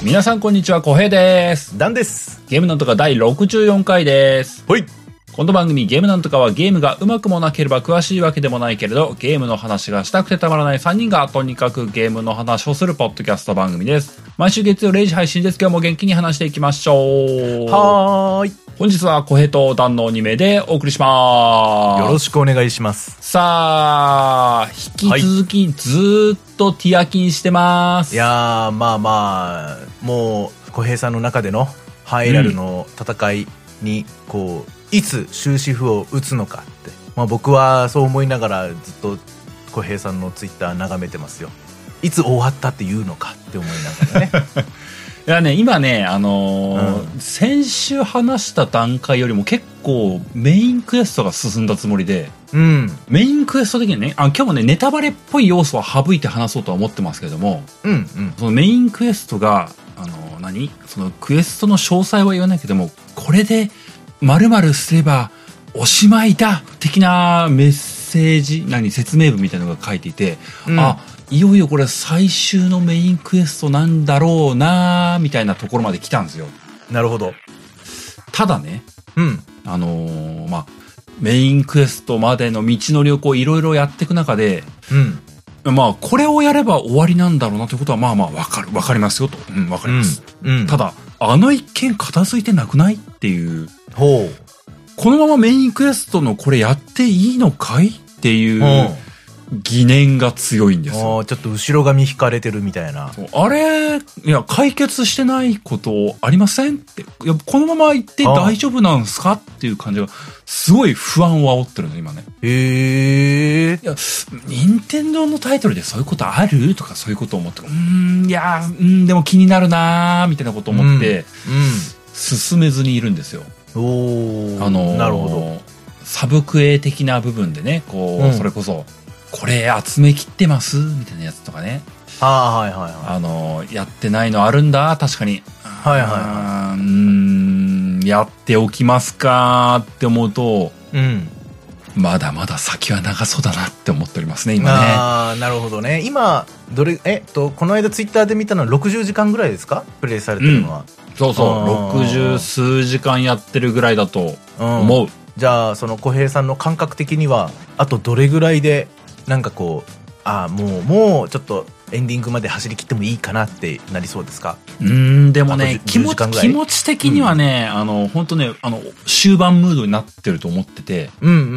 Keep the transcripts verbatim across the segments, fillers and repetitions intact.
皆さんこんにちは、小平です。 ダンです。 ゲームなんとかだいろくじゅうよんかいです。 ほい。 この番組ゲームなんとかはゲームがうまくもなければ詳しいわけでもないけれど、ゲームの話がしたくてたまらないさんにんがとにかくゲームの話をするポッドキャスト番組です。毎週月曜れいじ配信です。今日も元気に話していきましょう。 はーい。 本日は小平とダンのにめいでお送りします。 よろしくお願いします。 さあ、引き続きずーっとティアキンしてます。 はい、いやー、まあまあ、もう小平さんの中でのハイラルの戦いに、こう、いつ終止符を打つのかって、まあ、僕はそう思いながらずっと小平さんのツイッター眺めてますよ。いつ終わったって言うのかって思いながらね。 いやね、今ね、あのーうん、先週話した段階よりも結構メインクエストが進んだつもりで、 うん、 メインクエスト的にね、あ、今日もね、ネタバレっぽい要素は省いて話そうとは思ってますけども、 うんうん、 そのメインクエストが、あのー、何そのクエストの詳細は言わないけども、これで〇〇すればおしまいだ的なメッセージ、何、説明文みたいなのが書いていて、うん、あ、いよいよこれ最終のメインクエストなんだろうなみたいなところまで来たんですよ。 なるほど。 ただね、 うん、 あのー、まあメインクエストまでの道のりをこういろいろやっていく中で、 うん、 まあこれをやれば終わりなんだろうなということはまあまあわかるわかりますよと、うん、わかります、 うんうん、 ただあの一件片付いてなくないっていう、 ほう、 このままメインクエストのこれやっていいのかいっていう疑念が強いんですよ。 あ、ちょっと後ろ髪引かれてるみたいな。 あれ、いや、解決してないことありませんって。いや、このまま行って大丈夫なんすかっていう感じが、すごい不安を煽ってるの、今ね。 へー。 いや、任天堂のタイトルでそういうことあるとかそういうことを思って、うーん、いや、うん、でも気になるなーみたいなことを思って、うん、うん、進めずにいるんですよ。 おー。 あのー、 なるほど。 サブクエ的な部分でね、こう、うん、それこそ、これ集めきってますみたいなやつとかね。 ああ、はいはいはい。 あの、やってないのあるんだ、確かに。 はいはいはい。 うーん、やっておきますかって思うと、 うん。 まだまだ先は長そうだなって思っておりますね、今ね。 ああ、なるほどね。今、どれ、えっと、この間ツイッターで見たのはろくじゅうじかんぐらいですか？プレイされてるのは。 うん、そうそう、ろくじゅう数時間やってるぐらいだと思う。うん、 じゃあ、その小平さんの感覚的には、あとどれぐらいで、なんかこう、ああ、もう、もうちょっとエンディングまで走り切ってもいいかなってなりそうですか？ うーん、でもね、気持ち、気持ち的にはね、うん、あの、本当ね、あの、終盤ムードになってると思ってて、 うんうんうん。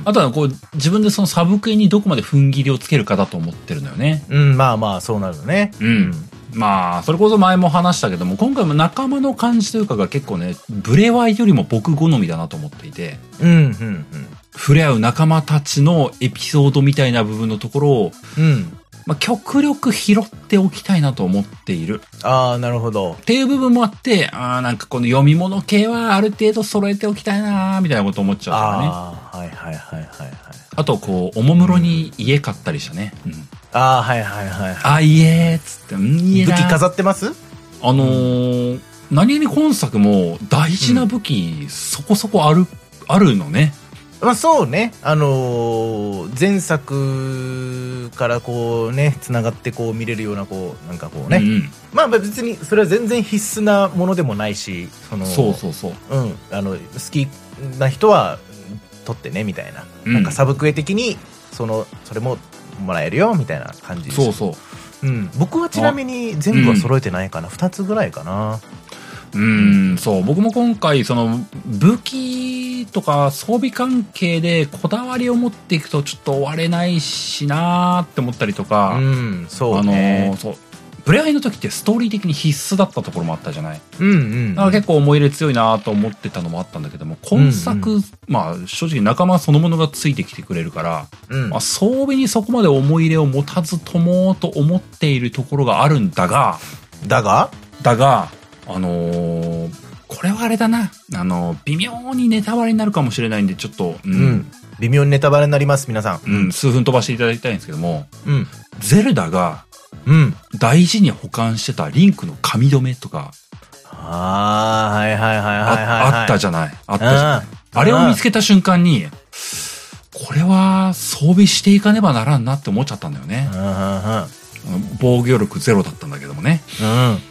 あとはこう、自分でそのサブクエにどこまで踏ん切りをつけるかだと思ってるのよね。 うん、まあまあ、そうなるね。 うん。うん、まあ、それこそ前も話したけども、今回も仲間の感じというかが結構ね、ブレワイよりも僕好みだなと思っていて、 うんうんうん。 触れ合う仲間たちのエピソードみたいな部分のところを、 うん、 まあ、極力拾っておきたいなと思っている。 ああ、なるほど。 っていう部分もあって、ああ、なんかこの読み物系はある程度揃えておきたいなーみたいなこと思っちゃうからね。 ああ、はいはいはいはいはい。 あと、こう、おもむろに家買ったりしたね。うん。 ああ、はいはいはいはい。 あ、家ーっつって、うん、家だ。武器飾ってます？ あのー、うん、何気に今作も大事な武器、そこそこある、あるのね。 まあそうね、あのー、前作からこうね、つながってこう見れるようなこう、なんかこうね、うんうん、まあ別にそれは全然必須なものでもないし、その、 そうそうそう。 うん、あの、好きな人は取ってね、みたいな。うん、なんかサブクエ的に、その、それももらえるよ、みたいな感じです。 そうそう。 うん。僕はちなみに全部は揃えてないかな。二、うん、つぐらいかな。 うーん、そう。僕も今回、その、武器とか装備関係でこだわりを持っていくとちょっと終われないしなーって思ったりとか、 うん、そうね。 あのー、そう。プレイの時ってストーリー的に必須だったところもあったじゃない。 うんうん。 だから結構思い入れ強いなと思ってたのもあったんだけども、今作、うんうん、まあ正直仲間そのものがついてきてくれるから、うん、まあ装備にそこまで思い入れを持たずともと思っているところがあるんだが、 だがだが、あのー、これはあれだな。あのー、微妙にネタバレになるかもしれないんで、ちょっと、うん。うん、 微妙にネタバレになります、皆さん。 うん、数分飛ばしていただきたいんですけども、 うん。 ゼルダが、 うん。 大事に保管してたリンクの髪留めとか、 ああ、はいはいはいはいはい、はいあ。あったじゃない。あったじゃない。あれを見つけた瞬間に、これは装備していかねばならんなって思っちゃったんだよね。 うんうんうん、 防御力ゼロだったんだけどもね。 うん。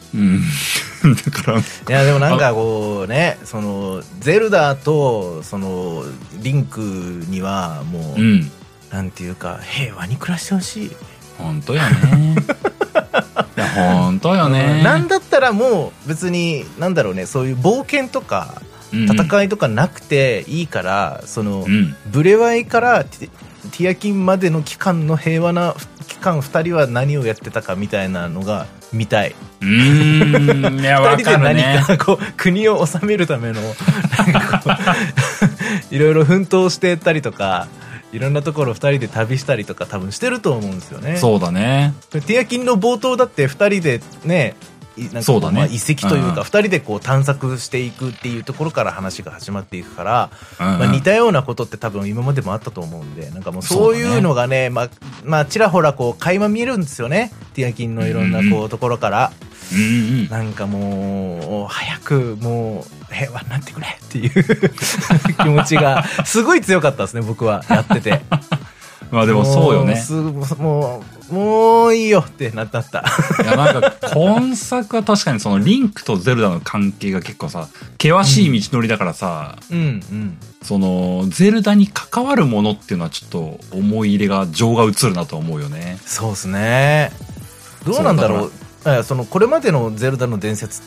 うんだからいやでもなんかこうね、そのゼルダとそのリンクにはもう、うん、なんていうか平和に暮らしてほしい。 本当よねいや本当よね。 なんだったらもう別になんだろうね、そういう冒険とか戦いとかなくていいから、うん、その、うん、ブレワイからティアキンまでの期間の平和な期間ふたりは何をやってたかみたいなのが見たい。 うーんいやふたりで何かこう国を治めるためのなんかこういろいろ奮闘してたりとか、いろんなところふたりで旅したりとか多分してると思うんですよね。 そうだね。 ティアキンの冒頭だってふたりでね、なんかこうまあ遺跡というかふたりでこう探索していくっていうところから話が始まっていくから、まあ似たようなことって多分今までもあったと思うんで、なんかもうそういうのがね、まあまあちらほらこう垣間見えるんですよね、ティアキンのいろんなこうところから。なんかもう早くもう平和になってくれっていう気持ちがすごい強かったですね、僕はやってて。 まあでもそうよね。 もうもういいよってなったった。 いやなんか今作は確かにそのリンクとゼルダの関係が結構さ険しい道のりだからさ、うんうん、そのゼルダに関わるものっていうのはちょっと思い入れが情が移るなと思うよね。 そうですね。どうなんだろう。そのこれまでのゼルダの伝説って、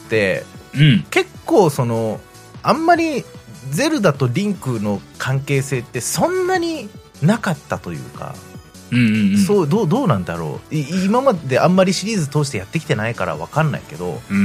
うん、結構そのあんまりゼルダとリンクの関係性ってそんなになかったというか、うんうんうん、そうどうどうなんだろう。今まであんまりシリーズ通してやってきてないから分かんないけど、 うん、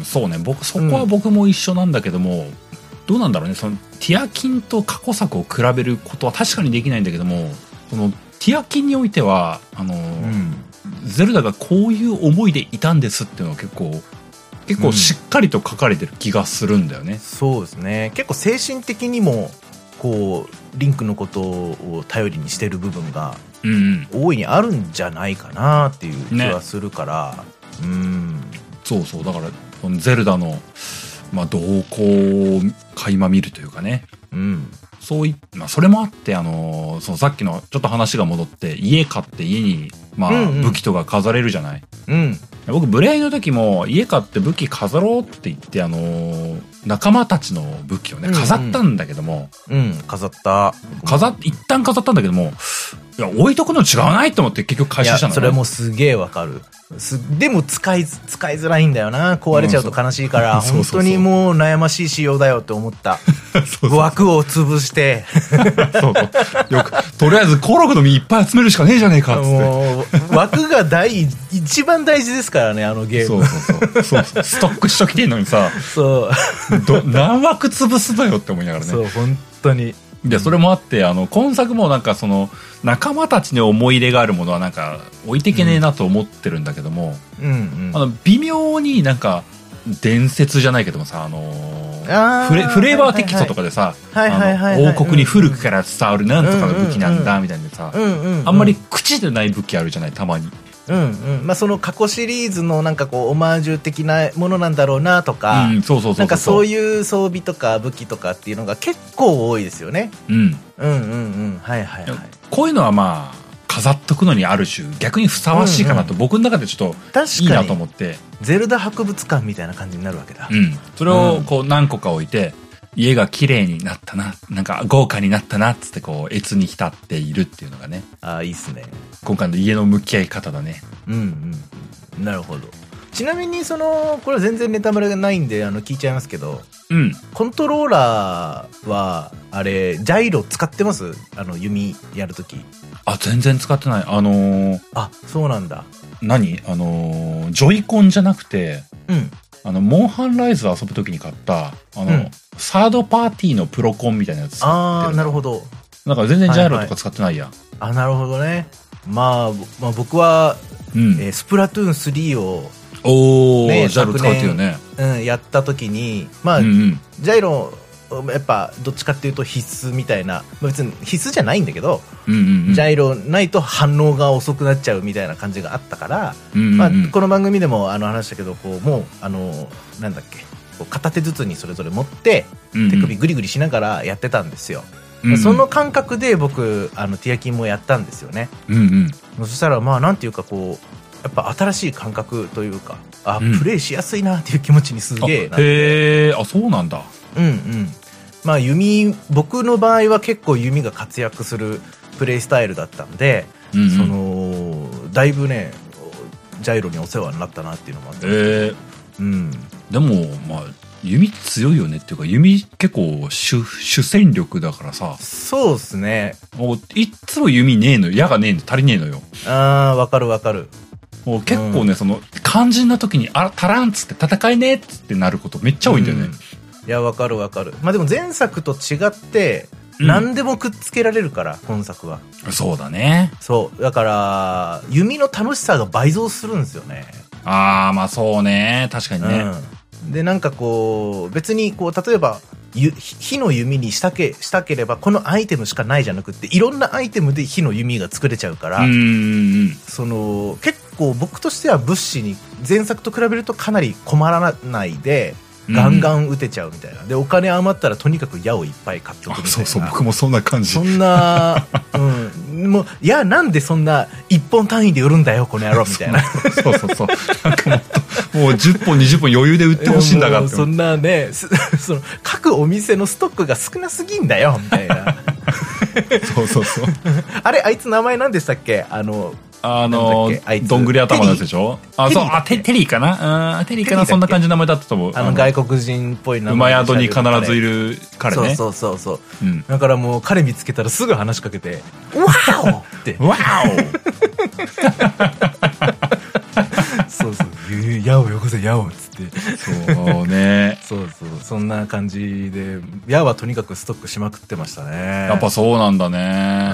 そうね、僕そこは僕も一緒なんだけども、うん、どうなんだろうね。そのティアキンと過去作を比べることは確かにできないんだけども、そのティアキンにおいてはあの、うんゼルダがこういう思いでいたんですっていうのは結構結構しっかりと書かれてる気がするんだよね、うん、 そうですね。結構精神的にもこうリンクのことを頼りにしてる部分が大いにあるんじゃないかなっていう気はするから、ね、うんそうそう、だからゼルダの、まあ、動向を垣間見るというかね、うん、そうい、まあ、それもあってあのそのさっきのちょっと話が戻って家買って家にまあ、うんうん、武器とか飾れるじゃない、うん、僕ブレワイの時も家買って武器飾ろうって言ってあのー、仲間たちの武器をね飾ったんだけども、 うん、うん、飾った飾っ一旦飾ったんだけども、いや置いとくの違わないと思って結局回収したのね。 いやそれもすげえわかる。でも使い使いづらいんだよな。壊れちゃうと悲しいから、うん、本当にもう悩ましい仕様だよって思った。そうそうそう、枠を潰してそうそうよくとりあえずコログの実いっぱい集めるしかねえじゃねえかっつって、もう枠が大一番大事ですからね、あのゲーム。 そうそうそうそうそうストックしときてんのにさそうど何枠潰すのよって思いながらね。 そう本当に。 でそれもあってあの今作もなんかその仲間たちに思い入れがあるものはなんか置いてけねえなと思ってるんだけども、うんうんうん、あの微妙になんか伝説じゃないけどもさ、あのー、フレ、フレーバーテキストとかでさ王国に古くから伝わるなんとかの武器なんだみたいなさ、あんまり口でない武器あるじゃない、たまに。 うんうん、まあその過去シリーズのなんかこうオマージュ的なものなんだろうなとか、なんかそういう装備とか武器とかっていうのが結構多いですよね。うん、うんうんうんはいはいはい。 こういうのはまあ飾っとくのにある種逆にふさわしいかなと、うんうん、僕の中でちょっといいなと思って。 ゼルダ博物館みたいな感じになるわけだ。 うん、それをこう何個か置いて、家が綺麗になったな、なんか豪華になったなっつってこう悦に浸っているっていうのがね。 ああいいっすね。 今回の家の向き合い方だね。 うんうん。なるほど。ちなみにそのこれは全然ネタバレがないんであの聞いちゃいますけど、うん。コントローラーはあれジャイロ使ってます？あの弓やるとき。 あ全然使ってない。あのー、 あそうなんだ。 何あのー、ジョイコンじゃなくて。うん。あのモンハンライズ遊ぶときに買ったあの、うん、サードパーティーのプロコンみたいなやつ。 ああなるほど。 だから全然ジャイロとか使ってないや、はいはい、あなるほどね。まあ、まあ、僕は、うんえー、スプラトゥーンスリーをおー、ね、ジャイロ使うっていうね、 うん、やったときにまあ、うんうん、ジャイロやっぱどっちかっていうと必須みたいな、別に必須じゃないんだけど、うんうんうん、ジャイロないと反応が遅くなっちゃうみたいな感じがあったから、うんうんうんまあ、この番組でもあの話したけどこうもうあのなんだっけこう片手ずつにそれぞれ持って手首グリグリしながらやってたんですよ、うんうん、その感覚で僕あのティアキンもやったんですよね、うんうん、そしたらまあなんていうかこうやっぱ新しい感覚というかあ、 うん、 プレイしやすいなっていう気持ちにすげえなって。 へえ、あ、そうなんだ。 うんうん。まあ弓、僕の場合は結構弓が活躍するプレイスタイルだったんで、うんうん、そのだいぶねジャイロにお世話になったなっていうのもあったんですけど、うん、 でもまあ弓強いよねっていうか、弓結構主主戦力だからさ。 そうっすね。 もういっつも弓ねえのよ、矢がねえの、足りねえのよ。 あー、わかるわかる。 もう結構ね、うん、その肝心な時にあ足らんっつって戦えねえっつってなることめっちゃ多いんだよね。うん、 いやわかるわかる。まあでも前作と違って何でもくっつけられるから、うん、今作は。 そうだね。 そうだから弓の楽しさが倍増するんですよね。 ああ、まあそうね、確かにね。 うん、でなんかこう別にこう例えば火の弓にしたけしたければこのアイテムしかないじゃなくって、いろんなアイテムで火の弓が作れちゃうから、うん、その結構僕としては物資に前作と比べるとかなり困らないでガンガン撃てちゃうみたいな。でお金余ったらとにかく矢をいっぱい買っとくみたいな。 そうそう、僕もそんな感じ。 そんな、うん、もういやなんでそんないっぽん単位で売るんだよこの野郎みたいな。 そうそうそう、なんかもっともうじゅっぽんにじゅっぽん余裕で売ってほしいんだがって。 そんなね、その各お店のストックが少なすぎんだよみたいな。 そうそうそう。 あれあいつ名前何でしたっけ、あのあのどんぐり頭のやつでしょ。あ、そう、あ、テリーかな、あ、テリーかな、そんな感じの名前だったと思う。 あの外国人っぽい名前。馬宿に必ずいる彼ね。 そうそうそうそう、うん、だからもう彼見つけたらすぐ話しかけてワオってワオそうそう、矢をよこせ矢をっつって。 そうね。 そうそう、そんな感じで矢はとにかくストックしまくってましたね。 やっぱそうなんだね。 うん、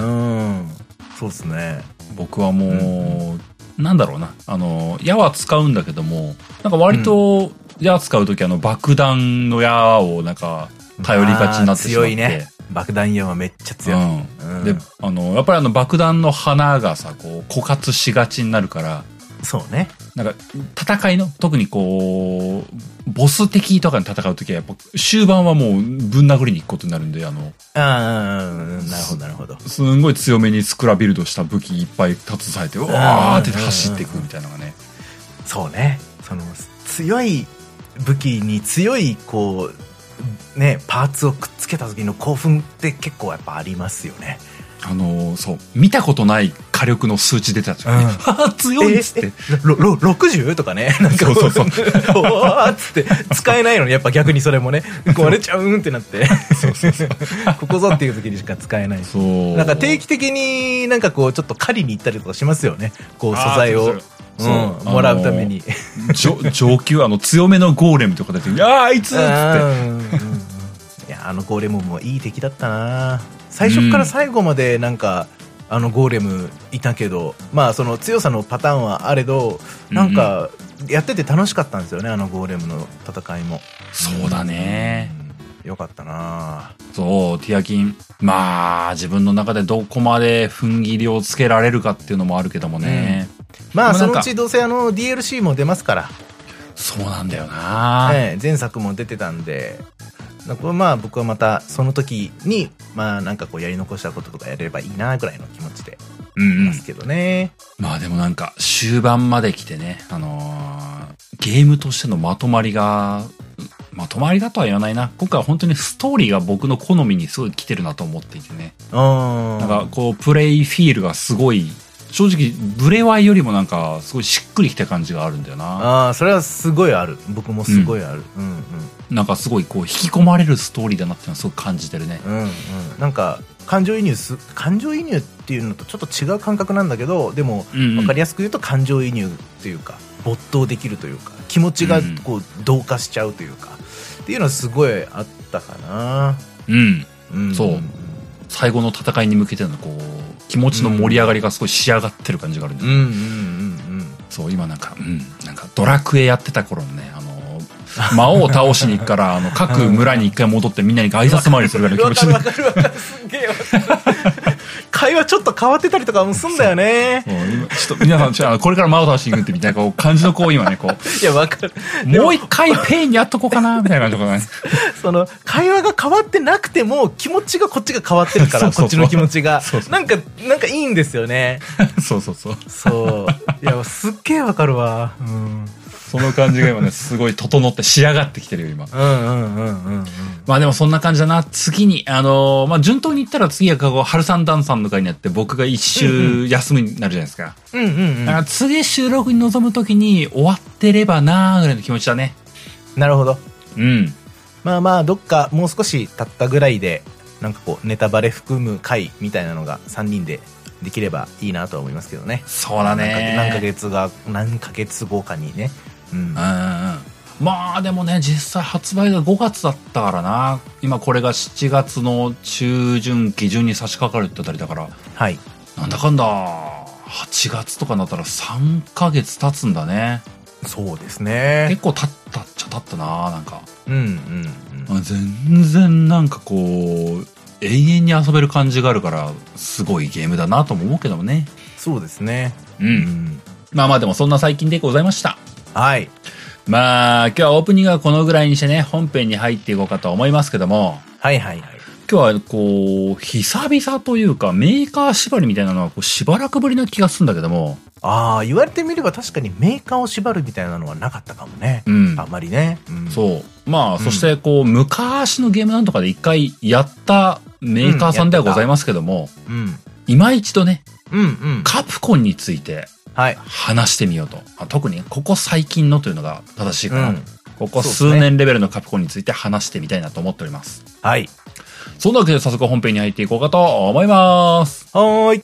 そうですね。 僕はもう、うん、なんだろうな、あの矢は使うんだけども、なんか割と矢使う時あの爆弾の矢をなんか頼りがちになってしまって。強いね。 爆弾矢はめっちゃ強い。うんうん、で、あのやっぱりあの爆弾の花がさ、こう枯渇しがちになるから。 そうね。 なんか戦いの特にこうボス敵とかに戦う時はやっぱ終盤はもうぶん殴りに行くことになるんで、あのああ、なるほどなるほど。 すんごい強めにスクラビルドした武器いっぱい携えてうわーって走っていくみたいなのがね。 そうね。その強い武器に強いこうねパーツをくっつけた時の興奮って結構やっぱありますよね。 あのー、そう見たことない火力の数値出てたんですよね。うん、強いっつって、 ろろろくじゅうとかね、なんかそうそうそうおーっつって使えないのにやっぱ逆にそれもね壊れちゃうんってなってそうそうそうここぞっていう時にしか使えない。そうなんか定期的になんかこうちょっと狩りに行ったりとかしますよね、こう素材をそう、うん、もらうために、 あのー、上級あの強めのゴーレムとか出て「ああいつ!」っつって、うん、 いやあのゴーレムもいい敵だったな。最初から最後までなんか、うん、あのゴーレムいたけど、まあその強さのパターンはあれど、なんかやってて楽しかったんですよね、あのゴーレムの戦いも。 そうだね、 うん、よかったな。 そうティアキン、まあ自分の中でどこまで踏ん切りをつけられるかっていうのもあるけどもね、 うん、まあそのうちどうせあの ディーエルシー も出ますから。 そうなんだよな、 ね、前作も出てたんで、まあ僕はまたその時にまあなんかこうやり残したこととかやればいいなぐらいの気持ちでいますけどね、 うんうん、まあでもなんか終盤まで来てね、あのー、ゲームとしてのまとまりがまとまりだとは言わないな、今回は本当にストーリーが僕の好みにすごい来てるなと思っていてね、なんかこうプレイフィールがすごい正直ブレワイよりもなんかすごいしっくりきた感じがあるんだよな。 ああ、それはすごいある。僕もすごいある、うん、うんうんなんかすごいこう引き込まれるストーリーだなっていうのはすごく感じてるね。 うんうん、なんか感情移入す感情移入っていうのとちょっと違う感覚なんだけど、でも分かりやすく言うと感情移入っていうか没頭できるというか気持ちがこう同化しちゃうというか、うん、っていうのはすごいあったかな。 うん、うん、そう最後の戦いに向けてのこう気持ちの盛り上がりがすごい仕上がってる感じがあるんだよね。うんうんうんうん、そう今なんか、うん、なんかドラクエやってた頃のね、あの魔王を倒しに行くからあの各村に一回戻ってみんなに挨拶回りするぐらいの気持ちで。わかるわかるわかる、すげえわかる。会話ちょっと変わってたりとかもすんだよね。今ちょっと皆さんちょこれから魔王倒しに行くってみたいなこう感じのこう今ねこういやわかる。 もう一回ペインにやっとこうかなみたいな感じとかね。 その会話が変わってなくても気持ちがこっちが変わってるからこっちの気持ちがそうそうなんかなんかいいんですよね。 そうそうそう。 そういやすっげえわかるわ。うん。 その感じが今ね、すごい整って仕上がってきてるよ、今。 うんうんうんうんうん。 まあでもそんな感じだな。次に、あのー、まあ順当に言ったら次はこう、春さんダンさんの回になって僕が一周休みになるじゃないですか。 うんうんうん。 だから次収録に臨むときに終わってればなーぐらいの気持ちだね。 なるほど。 うん。 まあまあ、どっかもう少し経ったぐらいで、なんかこう、ネタバレ含む回みたいなのがさんにんでできればいいなとは思いますけどね。 そうだね。 何ヶ月が、何ヶ月後かにね。うん。うんうんうん。 まあでもね、実際発売がごがつだったからな。今これがしちがつの中旬、下旬に差し掛かるってあたりだから。 はい。 なんだかんだ、はちがつとかになったらさんかげつ経つんだね。 そうですね。 結構経ったっちゃ経ったな、なんか。 うんうんうん。 全然なんかこう、永遠に遊べる感じがあるから、すごいゲームだなとも思うけどもね。 そうですね。 うん。うん、まあまあでもそんな最近でございました。 はい。 まあ、今日はオープニングはこのぐらいにしてね、本編に入っていこうかと思いますけども。 はいはいはい。 今日はこう、久々というか、メーカー縛りみたいなのはこうしばらくぶりな気がするんだけども。 ああ、言われてみれば確かにメーカーを縛るみたいなのはなかったかもね。うん。あんまりね。 うん、そう。まあ、うん、そしてこう、昔のゲームなんとかで一回やったメーカーさんではございますけども、うん。今一度ね、うんうん。カプコンについて、はい。話してみようと。はい、特にここ最近のというのが正しいかな。うん、ここ数年レベルのカプコンについて話してみたいなと思っております。 はい。 そんなわけで早速本編に入っていこうかと思います。 はーい。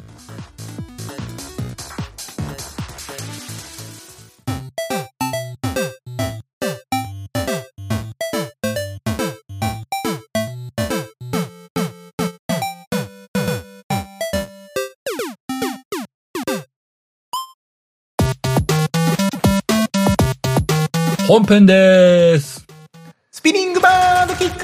本編でーす。 スピニングバードキック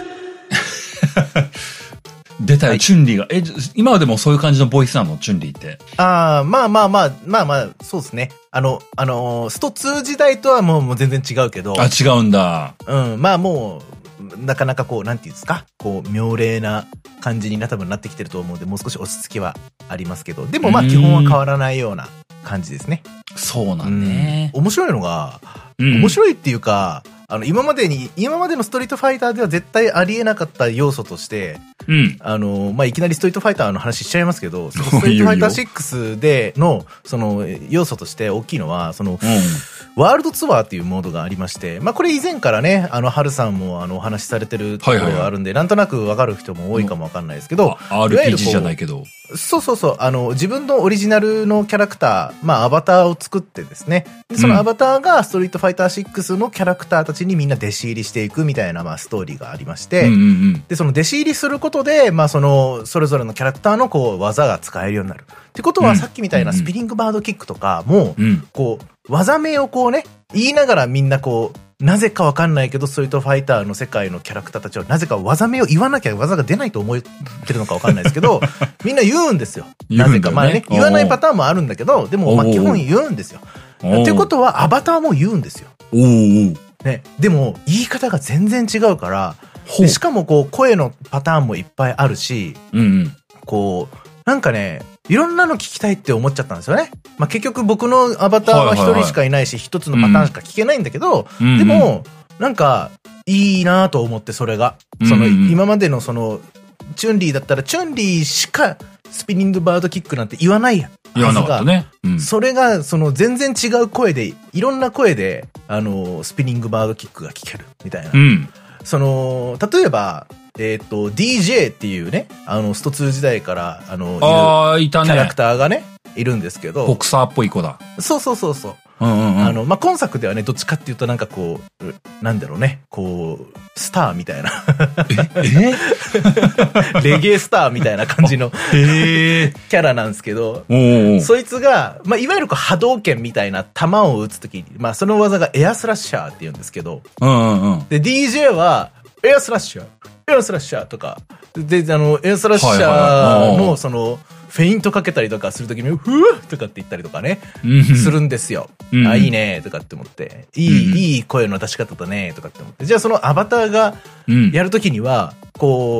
出たよ、はい、チュンリーが。え、今はでもそういう感じのボイスなのチュンリーって。 ああ、まあまあまあ、まあまあ、そうですね。あの、あのー、ストツー時代とはもうもう全然違うけど。 あ、違うんだ。 うん、まあもう、なかなかこう、なんていうんですか、こう、妙齢な感じにな多分なってきてると思うんで、もう少し落ち着きはありますけど、でもまあ基本は変わらないような感じですね。 そうなんね、 うん。面白いのが、うん、面白いっていうか、あの、今までに、今までのストリートファイターでは絶対ありえなかった要素として、うん。あの、まあ、いきなりストリートファイターの話しちゃいますけど、そのストリートファイターシックスでの、その、要素として大きいのは、その、うん、ワールドツアーっていうモードがありまして、まあ、これ以前からね、あの、ハルさんも、あの、お話しされてるところがあるんで、はいはいはい、なんとなくわかる人も多いかもわかんないですけど、 アールピージー じゃないけど。 そうそうそう、あの、自分のオリジナルのキャラクター、まあ、アバターを作ってですね、でそのアバターがストリートファイターシックスのキャラクターたちにみんな弟子入りしていくみたいな、まあ、ストーリーがありまして、うんうんうん、で、その弟子入りすることで、まあ、その、それぞれのキャラクターのこう、技が使えるようになる。ってことは、さっきみたいなスピリングバードキックとかも、うん、こう、技名をこうね、言いながらみんなこう、なぜかわかんないけど、ストリートファイターの世界のキャラクターたちは、なぜか技名を言わなきゃ技が出ないと思ってるのかわかんないですけど、みんな言うんですよ。なぜか。まあね、言わないパターンもあるんだけど、でも、まあ基本言うんですよ。ってことは、アバターも言うんですよ。 おーね、でも、言い方が全然違うから、でしかもこう、声のパターンもいっぱいあるし、うんうん、こう、なんかね、いろんなの聞きたいって思っちゃったんですよね。まあ、結局僕のアバターは一人しかいないし、一つのパターンしか聞けないんだけど、うん、でも、なんか、いいなと思って、それが。その、今までのその、チュンリーだったら、チュンリーしかスピニングバードキックなんて言わないはずが、 言わなかったね。 うん、それが、その、全然違う声で、いろんな声で、あの、スピニングバードキックが聞ける、みたいな。うん、その、例えば、えっと、ディージェー っていうね、あの、ストツー時代から、あの、 あいたね、 キャラクターがね、いるんですけど。 ボクサーっぽい子だ。 そうそうそうそう。 うんうんうん、 あの、まあ、今作ではね、どっちかっていうとなんかこう、なんだろうね、こう、スターみたいな。 ええレゲエスターみたいな感じのキャラなんですけど、おそいつが、まあ、いわゆるこう波動拳みたいな弾を撃つときに、まあ、その技がエアスラッシャーって言うんですけど、 うんうんうん、 で、ディージェー は、エアスラッシャー、エアスラッシャーとか、で、あの、エアスラッシャーの、その、フェイントかけたりとかするときに、ふぅとかって言ったりとかね、するんですよ。うん、あ、いいねとかって思って、いい、うん、いい声の出し方だねとかって思って、じゃあそのアバターがやるときには、こう、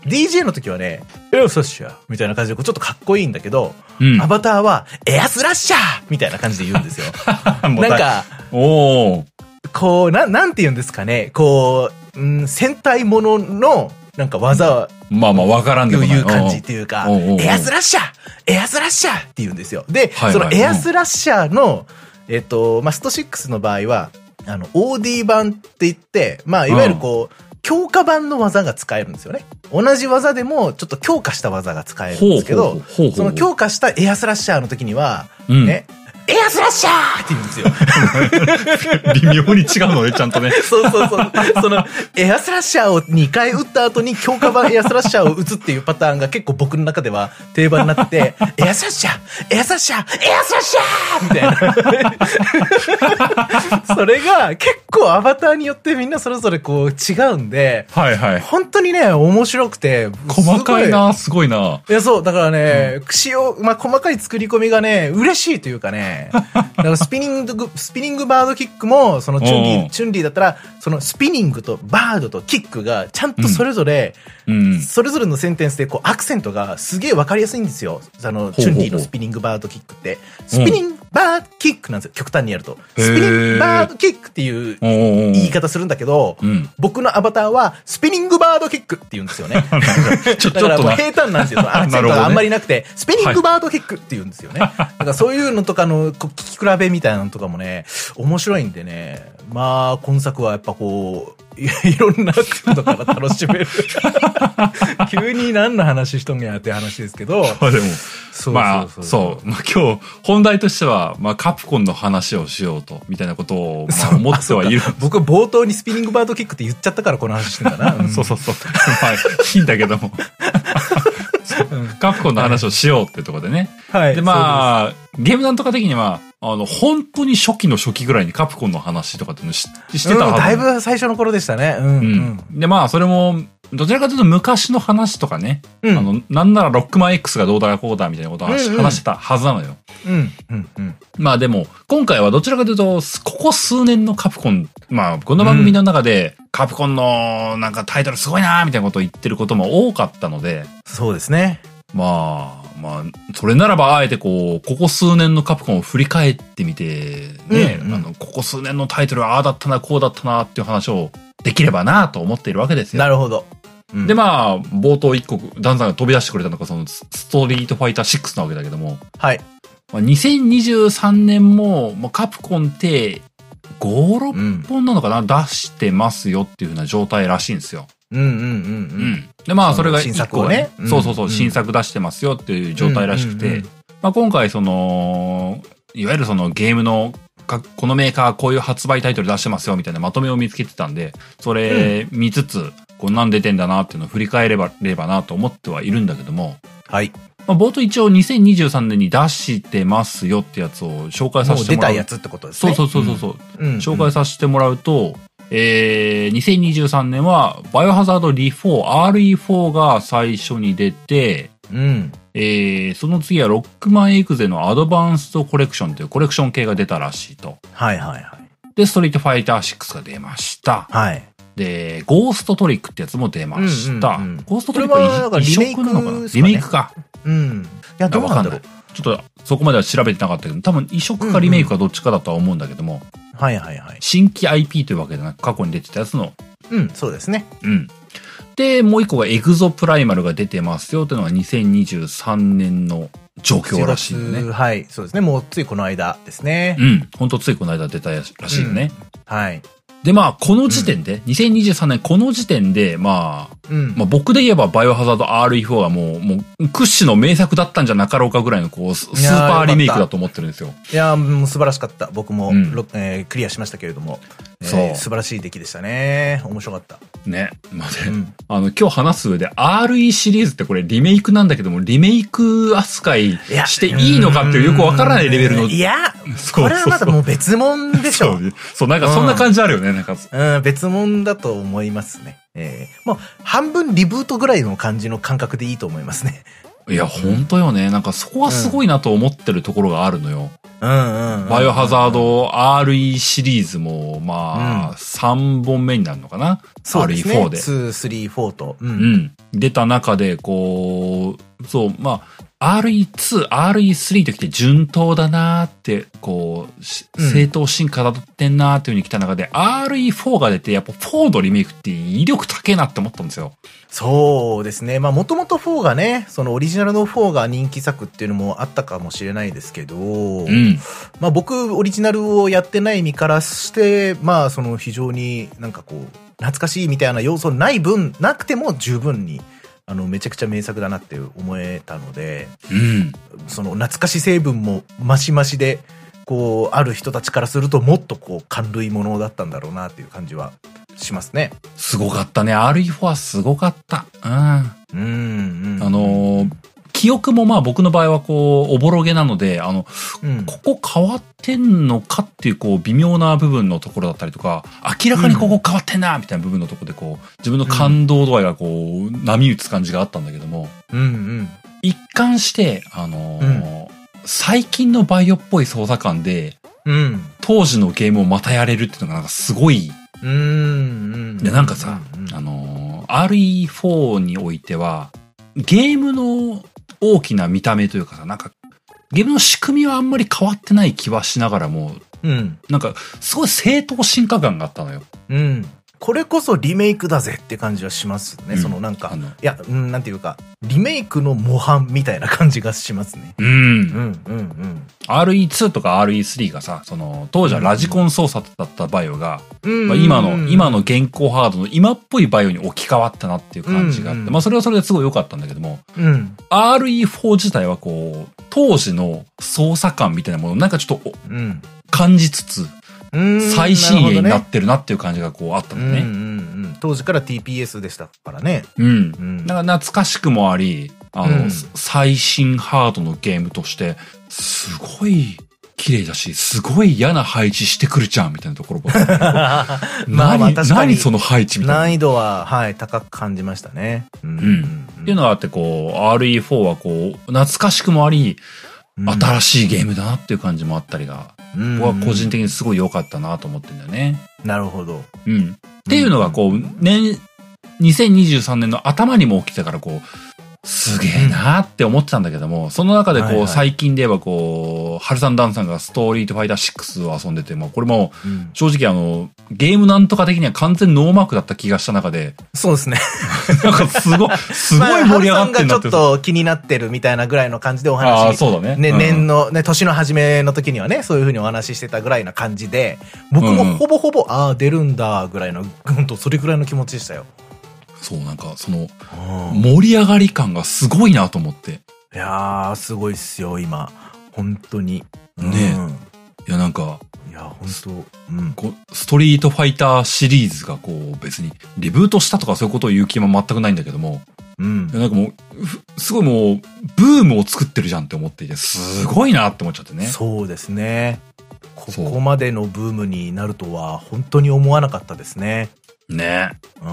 ディージェー の時はね、エアスラッシャーみたいな感じでちょっとかっこいいんだけど、 うん、 アバターはエアスラッシャーみたいな感じで言うんですよ。なんか、 おー。 こう、な、なんて言うんですかね、こう、うん、戦隊ものの、なんか技、 まあまあわからんでもない。 いう感じっていうか、エアスラッシャーエアスラッシャーって言うんですよ。で、はいはい、そのエアスラッシャーの、えっと、まあ、ストろくの場合は、あの、オーディー 版って言って、まあ、いわゆるこう、うん、強化版の技が使えるんですよね。同じ技でも、ちょっと強化した技が使えるんですけど、その強化したエアスラッシャーの時には、うん、ね、エアスラッシャーって言うんですよ。 微妙に違うのね、ちゃんとね。 そうそうそう。その、エアスラッシャーをにかい打った後に強化版エアスラッシャーを打つっていうパターンが結構僕の中では定番になってて、エアスラッシャーエアスラッシャーエアスラッシャーみたいな。それが結構アバターによってみんなそれぞれこう違うんで、はいはい。本当にね、面白くて。 細かいな、すごいな。 いや、そう、だからね、串、うん、を、まあ、細かい作り込みがね、嬉しいというかね、だからスピニング、スピニングバードキックも、そのチュンリー、チュンリーだったら、そのスピニングとバードとキックが、ちゃんとそれぞれ、うん、それぞれのセンテンスで、こう、アクセントがすげえわかりやすいんですよ。あの、チュンリーのスピニングバードキックって。スピニングバードキックなんですよ、極端にやると。スピニングバードキックっていう言い方するんだけど、うん、僕のアバターは、スピニングバードキックって言うんですよね。だからもう平坦なんですよ。アクセントがあんまりなくて、スピニングバードキックって言うんですよね。だからそういうのとかの、こう聞き比べみたいなのとかもね、面白いんでね、まあ、今作はやっぱこう、い, いろんなことから楽しめる。急に何の話しとんやって話ですけど。 まあでも、そうまあ、そう。まあ今日、本題としては、まあカプコンの話をしようと、みたいなことを、まあ思ってはいる。 僕冒頭にスピニングバードキックって言っちゃったからこの話してんだな。 うん、そうそうそう。まあ、いいんだけども。カプコンの話をしようっていうところでね。はい。で、まあ、ゲームなんとか的には、あの、本当に初期の初期ぐらいにカプコンの話とかっていうのししてたはず、 うん、だいぶ最初の頃でしたね。うん、うん。 で、まあ、それも、どちらかというと昔の話とかね。うん、あの、なんならロックマン X がどうだこうだみたいなことを話、うんうん、話してたはずなのよ。うん、うん、うん。まあでも、今回はどちらかというと、ここ数年のカプコン、まあ、この番組の中で、カプコンのなんかタイトルすごいなーみたいなことを言ってることも多かったので。 そうですね。 まあ、まあ、それならばあえてこう、ここ数年のカプコンを振り返ってみて、ね、うんうん、あの、ここ数年のタイトルはああだったな、こうだったなっていう話をできればなと思っているわけですよ。 なるほど。 うん、で、まあ、冒頭一個、ダンさんが飛び出してくれたのが、その、ストリートファイターシックスなわけだけども。 はい。 まあ、にせんにじゅうさんねんも、まあ、カプコンってご、ろっぽんなのかな、うん、出してますよっていう風な状態らしいんですよ。 うんうんうんうん。うんで、まあ、それが新作をね。 そうそうそう、新作出してますよっていう状態らしくて、まあ今回その、いわゆるそのゲームの、このメーカーこういう発売タイトル出してますよみたいなまとめを見つけてたんで、それ見つつ、こんなん出てんだなっていうのを振り返れば、ればなと思ってはいるんだけども。 はい。 まあ冒頭一応にせんにじゅうさんねんに出してますよってやつを紹介させてもらう。 もう出たやつってことですね。 そうそうそうそう。うん、紹介させてもらうと、えー、にせんにじゅうさんねんは、バイオハザードリフォー、アールイーフォー が最初に出て、うん。えー、その次はロックマンエグゼのアドバンストコレクションというコレクション系が出たらしいと。 はいはいはい。 で、ストリートファイターシックスが出ました。 はい。 で、ゴーストトリックってやつも出ました。うんうんうん、ゴーストトリックは移植なのかな、 リメイクか。 うん。いや、どうなんだろう。 ちょっと、そこまでは調べてなかったけど、多分移植かリメイクかどっちかだとは思うんだけども。 うんうん、はいはいはい。 新規 アイピー というわけでなく、過去に出てたやつの。 うん、そうですね。 うん。で、もう一個がエグゾプライマルが出てますよというのがにせんにじゅうさんねんの状況らしいよね。 はい、そうですね。もうついこの間ですね。 うん。ほんとついこの間出たらしいよね。 うん、はい。 で、まあ、この時点で、うん、にせんにじゅうさんねんこの時点で、まあ、うん、まあ僕で言えばバイオハザード アールイーフォー はもう、もう、屈指の名作だったんじゃなかろうかぐらいの、こう、スーパーリメイクだと思ってるんですよ。 いやー、もう素晴らしかった。僕も、うんえー、クリアしましたけれども。そう、えー。素晴らしい出来でしたね。面白かった。 ね。まあね、うん、あの、今日話す上で アールイー シリーズってこれリメイクなんだけども、リメイク扱いしていいのかっていうよくわからないレベルの。 いや、これはまだもう別物でしょ。 そう、そう、なんかそんな感じあるよね、うん、なんか。 うん、別物だと思いますね。えー、もう半分リブートぐらいの感じの感覚でいいと思いますね。 いや、ほんとよね。なんかそこはすごいなと思ってるところがあるのよ。 うんうんうん、 バイオハザード アールイー シリーズも、まあ、うん、さんぼんめになるのかな、 そうですね、 アールイーフォー で。 に、さん、よんと。 うん。うん。出た中で、こう、そう、まあ、アールイーツー、アールイースリー ときて順当だなーって、こう、正当進化だってんなーっていう風に来た中で、うん、アールイーフォー が出て、やっぱフォーのリメイクって威力高えなって思ったんですよ。 そうですね。まあ、もともとフォーがね、そのオリジナルのフォーが人気作っていうのもあったかもしれないですけど、うん、まあ、僕、オリジナルをやってない身からして、まあ、その非常になんかこう、懐かしいみたいな要素ない分、なくても十分に、あの、めちゃくちゃ名作だなって思えたので、うん、その懐かし成分もマシマシで、こう、ある人たちからするともっとこう、感類ものだったんだろうなっていう感じはしますね。 すごかったね。アールイーフォー はすごかった。うん。うん、うん。あのー、記憶もまあ僕の場合はこう、おぼろげなので、あの、うん、ここ変わってんのかっていうこう、微妙な部分のところだったりとか、明らかにここ変わってんなみたいな部分のところでこう、自分の感動度合いがこう、波打つ感じがあったんだけども、うんうん、一貫して、あのーうん、最近のバイオっぽい操作感で、うん、当時のゲームをまたやれるっていうのがなんかすごい、うんうん、で、なんかさ、うんうん、あのー、アールイーフォー においては、ゲームの大きな見た目というかさ、なんか、ゲームの仕組みはあんまり変わってない気はしながらも、うん。なんか、すごい正当進化感があったのよ。 うん。これこそリメイクだぜって感じはしますね。うん、そのなんか、いや、うん、なんていうか、リメイクの模範みたいな感じがしますね。うん。うん、うん、うん。 アールイーツー とか アールイースリー がさ、その、当時はラジコン操作だったバイオが、うんまあ、今の、今の現行ハードの今っぽいバイオに置き換わったなっていう感じがあって、うんうん、まあそれはそれですごい良かったんだけども、うん、アールイーフォー 自体はこう、当時の操作感みたいなものをなんかちょっと、うん、感じつつ、最新鋭になってるなっていう感じがこうあったんだね。うんうんうん、 当時から ティーピーエス でしたからね。 うん。うん、だから懐かしくもあり、あの、うん、最新ハードのゲームとして、すごい綺麗だし、すごい嫌な配置してくるじゃんみたいなところが。まあまあ確かに何その配置みたいな。 難易度は、はい、高く感じましたね。 うん。うん、っていうのがあって、こう、アールイーフォー はこう、懐かしくもあり、新しいゲームだなっていう感じもあったりが、うん、僕は個人的にすごい良かったなと思ってんだよね。 なるほど。 うん。っていうのがこう、年、にせんにじゅうさんねんの頭にも起きてからこう、すげえなーって思ってたんだけども、その中でこう、はいはい、最近で言えばこう、ハルさんダンさんがストーリートファイターシックスを遊んでて、もうこれも、正直あの、ゲームなんとか的には完全ノーマークだった気がした中で。 そうですね。 なんかすごい、すごい盛り上がってんだって。 ハルさんがちょっと気になってるみたいなぐらいの感じでお話。 ああ、そうだね。 ね、うん、年の、ね、年の初めの時にはね、そういう風にお話ししてたぐらいな感じで、僕もほぼほぼ、うん、ああ、出るんだ、ぐらいの、ほんとそれぐらいの気持ちでしたよ。 そう、なんか、その、盛り上がり感がすごいなと思って。 いやー、すごいっすよ、今。本当に。 ねえ。うん、いや、なんか、 いや、本当うん。 こうストリートファイターシリーズがこう、別に、リブートしたとかそういうことを言う気も全くないんだけども、うん。なんかもう、すごいもう、ブームを作ってるじゃんって思っていて、すごいなって思っちゃってね。 そうですね。ここまでのブームになるとは、本当に思わなかったですね。 ね。 うん。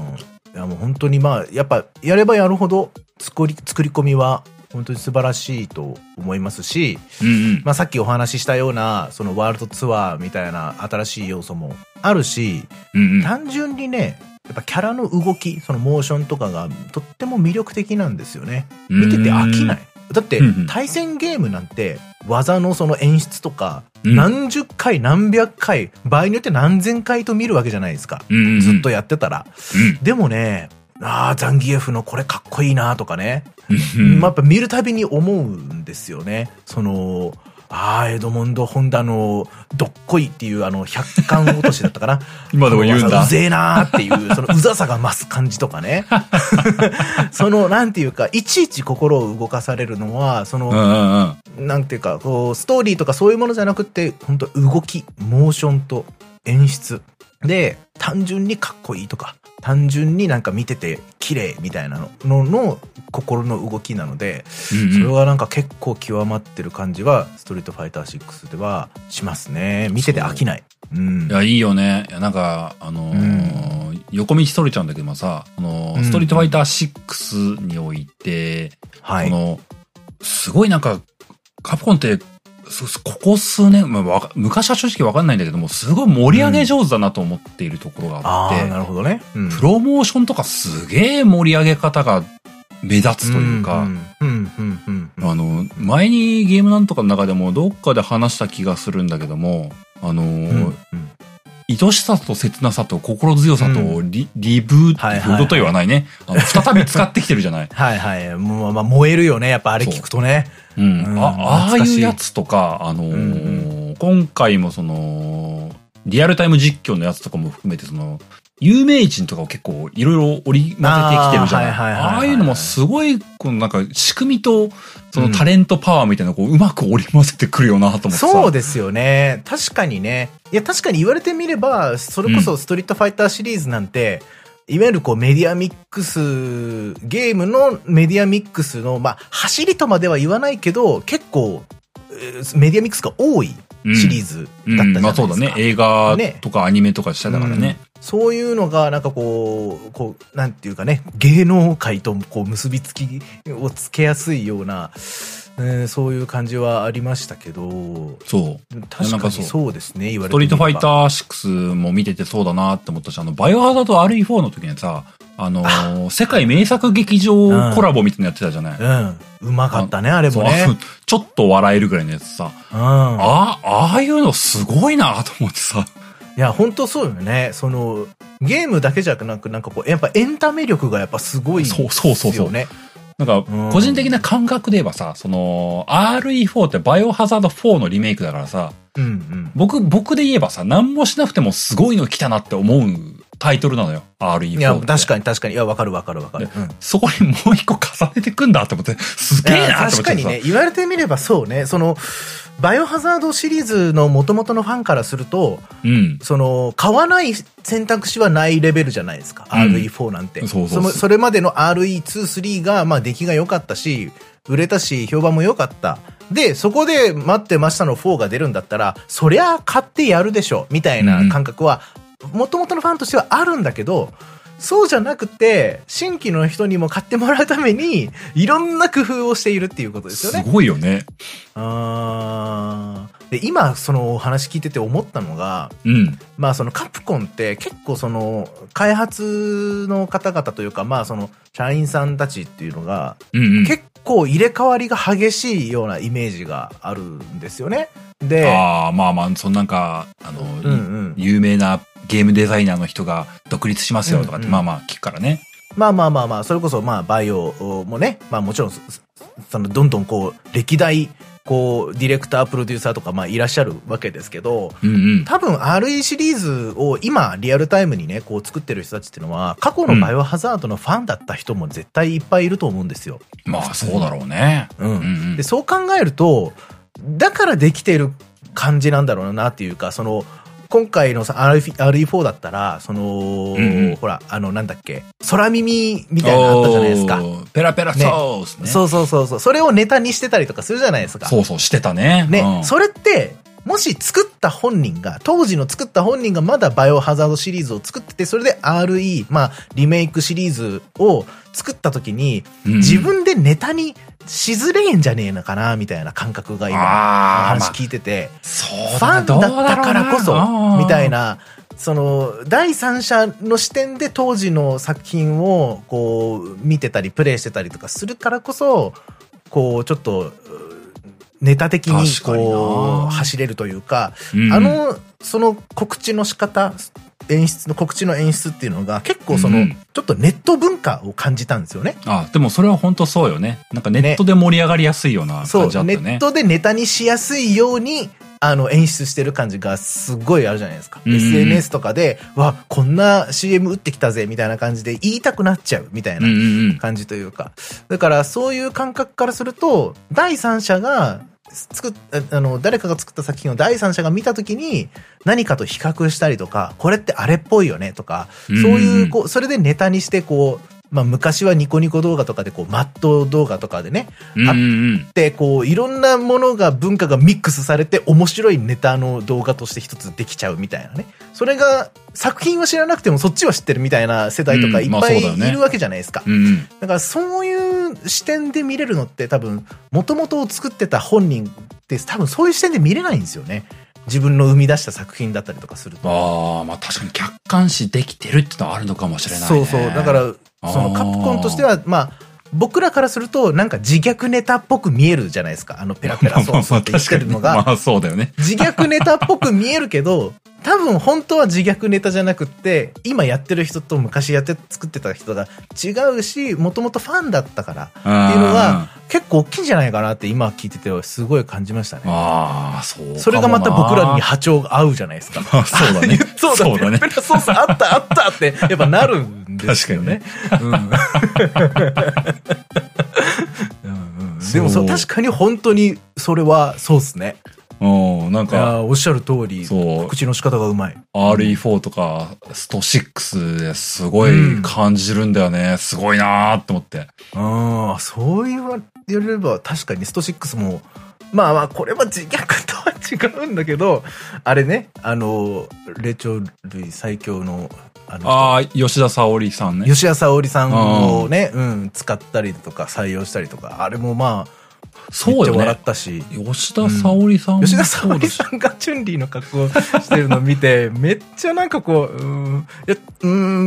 いやもう本当にまあ、やっぱやればやるほど作り、作り込みは本当に素晴らしいと思いますし、うんうん、まあさっきお話ししたようなそのワールドツアーみたいな新しい要素もあるし、うんうん、単純にね、やっぱキャラの動き、そのモーションとかがとっても魅力的なんですよね。見てて飽きない。だって対戦ゲームなんて技のその演出とか、何十回何百回場合によって何千回と見るわけじゃないですか、うんうんうん、ずっとやってたら、うん、でもね、ああザンギエフのこれかっこいいなとかね、まあ、やっぱ見るたびに思うんですよね。そのああエドモンド・ホンダのどっこいっていうあの百貫落としだったかな今でも言うんだうぜえなーっていうそのうざさが増す感じとかねそのなんていうかいちいち心を動かされるのはその、うんうんうん、なんていうかこうストーリーとかそういうものじゃなくて本当動きモーションと演出で単純にかっこいいとか単純になんか見てて綺麗みたいなの の, の心の動きなので、うんうん、それはなんか結構極まってる感じはストリートファイターシックスではしますね。見てて飽きない。うん、 いやいいよね。いやなんかあのーうん、横道それちゃうんだけどもさ、あのー、ストリートファイターシックスにおいて、うん、このすごいなんかカプコンってここ数年、まあ、わか昔は正直わかんないんだけども、すごい盛り上げ上手だなと思っているところがあって、 うん、ああ、なるほどね。うん、 プロモーションとかすげえ盛り上げ方が目立つというか、あの、前にゲームなんとかの中でもどっかで話した気がするんだけども、あの、うんうん、愛しさと切なさと心強さとリ、うん、リブート、はいはいはい、リブートと言わないね。あの再び使ってきてるじゃない。 はいはい。もう、まあ、燃えるよね。やっぱあれ聞くとね。 う。うん。うん、あ、ああいうやつとか、あのーうんうん、今回もその、リアルタイム実況のやつとかも含めて、その、有名人とかを結構いろいろ織り交ぜてきてるじゃない。ああいうのもすごい、このなんか仕組みと、そのタレントパワーみたいなのをこううまく織り交ぜてくるよなと思ってさ。 そうですよね。確かにね。いや、確かに言われてみれば、それこそストリートファイターシリーズなんて、うん、いわゆるこうメディアミックス、ゲームのメディアミックスの、まあ、走りとまでは言わないけど、結構、メディアミックスが多いシリーズだったじゃないですか。うんうん、まあそうだね。映画とかアニメとかしただからね。ね、うん、そういうのが、なんかこう、こう、なんていうかね、芸能界とこう結びつきをつけやすいような、えー、そういう感じはありましたけど。 そう。 確かにそうですね、言われてみれば。 ストリートファイターシックスも見ててそうだなって思ったし、あの、バイオハザード アールイーフォー の時にさ、あのー、世界名作劇場コラボみたいなのやってたじゃない。 うん。うん、うまかったね、あれもね。 ちょっと笑えるぐらいのやつさ。うん。あ、ああいうのすごいなと思ってさ。 いや、本当そうよね。その、ゲームだけじゃなく、なんかこう、やっぱエンタメ力がやっぱすごいですよね。 そうそうそうそう。なんか、個人的な感覚で言えばさ、その、アールイーフォー ってバイオハザードフォーのリメイクだからさ、うんうん、僕、僕で言えばさ、何もしなくてもすごいの来たなって思うタイトルなのよ、アールイーフォー って。 いや、確かに確かに。いや、わかるわかるわかる。うん、 そこにもう一個重ねてくんだって思って、すげえなって思って。 確かにね、言われてみればそうね、その、バイオハザードシリーズの元々のファンからすると、うん、その、買わない選択肢はないレベルじゃないですか、うん、アールイーフォー なんて。そうそうそう。それまでの アールイーツー、スリー が、まあ出来が良かったし、売れたし、評判も良かった。で、そこで待ってましたのフォーが出るんだったら、そりゃ買ってやるでしょ、みたいな感覚は、元々のファンとしてはあるんだけど、そうじゃなくて、新規の人にも買ってもらうために、いろんな工夫をしているっていうことですよね。 すごいよね。 あで、今、そのお話聞いてて思ったのが、うん、まあそのカプコンって結構その、開発の方々というか、まあその、社員さんたちっていうのが、うんうん、結構入れ替わりが激しいようなイメージがあるんですよね。で、 ああ、まあまあ、そのなんか、あの、うんうん、有名なゲームデザイナーの人が独立しますよとかって、うんうん、まあまあ聞くからね。 まあまあまあまあ、それこそまあバイオもね、まあもちろん、そのどんどんこう、歴代、こう、ディレクター、プロデューサーとかまあいらっしゃるわけですけど、うんうん、多分 アールイー シリーズを今リアルタイムにね、こう作ってる人たちっていうのは、過去のバイオハザードのファンだった人も絶対いっぱいいると思うんですよ。 うん、まあそうだろうね。 うん。うんうん、で、そう考えると、だからできてる感じなんだろうなっていうか、その、今回の アールイーフォー だったら、その、うんうん、ほら、あの、なんだっけ、空耳みたいなのあったじゃないですか。 ペラペラソースね。 そうそうそうそう。それをネタにしてたりとかするじゃないですか。 そうそう、してたね。 ね、うん、それって、もし作った本人が、当時の作った本人がまだバイオハザードシリーズを作ってて、それで アールイー、まあ、リメイクシリーズを作った時に、うん、自分でネタにしづれえんじゃねえのかな、みたいな感覚が今、話聞いてて、 まあ、 ファンだったからこそ、みたいな、その、第三者の視点で当時の作品を、こう、見てたり、プレイしてたりとかするからこそ、こう、ちょっと、ネタ的にこう走れるというか、うん、あのその告知の仕方、演出の告知の演出っていうのが結構その、うん、ちょっとネット文化を感じたんですよね。 あ、でもそれは本当そうよね。なんかネットで盛り上がりやすいような感じだったね。 そう、ネットでネタにしやすいようにあの演出してる感じがすごいあるじゃないですか。うん、エスエヌエス とかで、わ、こんな シーエム 打ってきたぜみたいな感じで言いたくなっちゃうみたいな感じというか。だからそういう感覚からすると、第三者が作っあの誰かが作った作品を第三者が見たときに何かと比較したりとか、これってあれっぽいよねとか、そういうこうそれでネタにしてこう、まあ昔はニコニコ動画とかでこうマット動画とかでね、あってこういろんなものが文化がミックスされて面白いネタの動画として一つできちゃうみたいなね。それが作品は知らなくてもそっちは知ってるみたいな世代とかいっぱいいるわけじゃないですか。だからそういうの視点で見れるのって多分、元々を作ってた本人って多分そういう視点で見れないんですよね。自分の生み出した作品だったりとかすると。 ああ、まあ確かに客観視できてるってのはあるのかもしれないね。 そうそう。だから、そのカプコンとしては、まあ、僕らからすると、なんか自虐ネタっぽく見えるじゃないですか。あのペラペラソースって言ってるのが。 まあそうだよね。 自虐ネタっぽく見えるけど、多分本当は自虐ネタじゃなくって、今やってる人と昔やって作ってた人が違うし、もともとファンだったからっていうのが結構大きいんじゃないかなって今聞いててすごい感じましたね。 ああ、そうかもな。 それがまた僕らに波長が合うじゃないですか。 あそうだね。 そうだね。 そうだね。 ペラペラソースあったあったってやっぱなるんですよね。確かにね。うんでもそう確かに本当にそれはそうですね。 うん、なんか、 おっしゃる通り、 そう口の仕方がうまい。 アールイーフォー とか、ストろくですごい感じるんだよね。うん、すごいなーって思って。 ああ、そう言われれば確かにストろくも、まあまあ、これは自虐とは違うんだけど、あれね、あの、霊長類最強の、あの、 ああ、吉田沙保里さんね。 吉田沙保里さんをね、うん、使ったりとか採用したりとか、あれもまあ、 そうよね。 笑ったし。 吉田沙保里さんも、 うん、吉田沙保里さんがチュンリーの格好してるのを見て、めっちゃなんかこう、うん、いや、うん、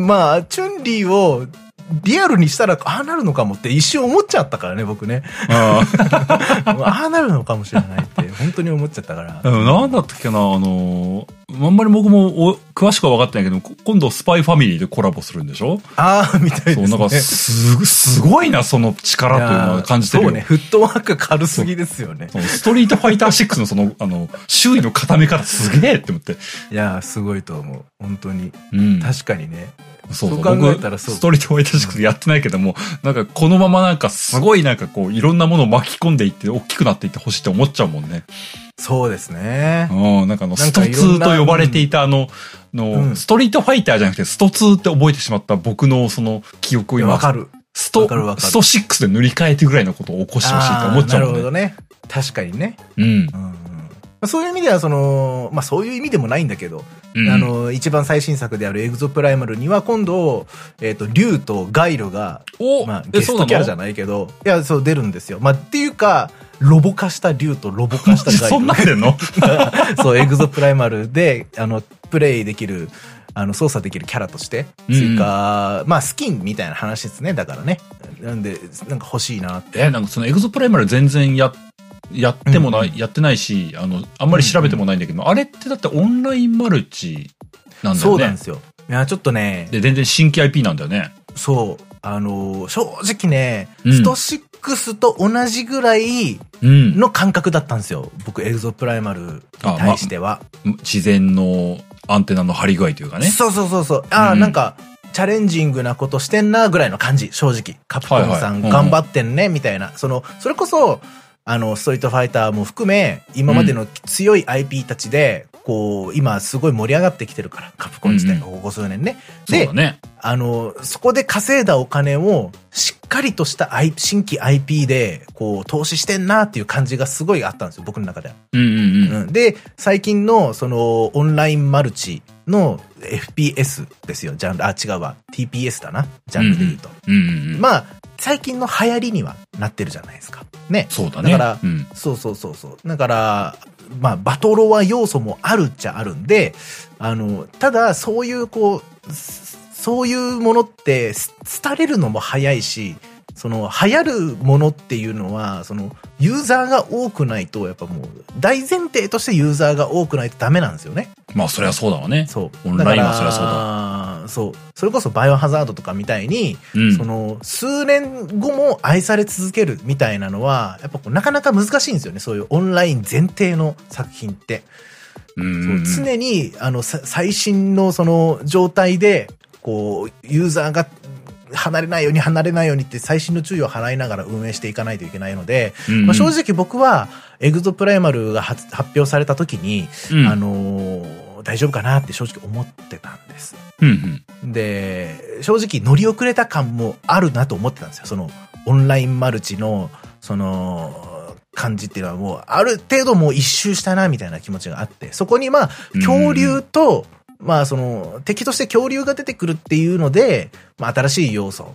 まあ、チュンリーをリアルにしたら、ああなるのかもって一瞬思っちゃったからね、僕ね。ああなるのかもしれないって、本当に思っちゃったから。 なんだったっけな、あの、あんまり僕も詳しくは分かってないけど、今度スパイファミリーでコラボするんでしょ？ ああ、みたいですね。 そう、なんかす、すごいな、その力というのは感じてるよ。 そうね、フットワーク軽すぎですよね。 ストリートファイターシックスのその、あの、周囲の固め方すげえって思って。 いやー、すごいと思う。本当に。 うん。 確かにね。 そうそう、 そう考えたらそう。 ストリートファイターシックスやってないけども、なんかこのままなんかすごいなんかこう、いろんなものを巻き込んでいって大きくなっていってほしいって思っちゃうもんね。 そうですね。 うん、なんかあの、ストツーと呼ばれていたあの、の、うん、ストリートファイターじゃなくてストツーって覚えてしまった僕のその記憶を今、 わかる。 スト、ストろくで塗り替えてぐらいのことを起こしてほしいと思っちゃうもんね。 なるほどね。確かにね。 うん。うんそういう意味では、その、まあそういう意味でもないんだけど、うん、あの、一番最新作であるエグゾプライマルには今度、えっと、竜とガイルが、まあゲストキャラじゃないけど、いや、そう出るんですよ。まあっていうか、ロボ化した竜とロボ化したガイル。 そんな出んのそう、エグゾプライマルで、あの、プレイできる、あの、操作できるキャラとして、追加、うん、まあ、スキンみたいな話ですね。だからね。なんで、なんか欲しいなって。 え、なんかそのエグゾプライマル全然や、やってもない、うん、やってないし、あの、あんまり調べてもないんだけど、うんうん、あれってだってオンラインマルチなんだよね。 そうなんですよ。いや、ちょっとね。 で、全然新規 アイピー なんだよね。 そう。あの、正直ね、うん、ストろくと同じぐらいの感覚だったんですよ。僕、エグゾプライマルに対しては。 ま、自然のアンテナの張り具合というかね。 そうそうそうそう。ああ、うん、なんか、チャレンジングなことしてんなぐらいの感じ、正直。カプコンさん頑張ってんね、みたいな。その、それこそ、あの、ストリートファイターも含め、今までの強い アイピー たちで、こう、今すごい盛り上がってきてるから、カプコン自体がここ数年ね。で、 そうだね。 あの、そこで稼いだお金を、しっかりとした、I、新規 アイピー で、こう、投資してんなっていう感じがすごいあったんですよ、僕の中では。 うんうんうん。 で、最近の、その、オンラインマルチの エフピーエス ですよ、ジャンル、あ、違うわ、ティーピーエス だな、ジャンルで言うと。 うんうんうん、 まあ、最近の流行りにはなってるじゃないですか。ね。 そうだね。 だから、 うん、 そうそうそうそう。だから、まあ、バトロワ要素もあるっちゃあるんで、あの、ただ、そういう、こう、そういうものって、廃れるのも早いし、その、流行るものっていうのは、その、ユーザーが多くないと、やっぱもう、大前提としてユーザーが多くないとダメなんですよね。 まあ、そりゃそうだわね。 そう。 オンラインはそりゃそうだ。 そう。それこそバイオハザードとかみたいに、うん、その、数年後も愛され続けるみたいなのは、やっぱこうなかなか難しいんですよね。そういうオンライン前提の作品って。 うんそう常に、あの、最新のその状態で、こう、ユーザーが、離れないように離れないようにって最新の注意を払いながら運営していかないといけないので、うんうんまあ、正直僕はエグゾプライマルが発表された時に、うん、あのー、大丈夫かなって正直思ってたんです、 うんうん、 で正直乗り遅れた感もあるなと思ってたんですよ。そのオンラインマルチのその感じっていうのはもうある程度もう一周したなみたいな気持ちがあって、そこにまあ恐竜と、うんまあその敵として恐竜が出てくるっていうので、まあ新しい要素。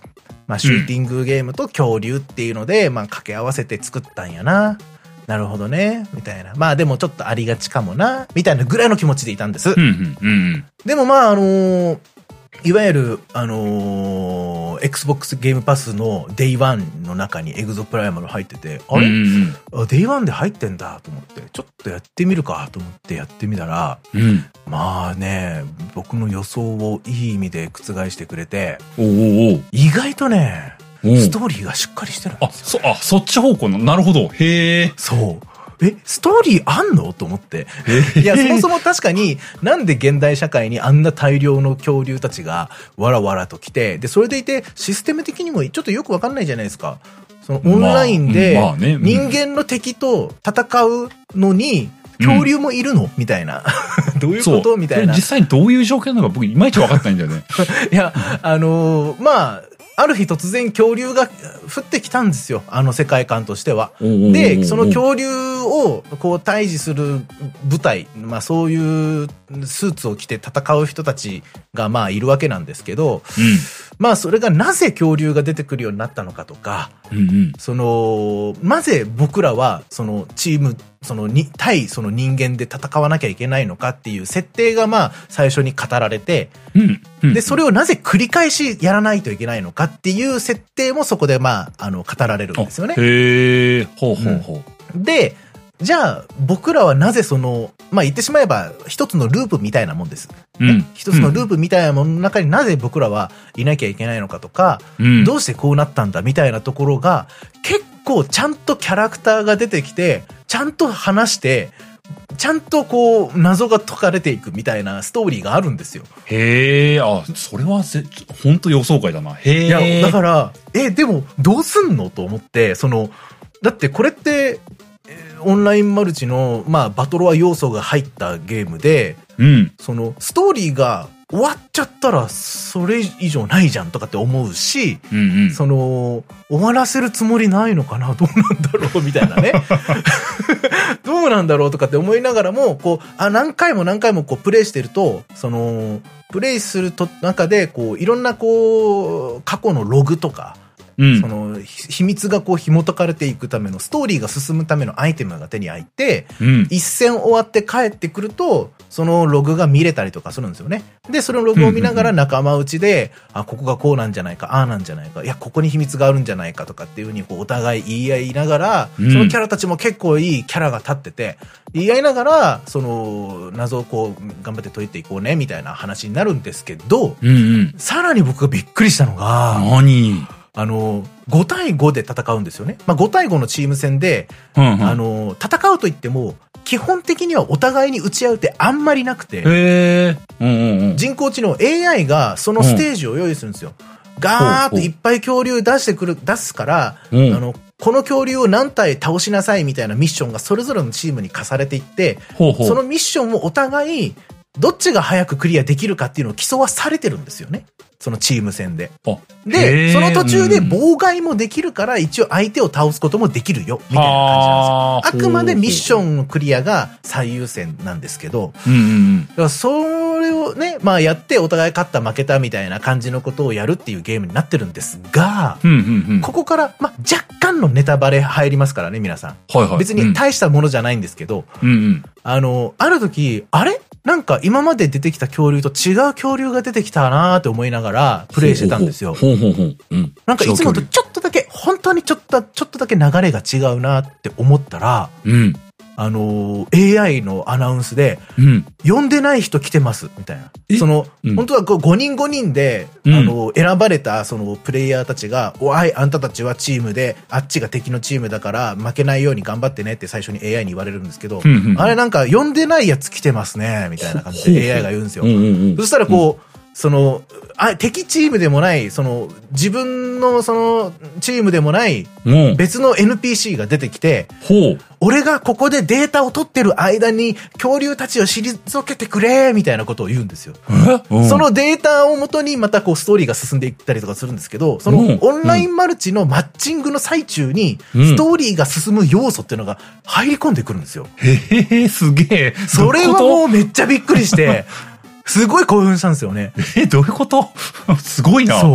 まあシューティングゲームと恐竜っていうので、まあ掛け合わせて作ったんやな。なるほどね。みたいな。まあでもちょっとありがちかもな。みたいなぐらいの気持ちでいたんです。 うんうんうん、 でもまああのー、いわゆる、あのー、Xbox ゲームパスの デイワン の中にエグゾプライマル入ってて、あれ、うんうん、デイワン で入ってんだと思って、ちょっとやってみるかと思ってやってみたら、うん、まあね、僕の予想をいい意味で覆してくれて、 おーおー意外とね、ストーリーがしっかりしてるんですよ、ね。 あ、そ、あ、そっち方向の、なるほど。へえ。 そう。え、ストーリーあんのと思って。いや、そもそも確かになんで現代社会にあんな大量の恐竜たちがわらわらと来て、で、それでいてシステム的にもちょっとよくわかんないじゃないですか。そのオンラインで人間の敵と戦うのに恐竜もいるのみたいな。どういうことみたいな。 実際にどういう状況なのか僕いまいちわかってないんだよね。 いや、あのー、まあ、ある日突然恐竜が降ってきたんですよ。あの世界観としては。で、その恐竜をこう対峙する部隊、まあそういうスーツを着て戦う人たちがまあいるわけなんですけど、うん、まあそれがなぜ恐竜が出てくるようになったのかとか、うんうん、その、なぜ僕らはそのチーム、そのに対その人間で戦わなきゃいけないのかっていう設定がまあ最初に語られて、うんうん、でそれをなぜ繰り返しやらないといけないのかっていう設定もそこでまああの語られるんですよね。 へえ、ほうほうほう。うん、でじゃあ僕らはなぜそのまあ言ってしまえば一つのループみたいなもんです。うん、一つのループみたいなものの中になぜ僕らはいなきゃいけないのかとか、うん、どうしてこうなったんだみたいなところが結構ちゃんとキャラクターが出てきてちゃんと話してちゃんとこう謎が解かれていくみたいなストーリーがあるんですよ。 へえ、あ、それはぜ本当予想外だな。へえ。 いやだからえでもどうすんのと思ってそのだってこれってオンラインマルチの、まあ、バトロワ要素が入ったゲームで、うん、そのストーリーが終わっちゃったらそれ以上ないじゃんとかって思うし、うんうん、その終わらせるつもりないのかなどうなんだろうみたいなねどうなんだろうとかって思いながらもこうあ何回も何回もこうプレイしてるとそのプレイすると中でこういろんなこう過去のログとかうん、その秘密がこう紐解かれていくためのストーリーが進むためのアイテムが手に入って、うん、一戦終わって帰ってくるとそのログが見れたりとかするんですよね。でそのログを見ながら仲間内で、うんうんうん、あここがこうなんじゃないかああなんじゃないかいやここに秘密があるんじゃないかとかっていう風にこうお互い言い合いながら、うん、そのキャラたちも結構いいキャラが立ってて言い合いながらその謎をこう頑張って解いていこうねみたいな話になるんですけど、うんうん、さらに僕がびっくりしたのが何あの、ご対ごで戦うんですよね。まあ、ご対ごのチーム戦で、うんうん、あの、戦うといっても、基本的にはお互いに打ち合うってあんまりなくて、 へうんうんうん、 人工知能 エーアイ がそのステージを用意するんですよ。うん、ガーッといっぱい恐竜出してくる、出すから、うん、あの、この恐竜を何体倒しなさいみたいなミッションがそれぞれのチームに課されていって、ほうほうそのミッションをお互い、どっちが早くクリアできるかっていうのを競わされてるんですよね。そのチーム戦で。で、その途中で妨害もできるから、一応相手を倒すこともできるよ、みたいな感じなんですよ。あくまでミッションのクリアが最優先なんですけど、うんうんうん、だからそれをね、まあやってお互い勝った負けたみたいな感じのことをやるっていうゲームになってるんですが、うんうんうん、ここから、まあ若干のネタバレ入りますからね、皆さん。はいはい、別に大したものじゃないんですけど、うんうん、あの、ある時、あれなんか今まで出てきた恐竜と違う恐竜が出てきたなーって思いながらプレイしてたんですよ。ほうほうほううん、なんかいつもとちょっとだけ、本当にちょっと、ちょっとだけ流れが違うなって思ったら、うん、あの、エーアイ のアナウンスで、うん、呼んでない人来てます、みたいな。その、うん、本当はごにんごにんで、うん、あの、選ばれたそのプレイヤーたちが、おい、あんたたちはチームで、あっちが敵のチームだから負けないように頑張ってねって最初に エーアイ に言われるんですけど、うんうん、あれなんか呼んでないやつ来てますね、みたいな感じで エーアイ が言うんですよ。うんうんうん、そしたらこう、その、あ、敵チームでもない、その、自分のその、チームでもない、別の エヌピーシー が出てきて、ほう俺がここでデータを取ってる間に、恐竜たちを退けてくれみたいなことを言うんですよ。そのデータをもとにまたこう、ストーリーが進んでいったりとかするんですけど、その、オンラインマルチのマッチングの最中に、ストーリーが進む要素っていうのが入り込んでくるんですよ。 へへへ、すげえ。 それはもうめっちゃびっくりして、すごい興奮したんですよね。 え、どういうことすごいな。 そう。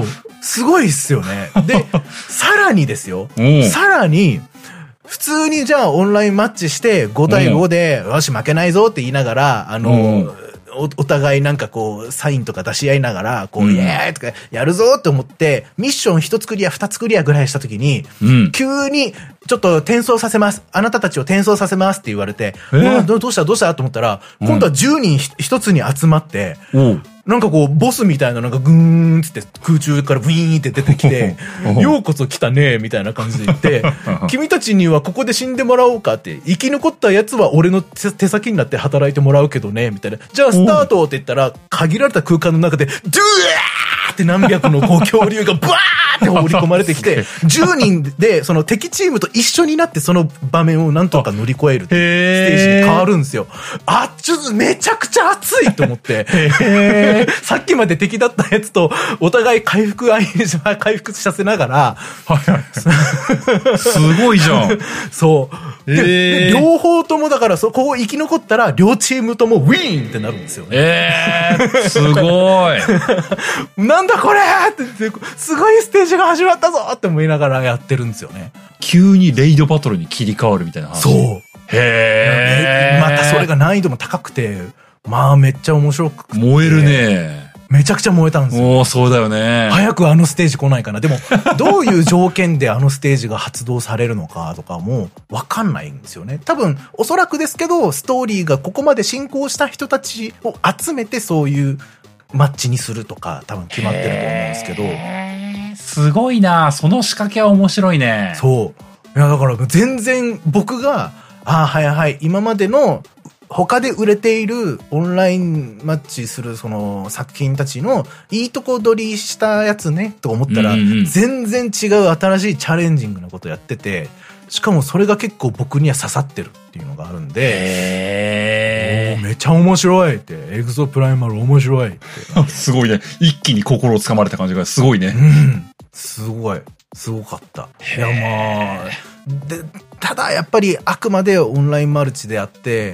すごいっすよね。で、さらにですよ。さらに、普通にじゃあオンラインマッチしてご対ごで、よし負けないぞって言いながら、あの、お, お互いなんかこう、サインとか出し合いながら、こう、うん、イエーイとかやるぞって思って、ミッション一つクリア、二つクリアぐらいしたときに、うん、急に、ちょっと転送させます。あなたたちを転送させますって言われて、えー、ど, どうしたどうしたと思ったら、今度はじゅうにん一つに集まって、うんなんかこう、ボスみたいななんかグーンって空中からブイーンって出てきて、ようこそ来たねみたいな感じで言って、君たちにはここで死んでもらおうかって、生き残ったやつは俺の手先になって働いてもらうけどね、みたいな。じゃあスタートって言ったら、限られた空間の中で、ドゥーって何百のこう恐竜がバーって放り込まれてきて、じゅうにんでその敵チームと一緒になってその場面をなんとか乗り越えるっていうステージに変わるんですよ。あ、ちょっとめちゃくちゃ熱いと思って。さっきまで敵だったやつとお互い回復、回復させながら。 すごいじゃん。 そう。で、で両方ともだからそこを生き残ったら両チームともウィーンってなるんですよね。 えー、すごい。 なんだこれってすごいステージが始まったぞって思いながらやってるんですよね。 急にレイドバトルに切り替わるみたいな話。 そう。 へー。 またそれが難易度も高くて、まあめっちゃ面白くて。 燃えるね。 めちゃくちゃ燃えたんですよ。 おー、そうだよね。 早くあのステージ来ないかな。でも、どういう条件であのステージが発動されるのかとかもわかんないんですよね。多分、おそらくですけど、ストーリーがここまで進行した人たちを集めてそういうマッチにするとか多分決まってると思うんですけど。 すごいな。その仕掛けは面白いね。 そう。いや、だから全然僕が、ああ、はいはい、今までの他で売れているオンラインマッチするその作品たちのいいとこ取りしたやつねと思ったら、全然違う新しいチャレンジングなことやってて、しかもそれが結構僕には刺さってるっていうのがあるんで、 へー、 めちゃ面白いって、エグゾプライマル面白いってすごいね。一気に心をつかまれた感じがすごいね。 うん、すごいすごかった。いや、まあで、ただやっぱりあくまでオンラインマルチであって、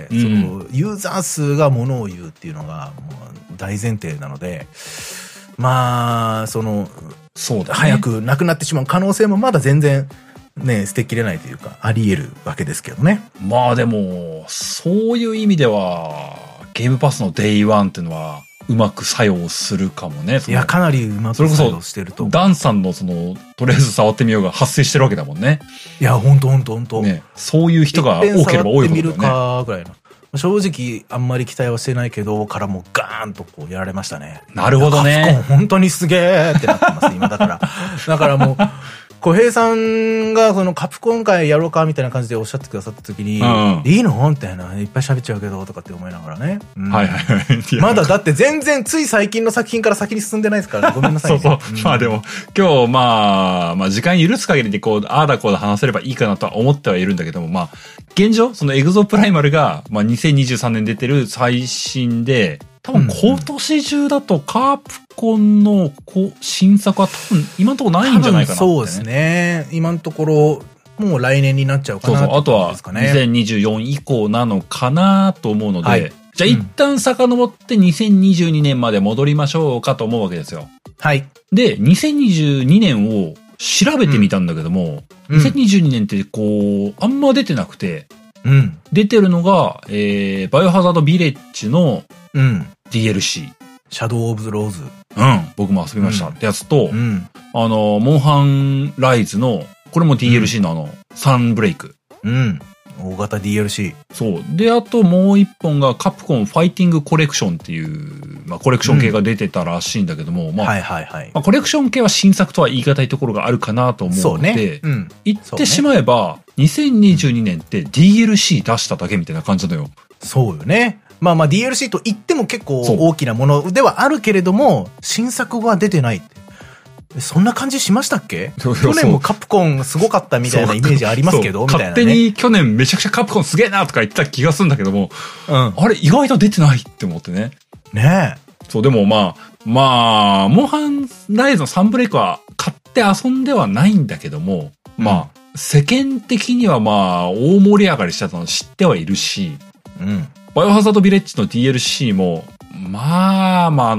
うん、そのユーザー数がものを言うっていうのがもう大前提なので、まあそのそうだね、 早くなくなってしまう可能性もまだ全然ね、捨てきれないというかあり得るわけですけどね。 まあでもそういう意味ではゲームパスのデイワンっていうのはうまく作用するかもね。 いや、かなりうまく作用してると。 ダンさんのその、とりあえず触ってみようが発生してるわけだもんね。 いや、ほんとほんとほんと。 ね。そういう人が多ければ多いほどね。 見るかぐらいの。正直、あんまり期待はしてないけど、からもうガーンとこうやられましたね。 なるほどね。 カプコン本当にすげーってなってます、今だから。だからもう、小平さんがそのカプコン会やろうかみたいな感じでおっしゃってくださった時に、うん、いいのみたいな、いっぱい喋っちゃうけどとかって思いながらね。うん、はいはいはい。まだだって全然つい最近の作品から先に進んでないですからね。ごめんなさい、ね。 そうそう。うん、まあでも、今日まあ、まあ時間許す限りでこう、ああだこうだ話せればいいかなとは思ってはいるんだけども、まあ、現状、そのエグゾプライマルが、まあにせんにじゅうさんねん出てる最新で、多分今年中だとカープコンのこ新作は多分今のところないんじゃないかなって、ね。 そうですね。今のところもう来年になっちゃうかなってことですかね。そうそう。あとはにせんにじゅうよん以降なのかなと思うので、はい、じゃあ一旦遡ってにせんにじゅうにねんまで戻りましょうかと思うわけですよ。 はい。 で、にせんにじゅうにねんを調べてみたんだけども、うん、にせんにじゅうにねんってこう、あんま出てなくて、 うん、 出てるのが、えー、バイオハザードビレッジの、 うん、 ディーエルシー。 シャドウオブローズ。 うん。僕も遊びましたってやつと、 うん、 あの、モンハンライズの、これも ディーエルシー のあの、サンブレイク。 うん。大型 ディーエルシー。 そう。で、あともう一本がカプコンファイティングコレクションっていう、まあコレクション系が出てたらしいんだけども、うん、まあ、 はいはいはい。 まあコレクション系は新作とは言い難いところがあるかなと思うので、 そうね。うん。 言ってしまえば、にせんにじゅうにねんって ディーエルシー 出しただけみたいな感じなのよ。 そうよね。まあまあ ディーエルシー と言っても結構大きなものではあるけれども、新作は出てないって。そんな感じしましたっけ？去年もカプコンすごかったみたいなイメージありますけど、みたいなね。 勝手に去年めちゃくちゃカプコンすげえなとか言ってた気がするんだけども、 うん、 あれ意外と出てないって思ってね。 ねえ。 そう、でもまあ、まあ、モンハンライズのサンブレイクは買って遊んではないんだけども、うん、まあ、世間的にはまあ、大盛り上がりしたの知ってはいるし、 うん。 バイオハザードビレッジの ディーエルシー も、まあまあ、あの、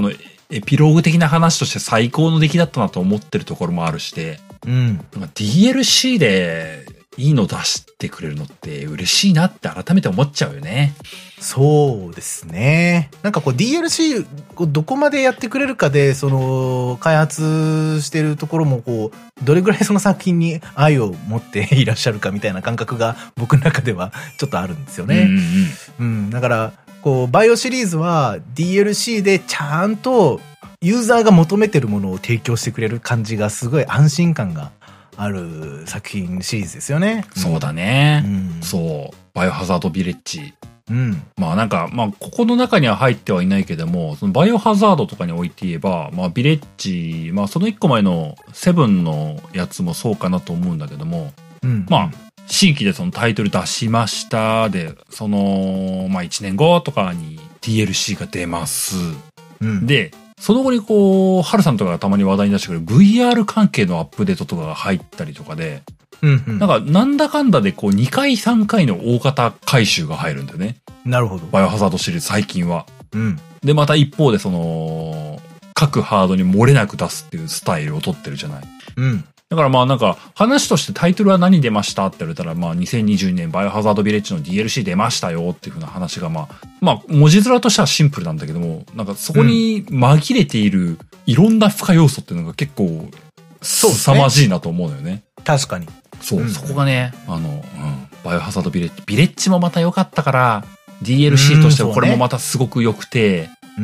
エピローグ的な話として最高の出来だったなと思ってるところもあるして、 うん。 なんか ディーエルシー でいいの出してくれるのって嬉しいなって改めて思っちゃうよね。 そうですね。なんかこう ディーエルシー こうどこまでやってくれるかで、その開発してるところもこうどれぐらいその作品に愛を持っていらっしゃるかみたいな感覚が僕の中ではちょっとあるんですよね。 うんうんうん、だからこうバイオシリーズは ディーエルシー でちゃんとユーザーが求めてるものを提供してくれる感じがすごい安心感がある作品シリーズですよね。 そうだね。 うん、 そう。バイオハザードビレッジ。 うん。 まあなんか、まあここの中には入ってはいないけども、そのバイオハザードとかにおいて言えば、まあビレッジ、まあその一個前のセブンのやつもそうかなと思うんだけども、 うん、 まあ新規でそのタイトル出しましたで、その、まあいちねんごとかに ディーエルシー が出ます。 うん、 で、その後にこう、ハルさんとかがたまに話題に出してくる ブイアール 関係のアップデートとかが入ったりとかで、 うんうん、 なんかなんだかんだでこうにかいさんかいの大型回収が入るんだよね。 なるほど。 バイオハザードシリーズ最近は。 うん。 で、また一方でその、各ハードに漏れなく出すっていうスタイルを取ってるじゃない。 うん。 だからまあなんか話としてタイトルは何出ましたって言われたらまあにせんにじゅうにねんバイオハザードビレッジの ディーエルシー 出ましたよっていう風な話がまあまあ文字面としてはシンプルなんだけどもなんかそこに紛れているいろんな付加要素っていうのが結構凄まじいなと思うのよね。 確かに。 そう、 うん、 そこがねあの、うん、バイオハザードビレッジビレッジもまた良かったから ディーエルシー としてはこれもまたすごく良くて、 うん、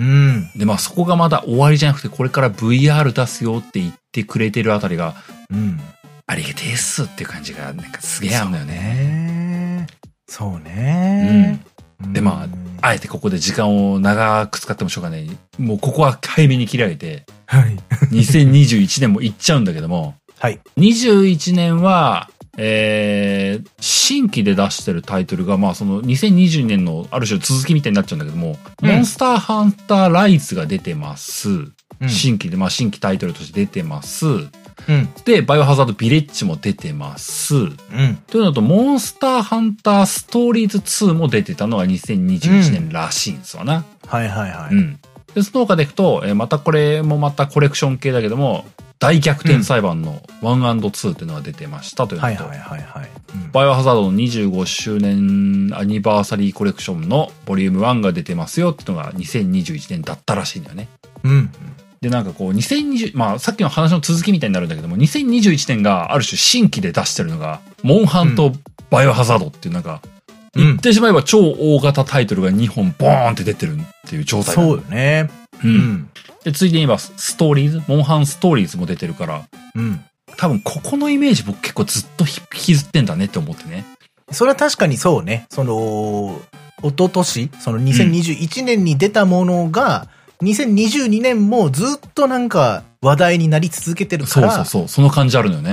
でまあそこがまだ終わりじゃなくてこれから ブイアール 出すよって言ってくれてるあたりが、 うん、 ありがてえっすっていう感じがなんかすげえあるんだよね。 そうね。 うん。でまああえてここで時間を長く使ってもしょうがない。もうここは早めに切られて、 はい。 にせんにじゅういちねんも行っちゃうんだけども、 はい。 にじゅういちねんはえー、新規で出してるタイトルが、まあそのにせんにじゅうねんのある種続きみたいになっちゃうんだけども、うん、モンスターハンターライズが出てます。うん、新規で、まあ新規タイトルとして出てます。うん、で、バイオハザードビレッジも出てます。うん、というのと、モンスターハンターストーリーズツーも出てたのがにせんにじゅういちねんらしいんですわな。うん、 はいはいはい。 うん。で、その他でいくと、えー、またこれもまたコレクション系だけども、大逆転裁判のワンアンドツーっていうのが出てましたというのと、 はいはいはいはい。 うん、バイオハザードのにじゅうごしゅうねんアニバーサリーコレクションのボリュームワンが出てますよっていうのがにせんにじゅういちねんだったらしいんだよね。 うん。 で、なんかこうにせんにじゅう、まあさっきの話の続きみたいになるんだけども、にせんにじゅういちねんがある種新規で出してるのが、モンハンとバイオハザードっていうなんか、うん、言ってしまえば超大型タイトルがにほんボーンって出てるっていう状態だ。 そうよね。 うん。うんで、ついでに言えば、ストーリーズモンハンストーリーズも出てるから、 うん。 多分、ここのイメージ僕結構ずっと引きずってんだねって思ってね。 それは確かにそうね。その、一昨年そのにせんにじゅういちねんに出たものが、うん、にせんにじゅうにねんもずっとなんか話題になり続けてるから。 そうそうそう。その感じあるのよね。 うん。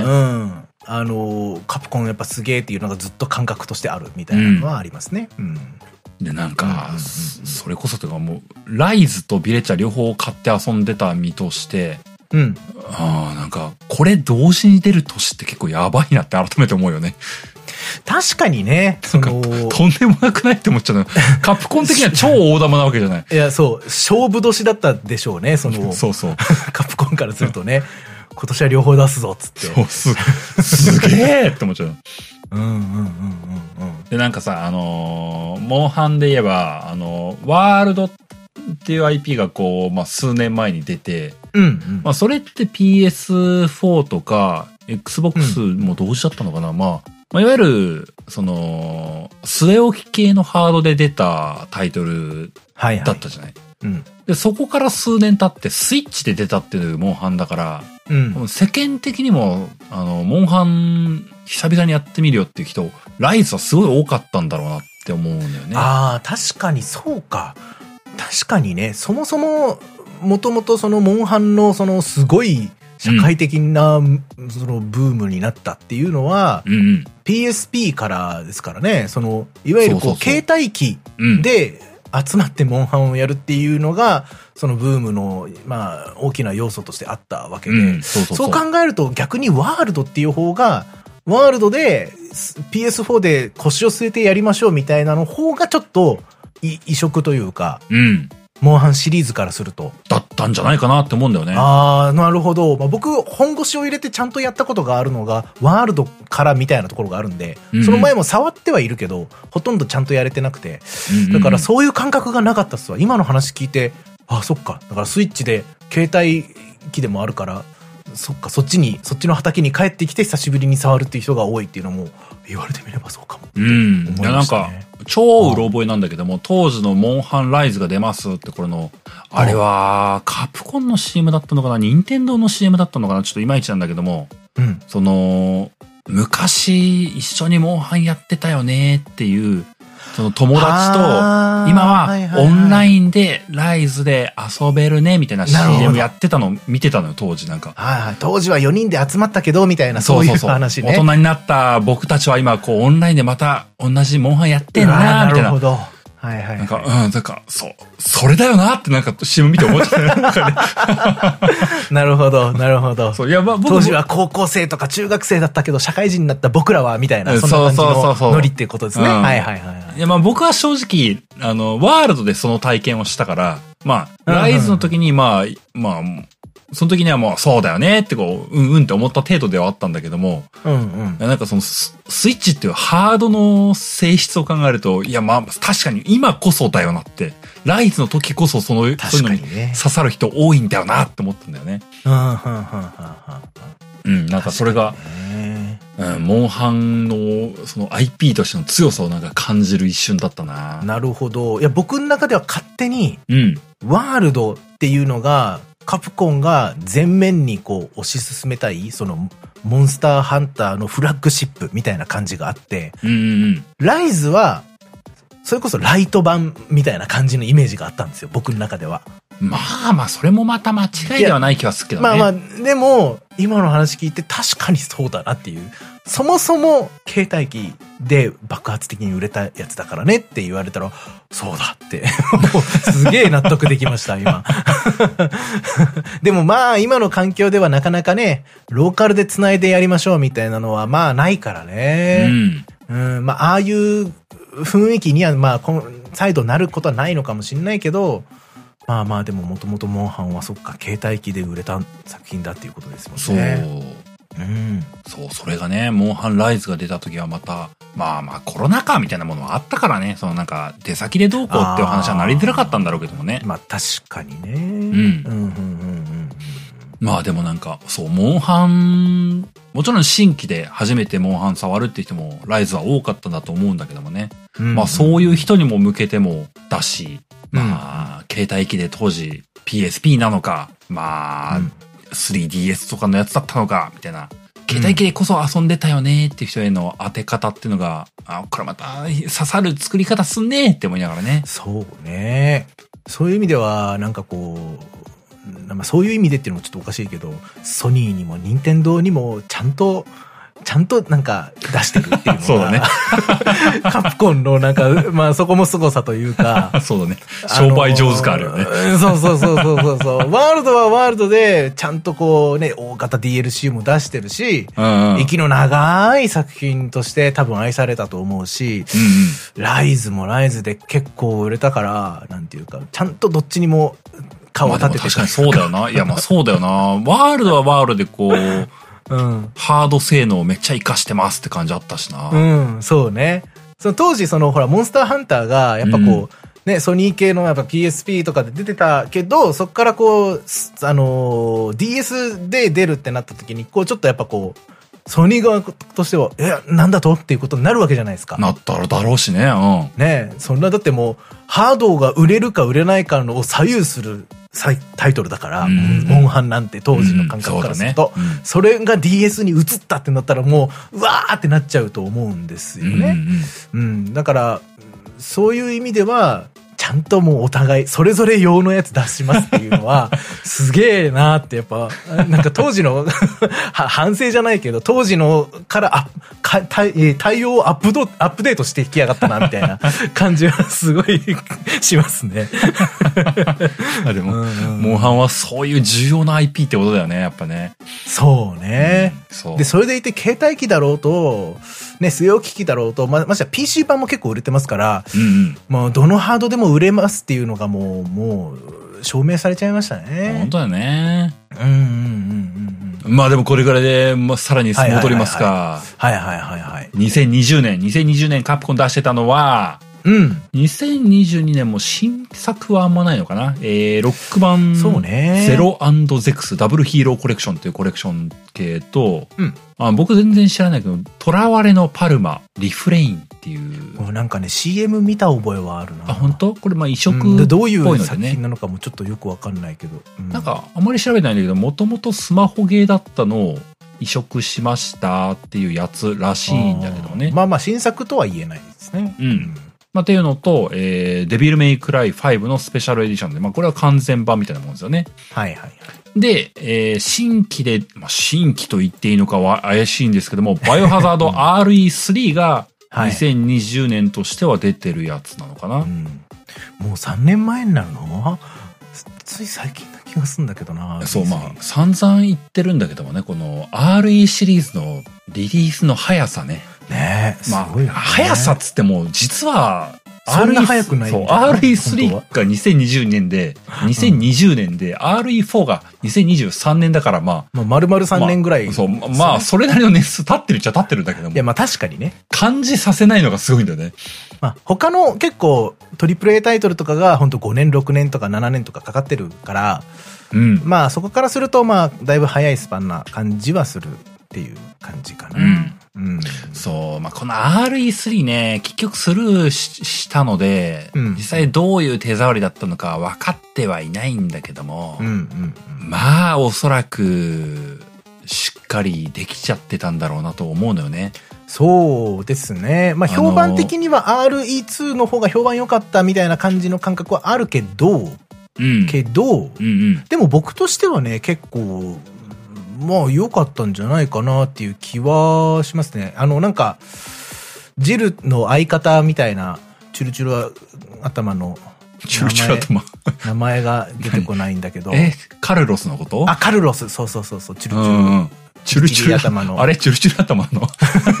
あの、カプコンやっぱすげえっていうのがずっと感覚としてあるみたいなのはありますね。うん。うんで、なんか、それこそというかもう、ライズとビレッジャ両方買って遊んでた身として、 うん。 ああ、なんか、これ同時に出る年って結構やばいなって改めて思うよね。 確かにね。 そのとんでもなくないって思っちゃうの。カプコン的には超大玉なわけじゃない。 いや、そう。勝負年だったでしょうね、その。 そうそう。 カプコンからするとね。今年は両方出すぞ、つって。 そう、す、すげえって思っちゃう。 うんうんうんうんうん。 で、なんかさ、あのー、モンハンで言えば、あのー、ワールドっていう アイピー がこう、まあ、数年前に出て、 うんうん、 まあ、それって ピーエスフォー とか、Xbox も同時だったのかな、うん、まあ、まあ、いわゆる、その、据え置き系のハードで出たタイトルだったじゃない。 はいはい、うん。 で、そこから数年経ってスイッチで出たっていうモンハンだから、 うん、 世間的にも、あの、モンハン久々にやってみるよっていう人、ライズはすごい多かったんだろうなって思うんだよね。 ああ、確かにそうか。確かにね、そもそも、もともとそのモンハンのそのすごい社会的な、うん、そのブームになったっていうのは、 うんうん、 ピーエスピー からですからね、その、いわゆるこう、そうそうそう携帯機で集まってモンハンをやるっていうのが、そのブームの、まあ、大きな要素としてあったわけで、うん、そうそうそう、そう考えると逆にワールドっていう方が、ワールドで ピーエスフォー で腰を据えてやりましょうみたいなの方がちょっと異色というか、 うん、 モンハンシリーズからすると。 だったんじゃないかなって思うんだよね。 ああ、なるほど。まあ、僕、本腰を入れてちゃんとやったことがあるのが、ワールドからみたいなところがあるんで、うんうん、その前も触ってはいるけど、ほとんどちゃんとやれてなくて、うんうんうん、だからそういう感覚がなかったっすわ。今の話聞いて、あ、そっか。だからスイッチで、携帯機でもあるから、そっか、そっちに、そっちの畑に帰ってきて久しぶりに触るっていう人が多いっていうのも、言われてみればそうかも。 うん。いや、なんか、超うろ覚えなんだけども、当時のモンハンライズが出ますってこれの、あれは、カプコンの シーエム だったのかな、任天堂の シーエム だったのかな、ちょっといまいちなんだけども、うん、その、昔一緒にモンハンやってたよねっていう、その友達と、今はオンラインでライズで遊べるねみたいな シーエム やってたの見てたのよ、当時なんか。 はいはい。当時はよにんで集まったけど、みたいな、そういう話ね。 大人になった僕たちは今、こう、オンラインでまた同じモンハンやってんな、みたいな。なるほど。はいはい。なんか、うん、なんか、そう、それだよなってなんか シーエム 見て思っちゃったなんか、ね。 なるほど、なるほど。そう、いや、まあ、僕当時は高校生とか中学生だったけど、社会人になった僕らは、みたいな、そんな感じのノリっていうことですね。はいはいはい。 いや、まあ僕は正直、あの、ワールドでその体験をしたから、まあ、ライズの時に、まあ、まあ、その時にはもうそうだよねってこう、うんうんって思った程度ではあったんだけども、うんうん、なんかそのスイッチっていうハードの性質を考えると、いやまあ確かに今こそだよなって、ライズの時こそその、そういうのに刺さる人多いんだよなって思ったんだよね。うん、なんかそれが、うん、モンハンのその アイピー としての強さをなんか感じる一瞬だったな。 なるほど。いや僕の中では勝手に、うん、ワールドっていうのが、カプコンが前面にこう推し進めたい、そのモンスターハンターのフラッグシップみたいな感じがあって、うんうん、ライズは、それこそライト版みたいな感じのイメージがあったんですよ、僕の中では。 まあまあ、それもまた間違いではない気はするけどね。 まあまあ、でも、今の話聞いて確かにそうだなっていう。そもそも携帯機で爆発的に売れたやつだからねって言われたら、そうだって。もうすげえ納得できました、今。でもまあ、今の環境ではなかなかね、ローカルで繋いでやりましょうみたいなのはまあないからね。うん。うん、まあ、ああいう雰囲気にはまあ、再度なることはないのかもしれないけど、まあまあでももともとモンハンはそっか、携帯機で売れた作品だっていうことですもんね。そう。うん。そう、 それがね、モンハンライズが出た時はまた、まあまあコロナ禍みたいなものはあったからね、そのなんか出先でどうこうっていう話はなりづらかったんだろうけどもね。 まあ確かにね。うん。うんうんうんうん。 まあでもなんか、そう、モンハン、もちろん新規で初めてモンハン触るって人もライズは多かったんだと思うんだけどもね。うんうん、まあそういう人にも向けてもだし、まあ、うん、携帯機で当時 ピーエスピー なのか、まあ、うん、スリーディーエス とかのやつだったのか、みたいな。携帯機でこそ遊んでたよねっていう人への当て方っていうのが、あ、これまた刺さる作り方すんねって思いながらね。 そうね。そういう意味では、なんかこう、まあ、そういう意味でっていうのもちょっとおかしいけど、ソニーにも任天堂にもちゃんと、ちゃんとなんか出してるっていうのがそうだね。 カプコンのなんか、まあそこも凄さというか。 そうだね。商売上手感あるよね。 そうそうそうそうそうそう。ワールドはワールドで、ちゃんとこうね、大型 ディーエルシー も出してるし、うんうん、息の長い作品として多分愛されたと思うし、うんうん、ライズもライズで結構売れたから、なんていうか、ちゃんとどっちにも顔を立てて確かにそうだよな。いやまあそうだよな。ワールドはワールドでこう、うん、ハード性能をめっちゃ活かしてますって感じあったしな。 うん、そうね。その当時、そのほら、モンスターハンターが、やっぱこう、うん、ね、ソニー系のやっぱ ピーエスピー とかで出てたけど、そっからこう、あのー、ディーエス で出るってなった時に、こう、ちょっとやっぱこう、ソニー側としては、え、なんだとっていうことになるわけじゃないですか。 なったらだろうしね。うん。 ね、そんな、だってもう、ハードが売れるか売れないかのを左右するタイトルだから、うん、モンハンなんて当時の感覚からすると、うん そ, ねうん、それが ディーエス に移ったってなったらもう、うわーってなっちゃうと思うんですよね。うん、うん、だから、そういう意味では、ちゃんともうお互い、それぞれ用のやつ出しますっていうのは、すげえなーってやっぱ、なんか当時の、反省じゃないけど、当時のからあか対、対応をアップド、アップデートしてきやがったな、みたいな感じはすごいしますね。 あでも、うんうん、モンハンはそういう重要な アイピー ってことだよね、やっぱね。 そうね、 うん、そうでそれでいて携帯機だろうとね据え置き機だろうとまましては ピーシー 版も結構売れてますから、 うんうん、 もうどのハードでも売れますっていうのがもうもう証明されちゃいましたね。 本当だよね。 うんうんうんうんうん。 まあでもこれぐらいで、まあ、さらに戻りますか。 はいはいはいはい。 にせんにじゅうねん、にせんにじゅうねんカプコン出してたのは、 うん。 にせんにじゅうにねんも新作はあんまないのかな。えー、ロックマン、 そうね。 ゼロ&ゼクスダブルヒーローコレクションというコレクション系と、 うん。 あ僕全然知らないけど、トラワレのパルマ、リフレインっていう。 もうなんかね、シーエム 見た覚えはあるな。 あ、本当？これまあ移植っぽいのでね、 うん、どういう作品なのかもちょっとよくわかんないけど。うん、 なんかあんまり調べてないんだけど、もともとスマホゲーだったのを移植しましたっていうやつらしいんだけどね。 まあまあ新作とは言えないですね。 うん。うんまあ、っていうのと、えー、デビルメイクライファイブのスペシャルエディションで、まあこれは完全版みたいなもんですよね。 はいはいはい。 で、えー、新規で、まあ、新規と言っていいのかは怪しいんですけども、バイオハザード アールイースリー がにせんにじゅうねんとしては出てるやつなのかな。 うん、もうさんねんまえになるの？つい最近な気がするんだけどな。 そう、まあ散々言ってるんだけどもね、この アールイー シリーズのリリースの速さね。 ねえ、すごいよね。 まあ、速さっつっても、実は、 そんな速くないんだよ。 そう、アールイースリー がにせんにじゅうねんで、にせんにじゅうねんで、アールイーフォー がにせんにじゅうさんねんだから、まあ。 まあ、丸々さんねんぐらい、 まあ。そう、まあ、それなりの年数経ってるっちゃ経ってるんだけども。 いや、まあ確かにね。 感じさせないのがすごいんだよね。 まあ、他の結構、トリプルエー タイトルとかが、ほんとごねん、ろくねんとかななねんとかかかってるから、 うん。 まあ、そこからすると、まあ、だいぶ早いスパンな感じはするっていう感じかな。 うんうん、 そう、まあ、この アールイースリー ね、結局スルー し, したので、うん、実際どういう手触りだったのか分かってはいないんだけども、 うんうんうん、 まあ、おそらく、しっかりできちゃってたんだろうなと思うのよね。 そうですね。まあ、評判的には アールイーツー の方が評判良かったみたいな感じの感覚はあるけど、うん、けど、うんうん、でも僕としてはね、結構、まあ良かったんじゃないかなっていう気はしますね。あのなんかジルの相方みたいなチュルチュル頭のチュルチュル頭名前が出てこないんだけどえカルロスのこと？ あカルロスそうそうそうそうチュルチュル、 うんうん、チュルチュル頭のあれチュルチュル頭の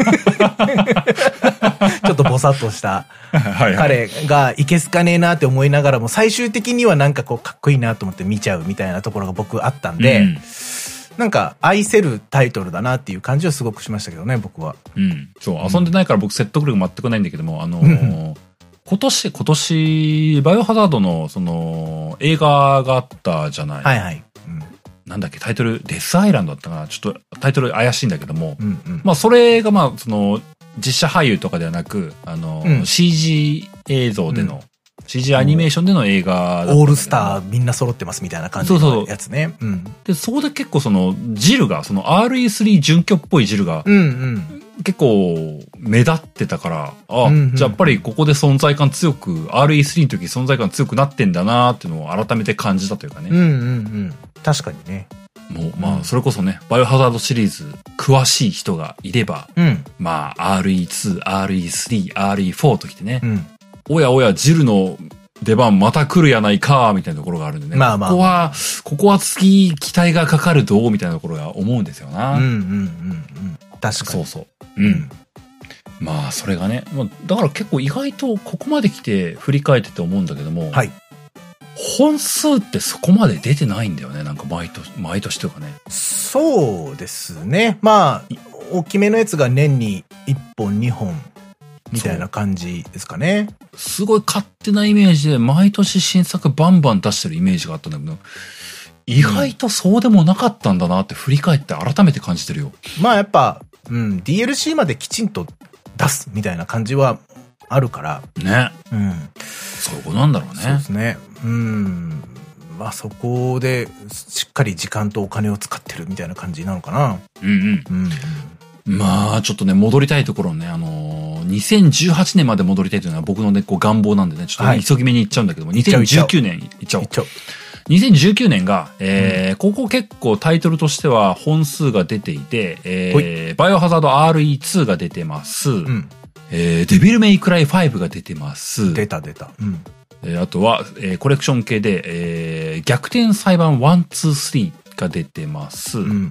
ちょっとボサッとした彼がいけすかねえなって思いながらも最終的にはなんかこうかっこいいなと思って見ちゃうみたいなところが僕あったんで、うんなんか愛せるタイトルだなっていう感じはすごくしましたけどね、僕は。 うん。そう、遊んでないから僕説得力全くないんだけども、あのー、今年、今年、バイオハザードの、その、映画があったじゃない。 はいはい。うん、 なんだっけ、タイトル、デスアイランドだったかな。ちょっとタイトル怪しいんだけども、 うんうん、 まあそれがまあ、その、実写俳優とかではなく、あの、うん、シージー 映像での、うんシージー アニメーションでの映画だったオールスターみんな揃ってますみたいな感じのやつね。 そうそう。うん、で、そこで結構その、ジルが、その アールイースリー 準拠っぽいジルが、 うんうん、 結構目立ってたから、あ、うんうん、じゃあやっぱりここで存在感強く、アールイースリー の時存在感強くなってんだなーっていうのを改めて感じたというかね。 うんうんうん。確かにね。 もう、まあ、それこそね、バイオハザードシリーズ、詳しい人がいれば、うん、まあ、アールイーツー、アールイースリー、アールイーフォー ときてね、うん、おやおや、ジルの、出番また来るやないかみたいなところがあるんでね。まあまあ。ここは、ここは次期待がかかるどうみたいなところが思うんですよな。 うんうんうんうん。確かに。 そうそう。うん。まあ、それがね。だから結構意外とここまで来て振り返ってて思うんだけども。 はい。 本数ってそこまで出てないんだよね。なんか毎年、毎年というかね。 そうですね。まあ、大きめのやつが年にいっぽん、にほん。みたいな感じですかね。 すごい勝手なイメージで毎年新作バンバン出してるイメージがあったんだけど、意外とそうでもなかったんだなって振り返って改めて感じてるよ。 まあやっぱ、うん、ディーエルシー まできちんと出すみたいな感じはあるから。 ね。 うん。 そういうことなんだろうね。 そうですね。うん。まあそこでしっかり時間とお金を使ってるみたいな感じなのかな。 うんうん。うんまあ、ちょっとね、戻りたいところね、あのー、にせんじゅうはちねんまで戻りたいというのは僕のね、こう願望なんでね、ちょっと急ぎ目に行っちゃうんだけども、はい、にせんじゅうきゅうねんいっちゃおう。いっちゃおう。にせんじゅうきゅうねんが、えー、うん、ここ結構タイトルとしては本数が出ていて、えー、バイオハザード アールイーツー が出てます。うん、えー、デビルメイクライファイブが出てます。 出た出た。うん。 えー、あとは、えー、コレクション系で、えー、逆転裁判いち、に、さんが出てます。うんこ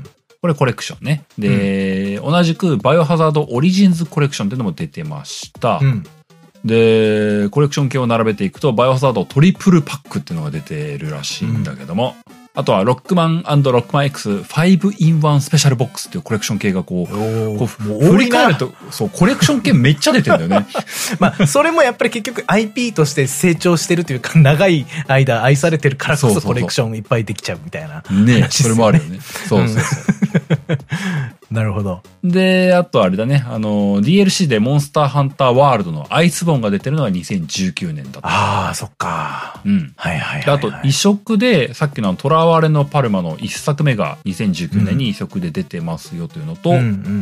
これコレクションね。で、うん、同じくバイオハザードオリジンズコレクションっていうのも出てました。うん、で、コレクション系を並べていくと、バイオハザードトリプルパックっていうのが出てるらしいんだけども、うん、あとはロックマン&ロックマン X ファイブインワンスペシャルボックスっていうコレクション系がこう、こう振り返ると、そう、コレクション系めっちゃ出てるんだよね。 まあ、それもやっぱり結局 アイピー として成長してるというか、長い間愛されてるからこそコレクションいっぱいできちゃうみたいな。 ね、それもあるよね。そうそうそう。 なるほど。 で、あとあれだね、あの、ディーエルシー でモンスターハンターワールドのアイスボーンが出てるのがにせんじゅうきゅうねんだった。 ああ、そっか。 うん。 はいはいはい、はい。 で、あと移植で、さっきのトラワレのパルマの一作目がにせんじゅうきゅうねんに移植で出てますよというのと、うんうん、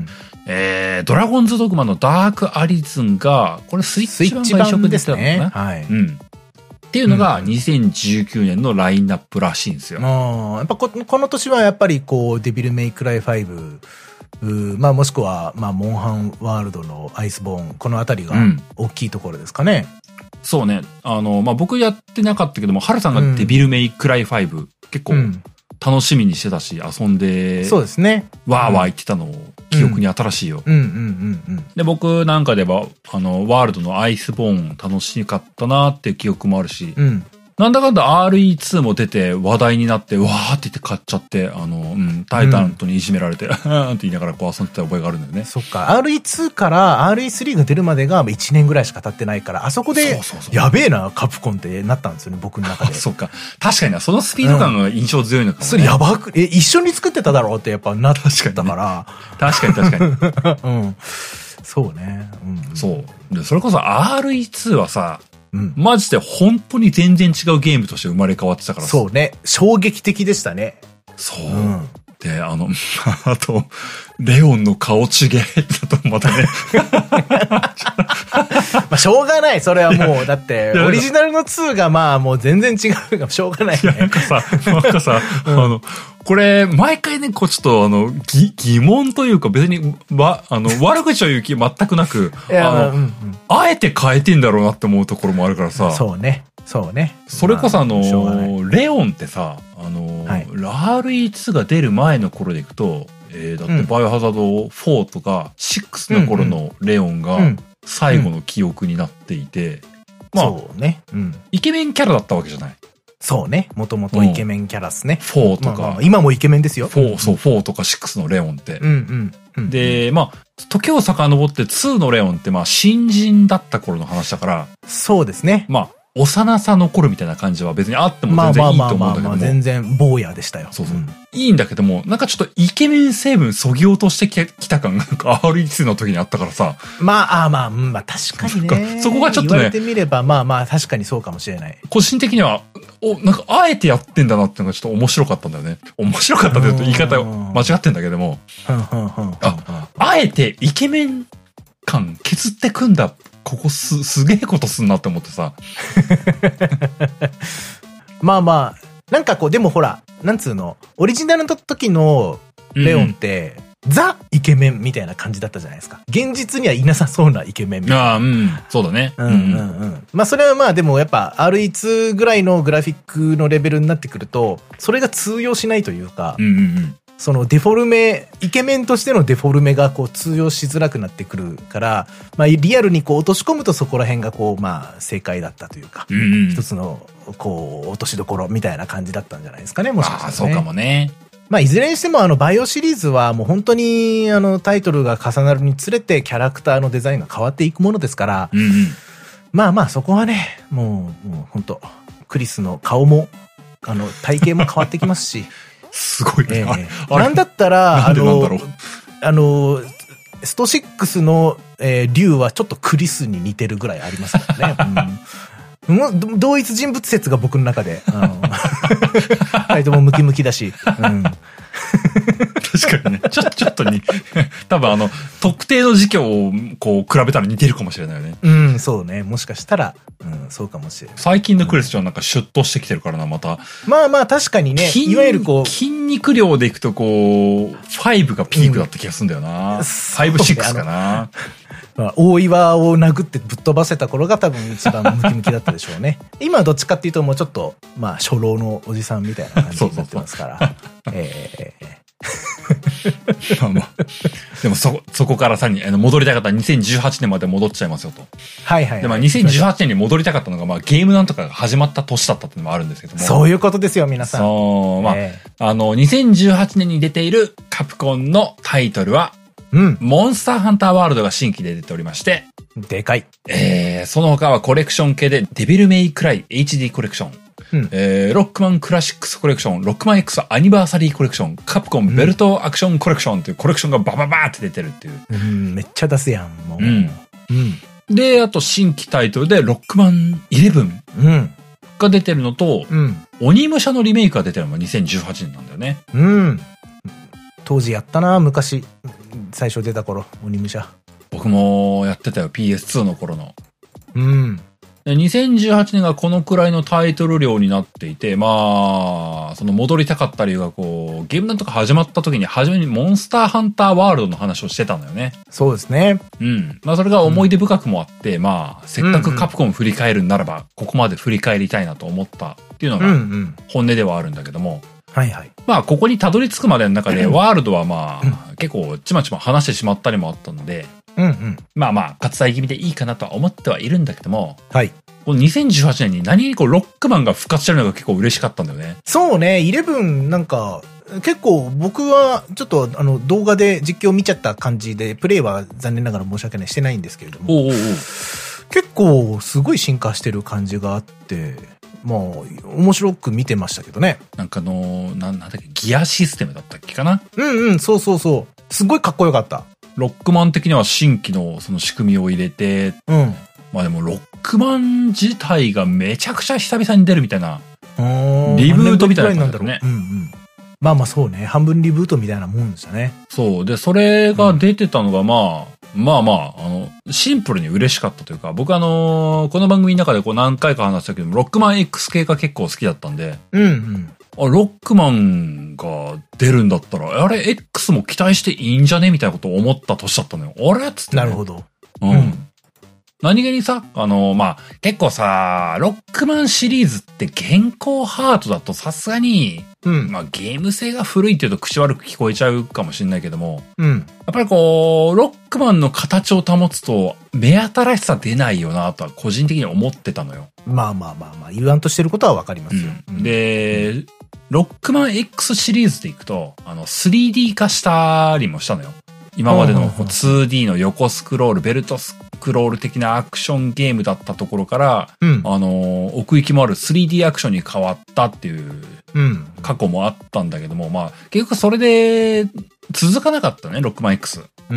えー、ドラゴンズドグマのダークアリズンが、これスイッチ版が移植で出てたのかな、ね、はい。うん。っていうのがにせんじゅうきゅうねんのラインナップらしいんですよ。 うん、やっぱこ、この年はやっぱりこう、デビルメイクライファイブ、まあもしくは、まあ、モンハンワールドのアイスボーン、このあたりが大きいところですかね。うん、 そうね。あの、まあ僕やってなかったけども、ハルさんがデビルメイクライファイブ、うん、結構楽しみにしてたし、遊んで、 そうですね。 わーわー言ってたのを記憶に新しいよ。うんうんうんうん。で、僕なんかでは、あの、ワールドのアイスボーン楽しかったなーっていう記憶もあるし、うん、なんだかんだ アールイーツー も出て話題になって、わーって言って買っちゃって、あの、うん、タイタントにいじめられて、うん、って言いながらこう遊んでた覚えがあるんだよね。 そっか。アールイーツー から アールイースリー が出るまでがいちねんぐらいしか経ってないから、あそこで、やべえな、カプコンってなったんですよね、僕の中で。 そっか。確かにな、そのスピード感が印象強いのかもね。 それやばく、え、一緒に作ってただろうってやっぱなったから。 確かに確かに。 うん。そうね。 うん、そう。で、それこそ アールイーツー はさ、うん、マジで本当に全然違うゲームとして生まれ変わってたからそうね。衝撃的でしたね。 そう。うん、で、あの、あと、レオンの顔ちげだとまたね。 まあ、しょうがない。それはもう、だって、オリジナルのツーがまあ、もう全然違うが、しょうがないね。 なんかさ、なんかさ、うん、あの、これ、毎回ね、こうちょっと、あの、疑、疑問というか、別に、わ、あの、悪口を言う気全くなく、あの、うんうん、あえて変えてんだろうなって思うところもあるからさ。 そうね。そうね。 それこそあの、レオンってさ、あの、はい、アールイーツー が出る前の頃でいくと、えー、だってバイオハザードフォーとかシックスの頃のレオンが最後の記憶になっていて、うんうん、まあ、そうね、うん。イケメンキャラだったわけじゃない。 そうね。もともとイケメンキャラっすね。 フォーとか、まあまあ。 今もイケメンですよ。 フォー、そう、フォーとかシックスのレオンって。うんうんうん、で、まあ、時を遡ってツーのレオンってまあ新人だった頃の話だから。 そうですね。 まあ、幼さ残るみたいな感じは別にあっても全然いいと思うんだけども。 全然坊やでしたよ。 そうそう、うん。いいんだけども、なんかちょっとイケメン成分そぎ落としてきた感がなんか アールイーツー の時にあったからさ。 まあ、あまあ、まあ確かにね。 そこがちょっとね。 言われてみればまあまあ確かにそうかもしれない。 個人的には、お、なんかあえてやってんだなっていうのがちょっと面白かったんだよね。面白かったって言うと言い方間違ってんだけども。あ、あえてイケメン感削ってくんだ。ここす、すげえことすんなって思ってさ。 まあまあ、なんかこう、でもほら、なんつうの、オリジナルの時のレオンって、うん、ザ・イケメンみたいな感じだったじゃないですか。現実にはいなさそうなイケメンみたいな。 ああ、うん。そうだね。 うんうんうん。まあそれはまあでもやっぱ アールイーツー ぐらいのグラフィックのレベルになってくると、それが通用しないというか、うんうんうん、そのデフォルメ、イケメンとしてのデフォルメがこう通用しづらくなってくるから、まあリアルにこう落とし込むとそこら辺がこうまあ正解だったというか、うんうん、一つのこう落としどころみたいな感じだったんじゃないですかね、もしかしたらね。 ああ、そうかもね。 まあいずれにしてもあのバイオシリーズはもう本当にあのタイトルが重なるにつれてキャラクターのデザインが変わっていくものですから、うんうん、まあまあそこはね、もう、もう本当クリスの顔もあの体型も変わってきますし。 すごいね。 えー、なんだったら、あの、あの、ストシックスの、えー、竜はちょっとクリスに似てるぐらいありますからね。うん、同一人物説が僕の中で。あの二人ともムキムキだし。うん、 確かにね。ちょ、ちょっとに、多分あの、特定の事件をこう比べたら似てるかもしれないよね。 うん、そうね。もしかしたら、うん、そうかもしれない。 最近のクリスチャンなんかシュッとしてきてるからな、また。 まあまあ確かにね、いわゆるこう。 筋肉量でいくとこう、ファイブがピークだった気がするんだよな。うん、ファイブ、シックスかな。 まあ、大岩を殴ってぶっ飛ばせた頃が多分一番ムキムキだったでしょうね。今はどっちかっていうともうちょっと、まあ、初老のおじさんみたいな感じになってますから。えーまあまあ。でもそ、そこからさらに、あの、戻りたかったらにせんじゅうはちねんまで戻っちゃいますよと。 はいはい、はい。 で、まあにせんじゅうはちねんに戻りたかったのが、まあゲームなんとかが始まった年だったっていうのもあるんですけども。 そういうことですよ、皆さん。 そう、まあ、 えあの、にせんじゅうはちねんに出ているカプコンのタイトルは、 うん。 モンスターハンターワールドが新規で出ておりまして、 でかい。 えー、その他はコレクション系で、デビルメイクライ エイチディー コレクション、うん、えー、ロックマンクラシックスコレクション、ロックマン X アニバーサリーコレクション、カプコンベルトアクションコレクションというコレクションがバババーって出てるっていう。 うん、めっちゃ出すやん、もう。うん。 うん。で、あと新規タイトルで、ロックマンイレブンが出てるのと、うん、鬼武者のリメイクが出てるのがにせんじゅうはちねんなんだよね。 うん。当時やったな、昔。最初出た頃、鬼武者。 僕もやってたよ、ピーエスツー の頃の。 うん。 にせんじゅうはちねんがこのくらいのタイトル量になっていて、まあ、その戻りたかった理由がこう、ゲームなんとか始まった時に初めにモンスターハンターワールドの話をしてたのよね。 そうですね。 うん。まあそれが思い出深くもあって、うん、まあ、せっかくカプコン振り返るんならば、うんうん、ここまで振り返りたいなと思ったっていうのが本音ではあるんだけども、 はいはい。 まあ、ここにたどり着くまでの中で、ワールドはまあ、結構ちまちま話してしまったりもあったので、 うんうん、 まあまあ、割愛気味でいいかなとは思ってはいるんだけども、 はい。 このにせんじゅうはちねんに何にこう、ロックマンが復活してるのが結構嬉しかったんだよね。 そうね、イレブンなんか、結構僕はちょっとあの動画で実況見ちゃった感じで、プレイは残念ながら申し訳ないしてないんですけれども、 おうおうおう、 結構すごい進化してる感じがあって、まあ、面白く見てましたけどね。 なんかあのー、な、なんだっけ、ギアシステムだったっけかな？ うんうん、そうそうそう。すごいかっこよかった。 ロックマン的には新規のその仕組みを入れて、 うん。 まあでもロックマン自体がめちゃくちゃ久々に出るみたいな、リブートみたいな感じだね。 うんうん。まあまあそうね。半分リブートみたいなもんでしたね。 そう。で、それが出てたのがまあ、うん、まあまあ、あの、シンプルに嬉しかったというか、僕あのー、この番組の中でこう何回か話したけども、ロックマン X 系が結構好きだったんで、 うんうん。 あ、ロックマンが出るんだったら、あれ X も期待していいんじゃねみたいなことを思った年だったのよ。あれっつって、ね。 なるほど。 うん。うん何気にさ、あの、まあ、結構さ、ロックマンシリーズって現行ハートだとさすがに、うん、まあゲーム性が古いって言うと口悪く聞こえちゃうかもしれないけども、 うん、 やっぱりこう、ロックマンの形を保つと目新しさ出ないよなとは個人的に思ってたのよ。 まあまあまあまあ、言わんとしてることはわかりますよ。 うん、で、うん、ロックマン X シリーズでいくと、あの、スリーディー 化したりもしたのよ。今までの ツーディー の横スクロール、ベルトスクロール的なアクションゲームだったところから、うん、あの、奥行きもある スリーディー アクションに変わったっていう過去もあったんだけども、まあ、結局それで続かなかったね、ロックマン X。 うん。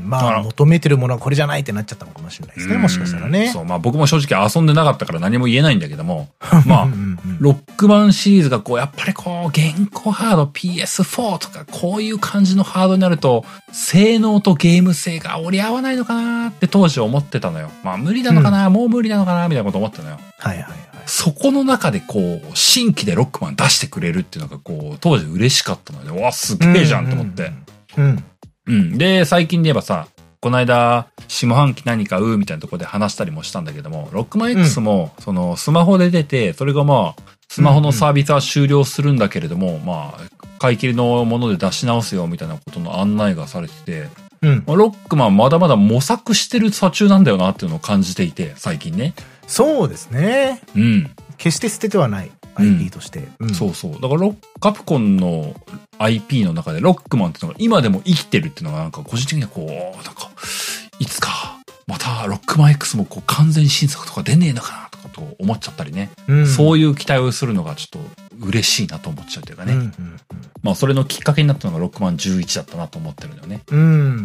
まあ、求めてるものはこれじゃないってなっちゃったのかもしれないですね、もしかしたらね。 そう、まあ僕も正直遊んでなかったから何も言えないんだけども、まあ、ロックマンシリーズがこう、やっぱりこう、現行ハード ピーエスフォー とかこういう感じのハードになると、性能とゲーム性が折り合わないのかなって当時思ってたのよ。まあ無理なのかな、うん、もう無理なのかなみたいなこと思ってたのよ。 はいはいはい。 そこの中でこう、新規でロックマン出してくれるっていうのがこう、当時嬉しかったので、わ、すげえじゃんと思って。 うん、うんうん。で、最近で言えばさ、この間、下半期何買うみたいなところで話したりもしたんだけども、ロックマン X も、その、スマホで出て、それがまあ、スマホのサービスは終了するんだけれども、まあ、買い切りのもので出し直すよ、みたいなことの案内がされてて、 うん、 ロックマンまだまだ模索してる途中なんだよなっていうのを感じていて、最近ね。 そうですね。 うん。 決して捨ててはない。アイピー として、 うんうん。そうそう。だからロ、カプコンの アイピー の中でロックマンっていうのが今でも生きてるっていうのがなんか個人的にはこう、なんか、いつか、またロックマン X もこう完全新作とか出ねえのかなとかと思っちゃったりね。うん、そういう期待をするのがちょっと嬉しいなと思っちゃうというかね。うんうんうん、まあそれのきっかけになったのがロックマンじゅういちだったなと思ってるんだよね。 うん。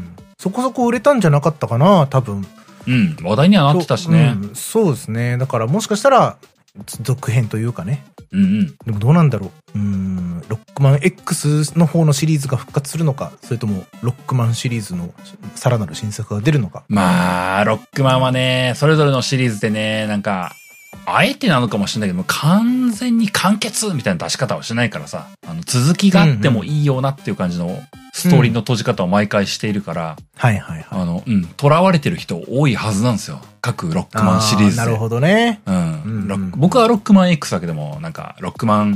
そこそこ売れたんじゃなかったかな、多分。 うん。話題にはなってたしね。 うん、そうですね。だからもしかしたら、続編というかね。 うんうん。 でもどうなんだろう。うーん。ロックマン X の方のシリーズが復活するのか、それともロックマンシリーズのさらなる新作が出るのか。 まあ、ロックマンはね、それぞれのシリーズでね、なんか、あえてなのかもしれないけども、完全に完結みたいな出し方はしないからさ、あの、続きがあってもいいよなっていう感じのストーリーの閉じ方を毎回しているから、うん、 はいはいはい。 あの、うん、囚われてる人多いはずなんですよ。各ロックマンシリーズで。 なるほどね。 うん。うんうん、僕はロックマン X だけでも、なんか、ロックマン、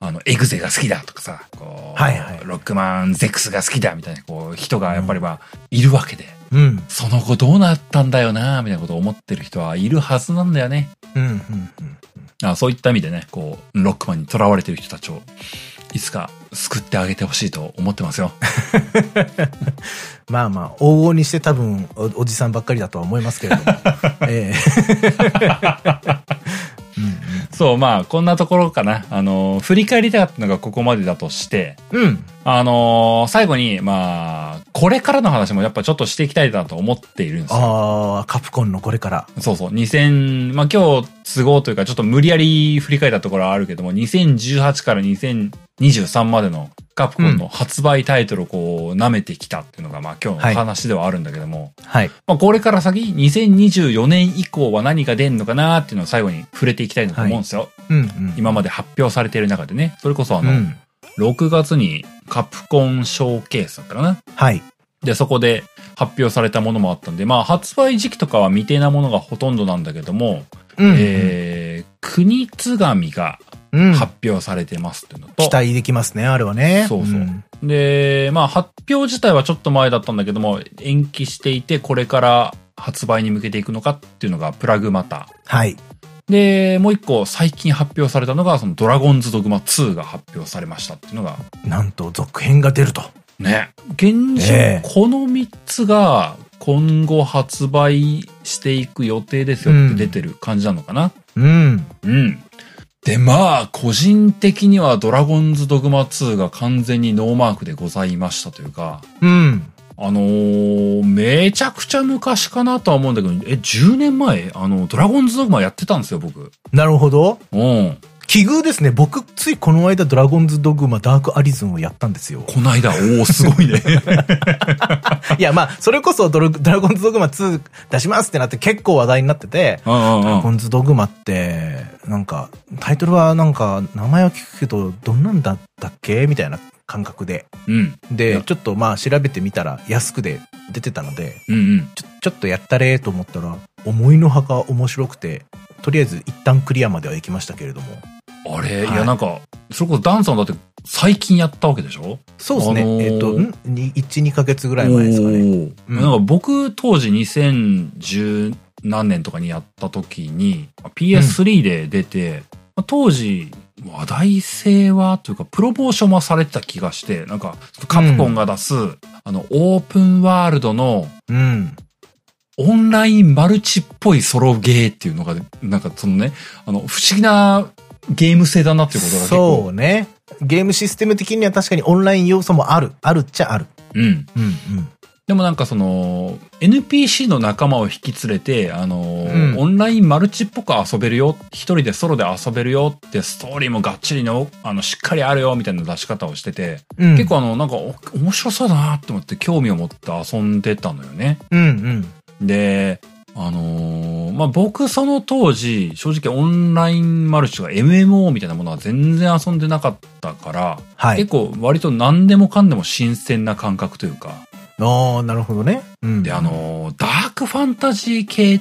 あの、エグゼが好きだとかさ、こう、 はいはい、 ロックマンゼックスが好きだみたいな、こう、人がやっぱりまあ、いるわけで。 うん。 その後どうなったんだよなみたいなことを思ってる人はいるはずなんだよね。 うん、うん、うん。 あ、そういった意味でね、こう、ロックマンに囚われてる人たちを、いつか救ってあげてほしいと思ってますよ。 まあまあ、往々にして多分お、おじさんばっかりだとは思いますけれども。ええうんうん、 そう、まあ、こんなところかな。あの、振り返りたかったのがここまでだとして、 うん。 あの、最後に、まあ、これからの話もやっぱちょっとしていきたいなと思っているんですよ。 ああ、カプコンのこれから。 そうそう。にせん、まあ今日都合というかちょっと無理やり振り返ったところはあるけども、にせんじゅうはちからにせんにじゅうさんまでのカプコンの発売タイトルをこう舐めてきたっていうのがまあ今日の話ではあるんだけども、 はい。 まあこれから先にせんにじゅうよねん以降は何が出んのかなっていうのを最後に触れていきたいなと思うんですよ。 はい、うんうん、 今まで発表されている中でね、それこそあの、うん、ろくがつにカプコンショーケースだったかな。 はい。 で、そこで発表されたものもあったんで、まあ発売時期とかは未定なものがほとんどなんだけども、うんうん、えー、国津神が発表されてますっていうのと、 期待できますね、あれはね。 そうそう。うん、で、まあ発表自体はちょっと前だったんだけども、延期していて、これから発売に向けていくのかっていうのがプラグマタ。 はい。 で、もう一個最近発表されたのが、そのドラゴンズドグマツーが発表されましたっていうのが。 なんと続編が出ると。 ね。現状、えー、このみっつが今後発売していく予定ですよって出てる感じなのかな。 うん。 うん。で、まあ、個人的にはドラゴンズドグマツーが完全にノーマークでございましたというか。 うん。 あのー、めちゃくちゃ昔かなとは思うんだけど、え、じゅうねんまえあの、ドラゴンズドグマやってたんですよ、僕。 なるほど。 うん。 奇遇ですね。僕、ついこの間ドラゴンズドグマダークアリズムをやったんですよ。 この間、おー、すごいね。 いや、まあ、それこそドラ、ドラゴンズドグマツー出しますってなって結構話題になってて、 うんうんうん、 ドラゴンズドグマって、なんか、タイトルはなんか、名前は聞くけど、どんなんだったっけみたいな感覚で。 うん。 で、ちょっとまあ調べてみたら安くで出てたので、 うんうん、 ちょ、ちょっとやったれと思ったら、思いのほか面白くて、とりあえず一旦クリアまでは行きましたけれども。 あれ、はい、いやなんか、それこそダンさんだって最近やったわけでしょ？ そうですね。あのー、えっと、ん いち、にかげつぐらい前ですかね。 うん、なんか僕当時にせんじゅう何年とかにやった時に ピーエススリー で出て、うん、当時話題性はというかプロモーションはされてた気がして、なんかカプコンが出す、うん、あのオープンワールドの、 うん、 オンラインマルチっぽいソロゲーっていうのが、なんかそのね、あの不思議なゲーム性だなっていうことが結構。 そうね。ゲームシステム的には確かにオンライン要素もある。あるっちゃある。 うん。うんうん。 でもなんかその、エヌピーシー の仲間を引き連れて、あの、うん、オンラインマルチっぽく遊べるよ。一人でソロで遊べるよってストーリーもがっちりの、あの、しっかりあるよみたいな出し方をしてて、うん、結構あの、なんか面白そうだなって思って興味を持って遊んでたのよね。 うんうん。で、あのー、まあ、僕その当時、正直オンラインマルチとか エムエムオー みたいなものは全然遊んでなかったから、 はい、 結構割と何でもかんでも新鮮な感覚というか。 ああ、なるほどね。うん、 で、あのー、ダークファンタジー系って、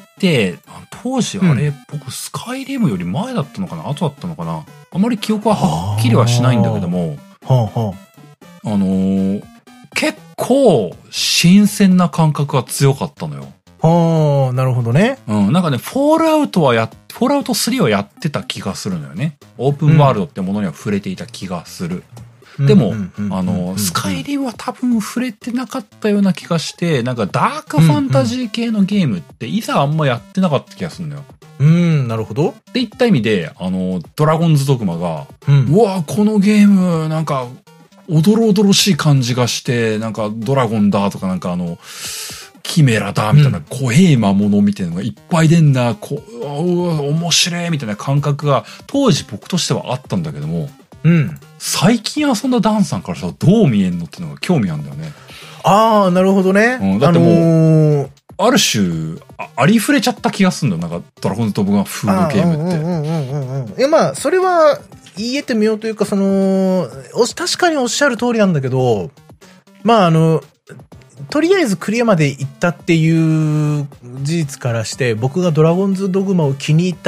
当時あれ、うん、僕スカイリムより前だったのかな後だったのかなあまり記憶ははっきりはしないんだけども、 はあはあ、あのー、結構新鮮な感覚が強かったのよ。 ああ、なるほどね。 うん。なんかね、フォールアウトはや、フォールアウトスリーはやってた気がするのよね。オープンワールドってものには触れていた気がする。うん、でも、あの、スカイリムは多分触れてなかったような気がして、なんかダークファンタジー系のゲームっていざあんまやってなかった気がするのよ。 うん、なるほど。 っていった意味で、あの、ドラゴンズドグマが、うん、うわこのゲーム、なんか、おどろおどろしい感じがして、なんかドラゴンだとかなんかあの、キメラだみたいな、怖え魔物みたいなのがいっぱい出んな、こう、面白いみたいな感覚が当時僕としてはあったんだけども、 うん。 最近遊んだダンさんからしたらどう見えんのっていうのが興味あるんだよね。 ああ、なるほどね。 うん、だってもう、あのー、ある種あ、ありふれちゃった気がするんだよ。なんかドラゴンズドグマ風のゲームって。 うんうんうんうんうん。いやまあ、それは言えてみようというか、その、確かにおっしゃる通りなんだけど、まああの、とりあえずクリアまで行ったっていう事実からして、僕がドラゴンズドグマを気に入った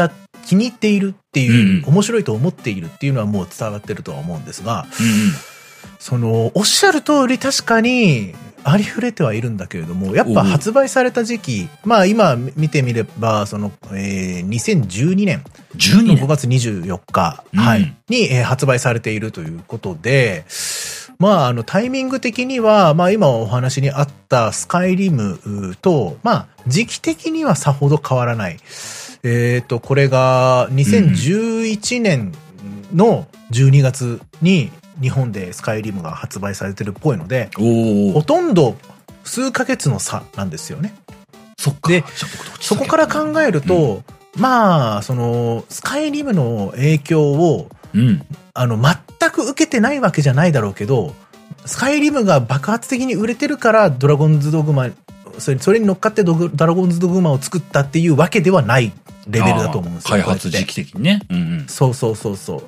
気に入っているっていう、うん、面白いと思っているっていうのはもう伝わってるとは思うんですが、うん、そのおっしゃる通り確かにありふれてはいるんだけれども、やっぱ発売された時期、まあ今見てみれば、その、えー、にせんじゅうにねんのごがつにじゅうよっか、うん、はい、に、えー、発売されているということで、まああのタイミング的には、まあ今お話にあったスカイリムと、まあ時期的にはさほど変わらない。えっと、これがにせんじゅういちねんのじゅうにがつに、日本でスカイリムが発売されてるっぽいので、ほとんど数ヶ月の差なんですよね。 そっか。 で、そこから考えると、うん、まあ、その、スカイリムの影響を、うん、あの、全く受けてないわけじゃないだろうけど、スカイリムが爆発的に売れてるから、ドラゴンズドグマ、それ、それに乗っかってドラゴンズドグマを作ったっていうわけではないレベルだと思うんですよ。 開発時期的にね。 うんうん、そうそうそうそう。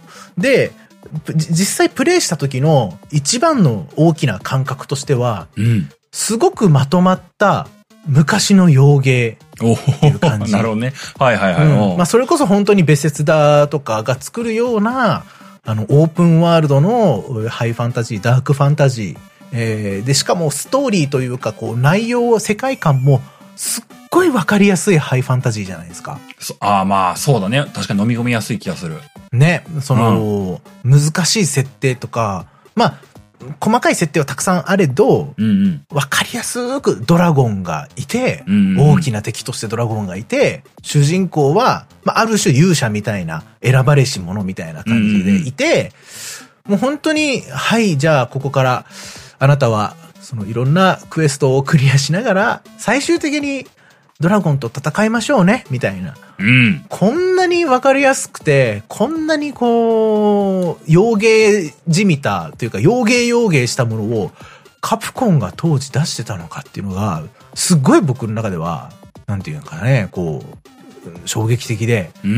で、実際プレイした時の一番の大きな感覚としては、うん、すごくまとまった昔の洋芸っていう感じ。 なるほどね。はいはいはい。 うん、まあそれこそ本当にベセツダとかが作るような、あの、オープンワールドのハイファンタジー、ダークファンタジー、えー、で、しかもストーリーというか、こう、内容、世界観も、すっごいわかりやすいハイファンタジーじゃないですか。 ああ、まあ、そうだね。確かに飲み込みやすい気がする。 ね、その、うん、難しい設定とか、まあ、細かい設定はたくさんあれど、うんうん、わかりやすくドラゴンがいて、うんうん、大きな敵としてドラゴンがいて、主人公は、まあ、ある種勇者みたいな、選ばれし者みたいな感じでいて、うんうん、もう本当に、はい、じゃあここから、あなたは、そのいろんなクエストをクリアしながら、最終的にドラゴンと戦いましょうね、みたいな。うん、こんなにわかりやすくて、こんなにこう、洋芸じみた、というか洋芸洋芸したものを、カプコンが当時出してたのかっていうのが、すっごい僕の中では、なんていうのかね、こう、衝撃的で。うん。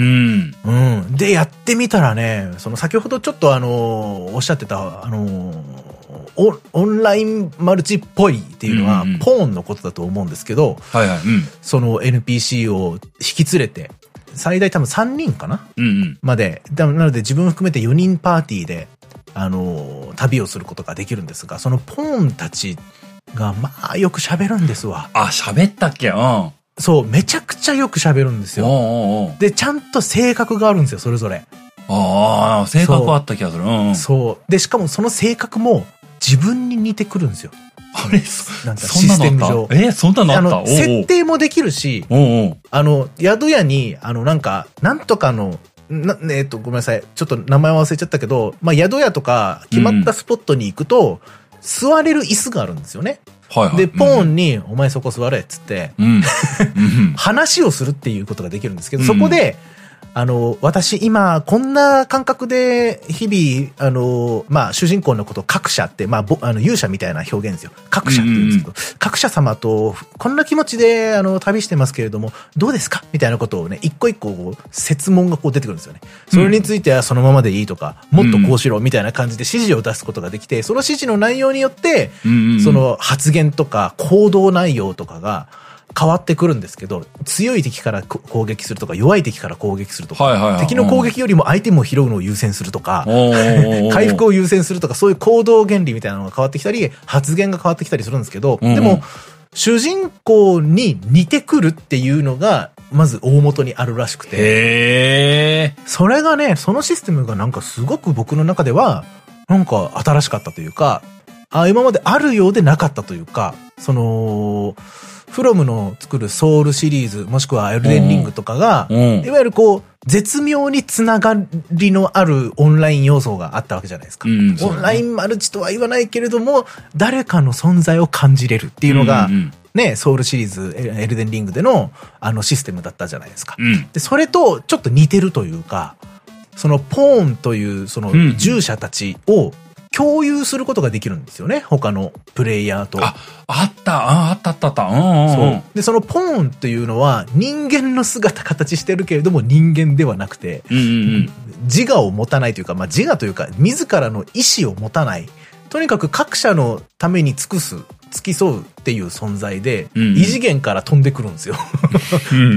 うん。で、やってみたらね、その先ほどちょっとあの、おっしゃってた、あの、オ, オンラインマルチっぽいっていうのは、うんうん、ポーンのことだと思うんですけど、はいはい、うん、その エヌピーシー を引き連れて、最大多分さんにんかな、うんうん、まで、なので自分含めてよにんパーティーで、あのー、旅をすることができるんですが、そのポーンたちが、まあ、よく喋るんですわ。 あ、喋ったっけ？うん。 そう、めちゃくちゃよく喋るんですよ。おうおうおう。で、ちゃんと性格があるんですよ、それぞれ。 ああ、性格あった気がする。うんうん、 そう。で、しかもその性格も、自分に似てくるんですよ。 あれ、なんかシステム上。えー、そんなのあった？ あの、設定もできるし、おうおう、あの、宿屋に、あの、なんか、なんとかの、な、えっと、ごめんなさい。ちょっと名前忘れちゃったけど、まあ、宿屋とか、決まったスポットに行くと、うん、座れる椅子があるんですよね。はいはい、で、ポーンに、うん、お前そこ座れっつって、うん、話をするっていうことができるんですけど、うん、そこで、あの、私今、こんな感覚で、日々、あの、まあ、主人公のことを各社って、まあ、ぼあの、勇者みたいな表現ですよ。各社って言うんですけど、うんうん、各社様と、こんな気持ちで、あの、旅してますけれども、どうですかみたいなことをね、一個一個、設問がこう出てくるんですよね。それについてはそのままでいいとか、もっとこうしろ、みたいな感じで指示を出すことができて、その指示の内容によって、うんうん、その発言とか、行動内容とかが、変わってくるんですけど、強い敵から攻撃するとか、弱い敵から攻撃するとか、はいはいはい、敵の攻撃よりもアイテムを拾うのを優先するとか、回復を優先するとか、そういう行動原理みたいなのが変わってきたり、発言が変わってきたりするんですけど、うんうん、でも、主人公に似てくるっていうのが、まず大元にあるらしくて、へー、それがね、そのシステムがなんかすごく僕の中では、なんか新しかったというか、あ、今まであるようでなかったというか、その、フロムの作るソウルシリーズ、もしくはエルデンリングとかが、うん、いわゆるこう、絶妙につながりのあるオンライン要素があったわけじゃないですか。うん、オンラインマルチとは言わないけれども、誰かの存在を感じれるっていうのが、うんうん、ね、ソウルシリーズ、エルデンリングでの、あのシステムだったじゃないですか。うん、で、それとちょっと似てるというか、そのポーンという、その従者たちを、共有することができるんですよね。他のプレイヤーと。 あ、あった、あ、あったあったあった。うんうんうん。そう。 で、そのポーンっていうのは人間の姿形してるけれども人間ではなくて、うんうんうん、自我を持たないというか、まあ、自我というか自らの意志を持たない。とにかく各社のために尽くす付き添うっていう存在で、 うんうん、 異次元から飛んでくるんですよ。 うんうん、うん、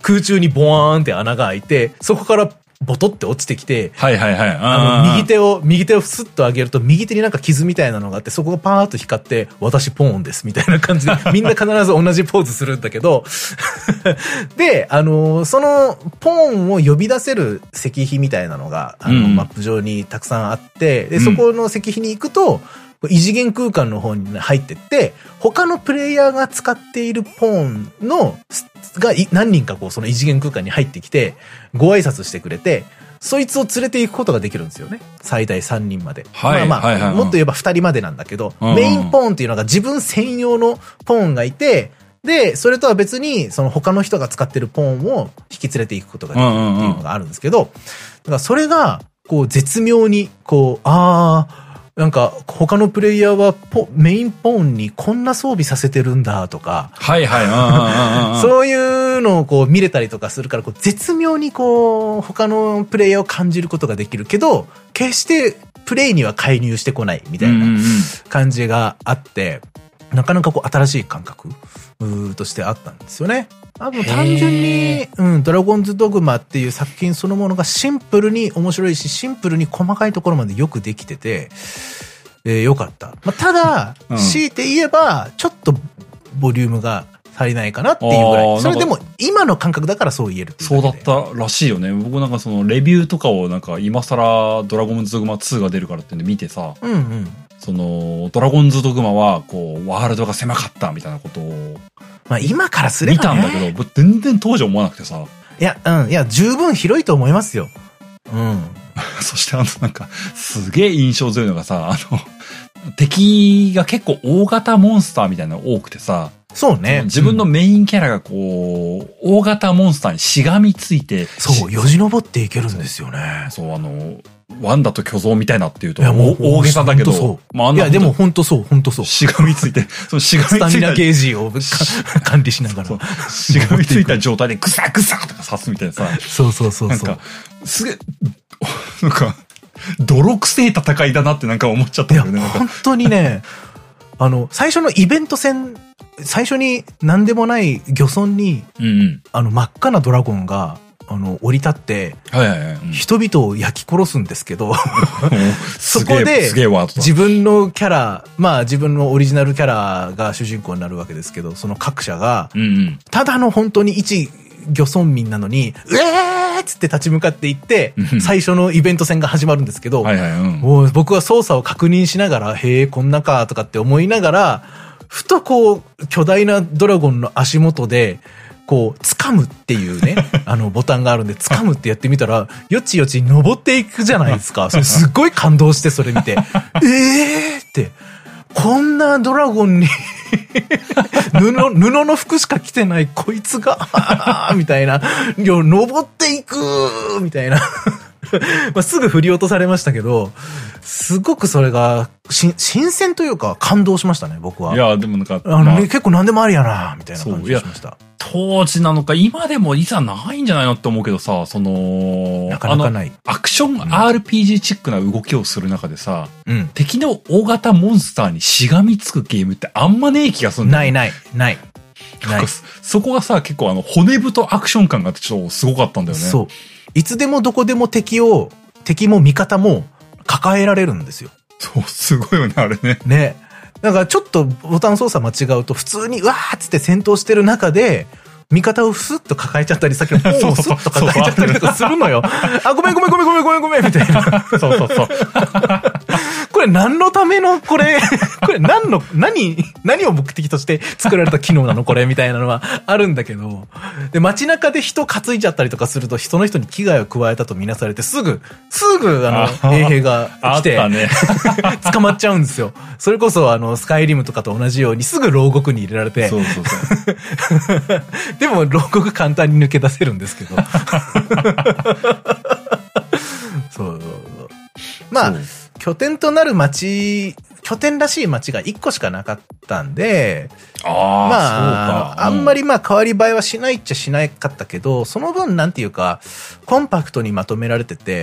空中にボワーンって穴が開いて、そこからボトって落ちてきて、 はいはいはい。 あの、右手を、右手をスッと上げると、右手になんか傷みたいなのがあって、そこがパーッと光って、私ポーンです、みたいな感じで、みんな必ず同じポーズするんだけど、で、あの、その、ポーンを呼び出せる石碑みたいなのが、あの、うん、マップ上にたくさんあって、で、そこの石碑に行くと、異次元空間の方に入ってって、他のプレイヤーが使っているポーンの、が何人かこうその異次元空間に入ってきて、ご挨拶してくれて、そいつを連れて行くことができるんですよね。最大さんにんまで。はい、まあまあ、はいはいはい、もっと言えばふたりまでなんだけど、うんうん、メインポーンっていうのが自分専用のポーンがいて、で、それとは別に、その他の人が使ってるポーンを引き連れて行くことができるっていうのがあるんですけど、だからそれが、こう絶妙に、こう、あー、なんか、他のプレイヤーはポ、メインポーンにこんな装備させてるんだとか。 はいはい。 そういうのをこう見れたりとかするから、こう絶妙にこう、他のプレイヤーを感じることができるけど、決してプレイには介入してこないみたいな感じがあって、なかなかこう新しい感覚としてあったんですよね。あの単純に、うん、ドラゴンズドグマっていう作品そのものがシンプルに面白いし、シンプルに細かいところまでよくできてて、えー、よかった。まあ、ただ、うん、強いて言えば、ちょっとボリュームが足りないかなっていうぐらい。それでも、今の感覚だからそう言えるっていう。 そうだったらしいよね。僕なんかそのレビューとかをなんか今更ドラゴンズドグマツーが出るからってんで見てさ、 うんうん。 その、ドラゴンズドグマは、こう、ワールドが狭かったみたいなことを、 まあ今からすればね。見たんだけど、全然当時思わなくてさ。 いや、うん、いや、十分広いと思いますよ。うん。 そしてあの、なんか、すげえ印象強いのがさ、あの、敵が結構大型モンスターみたいなの多くてさ、 そうね。 自分のメインキャラがこう、大型モンスターにしがみついて。 そう、よじ登っていけるんですよね。 そう、あの、ワンダと巨像みたいなっていうと、大げさだけど、 そう。まあ、いや、でも本当そう、本当そう。 しがみついて、そのしがみついた。 スタミナゲージを管理しながら。 しがみついた状態でグサグサとか刺すみたいなさ。 そうそうそうそう。 なんか、すげえ、なんか、泥臭い戦いだなってなんか思っちゃったんだよね。 いや、本当にね、あの、最初のイベント戦、最初に何でもない漁村に、 うんうん、 あの、真っ赤なドラゴンが、あの、降り立って、 はいはいはいうん、 人々を焼き殺すんですけど、そこで、 自分のキャラ、まあ自分のオリジナルキャラが主人公になるわけですけど、その各社が、 うんうん、 ただの本当に一漁村民なのに、うえーっつって立ち向かっていって、最初のイベント戦が始まるんですけど、 はいはいうん、 もう僕は操作を確認しながら、へえ、こんなか、とかって思いながら、ふとこう、巨大なドラゴンの足元で、こう、掴むっていうね、あの、ボタンがあるんで、掴むってやってみたら、よちよち登っていくじゃないですか。それすっごい感動して、それ見て。えーって、こんなドラゴンに布、布の服しか着てないこいつが、みたいな、登っていくみたいな。まあすぐ振り落とされましたけど、すごくそれがし新鮮というか感動しましたね、僕は。 いや、でもなんか、 あの、まあ、結構何でもありやな、みたいな感じがしました。 当時なのか、今でもいざないんじゃないのって思うけどさ、その、 なかなかない。 アクション アールピージー チックな動きをする中でさ、 うん、 敵の大型モンスターにしがみつくゲームってあんまねえ気がするんだよ。 ないない、ない。ない。 そこがさ、結構あの、骨太アクション感があってちょっとすごかったんだよね。 そう。いつでもどこでも敵を、敵も味方も抱えられるんですよ。 そう、すごいよね、あれね。 ね。だからちょっとボタン操作間違うと普通にうわーっつって戦闘してる中で、味方をスッと抱えちゃったり、さっきのポンをスッと抱えちゃったりとかするのよ。あ、ごめんごめんごめんごめんごめんごめんみたいな。 そうそうそう。 これ何のためのこれ、これ何の、何、何を目的として作られた機能なのこれみたいなのはあるんだけど。で、街中で人担いじゃったりとかすると、人の人に危害を加えたとみなされて、すぐ、すぐ、あの、衛兵が来て、 ね、 捕まっちゃうんですよ。それこそ、あの、スカイリムとかと同じように、すぐ牢獄に入れられて。 そうそうそう。 でも、牢獄簡単に抜け出せるんですけど。そうそうそう。まあ、拠点となる街、拠点らしい街がいっこしかなかったんで、 あまあ、 そうか、 うん、あんまりまあ変わり映えはしないっちゃしないかったけど、その分なんていうか、コンパクトにまとめられてて、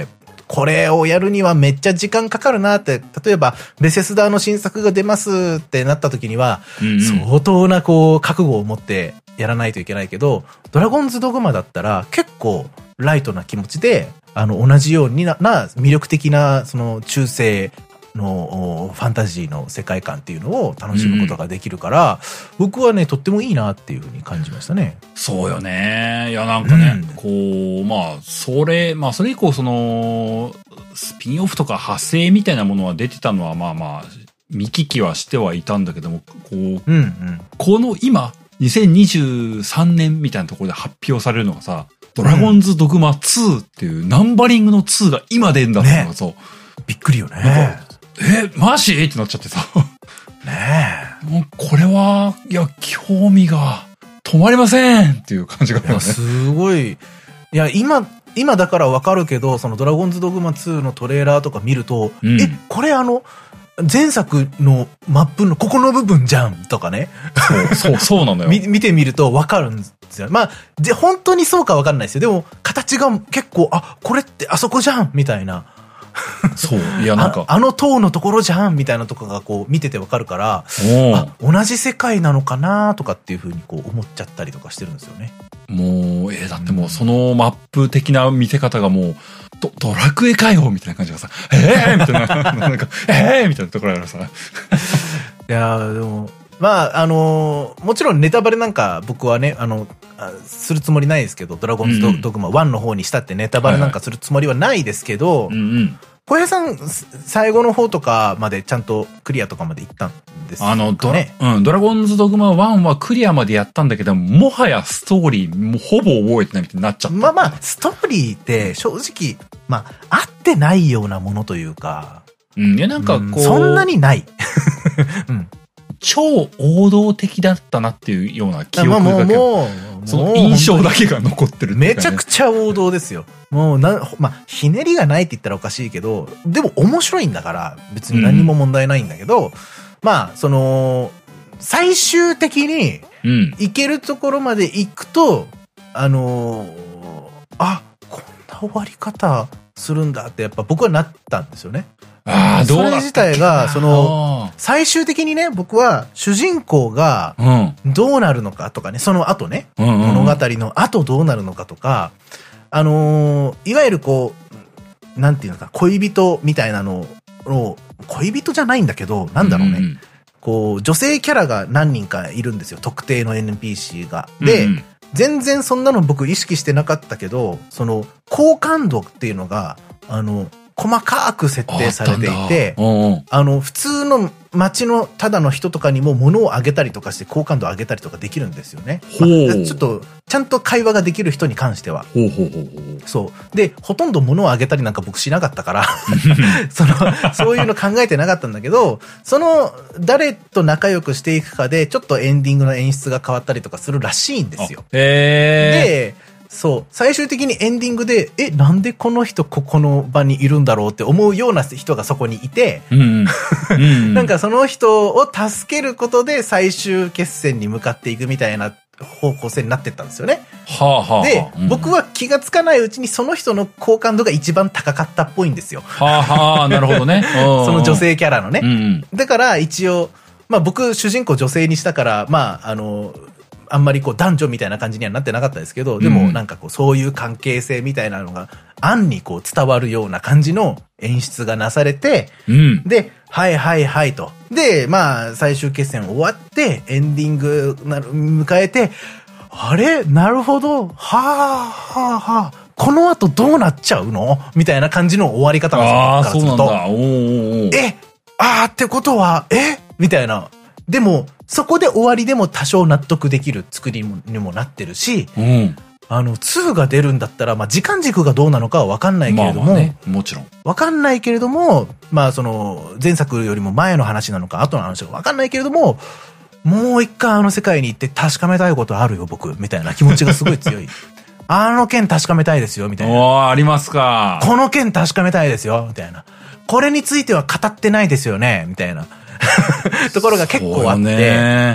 これをやるにはめっちゃ時間かかるなって、例えば、ベセスダの新作が出ますってなった時には、うんうん、相当なこう、覚悟を持ってやらないといけないけど、ドラゴンズドグマだったら結構ライトな気持ちで、あの、同じようにな、な魅力的な、その、中世、のファンタジーの世界観っていうのを楽しむことができるから、うん、僕はねとってもいいなっていうふうに感じましたね。 そうよね。いやなんかね、うん、こうまあそれまあそれ以降そのスピンオフとか派生みたいなものは出てたのはまあまあ見聞きはしてはいたんだけども、こう、うんうん、この今にせんにじゅうさんねんみたいなところで発表されるのがさ、ドラゴンズドグマツーっていうナンバリングのツーが今出んだってのがさ、ね、 びっくりよね。 え、マジってなっちゃってさ。 ねえ。もう、これは、いや、興味が止まりませんっていう感じがあるね。 すごい。いや、今、今だからわかるけど、そのドラゴンズドグマツーのトレーラーとか見ると、うん、え、これあの、前作のマップのここの部分じゃんとかね。 そう、そう、そうなのよ。 見、見てみるとわかるんですよ。まあ、で、本当にそうかわかんないですよ。でも、形が結構、あ、これってあそこじゃんみたいな。 そう。いや、なんか。 あ, あの塔のところじゃんみたいなとかがこう見ててわかるから、あ、同じ世界なのかなとかっていうふうにこう思っちゃったりとかしてるんですよね。 もう、えー、だってもうそのマップ的な見せ方がもう、ド, ドラクエかよみたいな感じがさ、えーみたいな、なんか、えーみたいなところからさ。いやー、でも、まあ、あのー、もちろんネタバレなんか僕はね、あの、するつもりないですけど、ドラゴンズ ド,、うんうん、ドグマワンの方にしたってネタバレなんかするつもりはないですけど、はいはい、うんうん、小平さん、最後の方とかまでちゃんとクリアとかまで行ったんですかね。 あの、ドラ、うん、ドラゴンズドグマワンはクリアまでやったんだけど、もはやストーリー、もうほぼ覚えてないみたいになっちゃった。 まあまあ、ストーリーって正直、まあ、合ってないようなものというか、 うん、いやなんかこう、うん、 そんなにない。うん。 超王道的だったなっていうような記憶だけど、もうその印象だけが残ってるっていうか、ね、 めちゃくちゃ王道ですよ。もうな、まあ、ひねりがないって言ったらおかしいけど、でも面白いんだから、別に何も問題ないんだけど、うん、まあ、その、最終的に、行けるところまで行くと、あのー、あ、こんな終わり方するんだってやっぱ僕はなったんですよね。 ああ、どうだったっけな。 それ自体が、その、最終的にね、僕は主人公がどうなるのかとかね、その後ね、うんうんうん、物語の後どうなるのかとか、あのー、いわゆるこう、なんていうのか、恋人みたいなのを、恋人じゃないんだけど、なんだろうね、うんうん、こう、女性キャラが何人かいるんですよ、特定の エヌピーシー が。で、うんうん、全然そんなの僕意識してなかったけど、その、好感度っていうのが、あの、細かく設定されていて、あの、普通の街のただの人とかにも物をあげたりとかして好感度を上げたりとかできるんですよね。まあ、ちょっと、ちゃんと会話ができる人に関しては。ほうほうほうほう。そう。で、ほとんど物をあげたりなんか僕しなかったから、その、そういうの考えてなかったんだけど、その、誰と仲良くしていくかで、ちょっとエンディングの演出が変わったりとかするらしいんですよ。 へー。 で、そう。最終的にエンディングで、え、なんでこの人ここの場にいるんだろうって思うような人がそこにいて、うんうん、なんかその人を助けることで最終決戦に向かっていくみたいな方向性になってったんですよね。 はあはあ、 で、うん、僕は気がつかないうちにその人の好感度が一番高かったっぽいんですよ。 はあはあ、なるほどね。 その女性キャラのね。 うんうん、 だから一応、まあ僕主人公女性にしたから、まああの、あんまりこう男女みたいな感じにはなってなかったですけど、でもなんかこうそういう関係性みたいなのが暗にこう伝わるような感じの演出がなされて、うん、で、はいはいはいと。で、まあ最終決戦終わってエンディングなる迎えて、あれなるほど、はあはあはあ、この後どうなっちゃうのみたいな感じの終わり方なんですよ。 ああ、そうなんだ。おーおー。 え、あーってことは、えみたいな。でも、そこで終わりでも多少納得できる作りにもなってるし、うん、あの、ツーが出るんだったら、まあ、時間軸がどうなのかはわかんないけれども、まあまあね、 もちろん。 わかんないけれども、まあ、その、前作よりも前の話なのか、後の話なのかわかんないけれども、もう一回あの世界に行って確かめたいことあるよ、僕、みたいな気持ちがすごい強い。あの件確かめたいですよ、みたいな。 おー、ありますか。 この件確かめたいですよ、みたいな。これについては語ってないですよね、みたいな。ところが結構あって、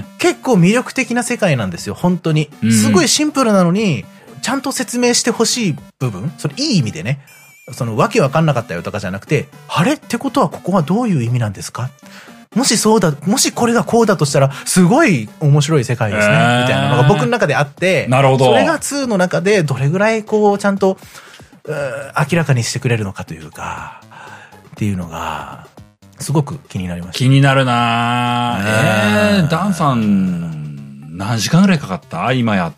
結構魅力的な世界なんですよ、本当に。すごいシンプルなのに、ちゃんと説明してほしい部分、それいい意味でね、 そのわけわかんなかったよとかじゃなくて、あれってことはここはどういう意味なんですか、もしそうだ、もしこれがこうだとしたらすごい面白い世界ですね、えー、みたいなのが僕の中であって、 なるほど。 それがツーの中でどれぐらいこうちゃんと明らかにしてくれるのかというかっていうのがすごく気になりました。 気になるなぁ。えー、ダンさん何時間ぐらいかかった今やって。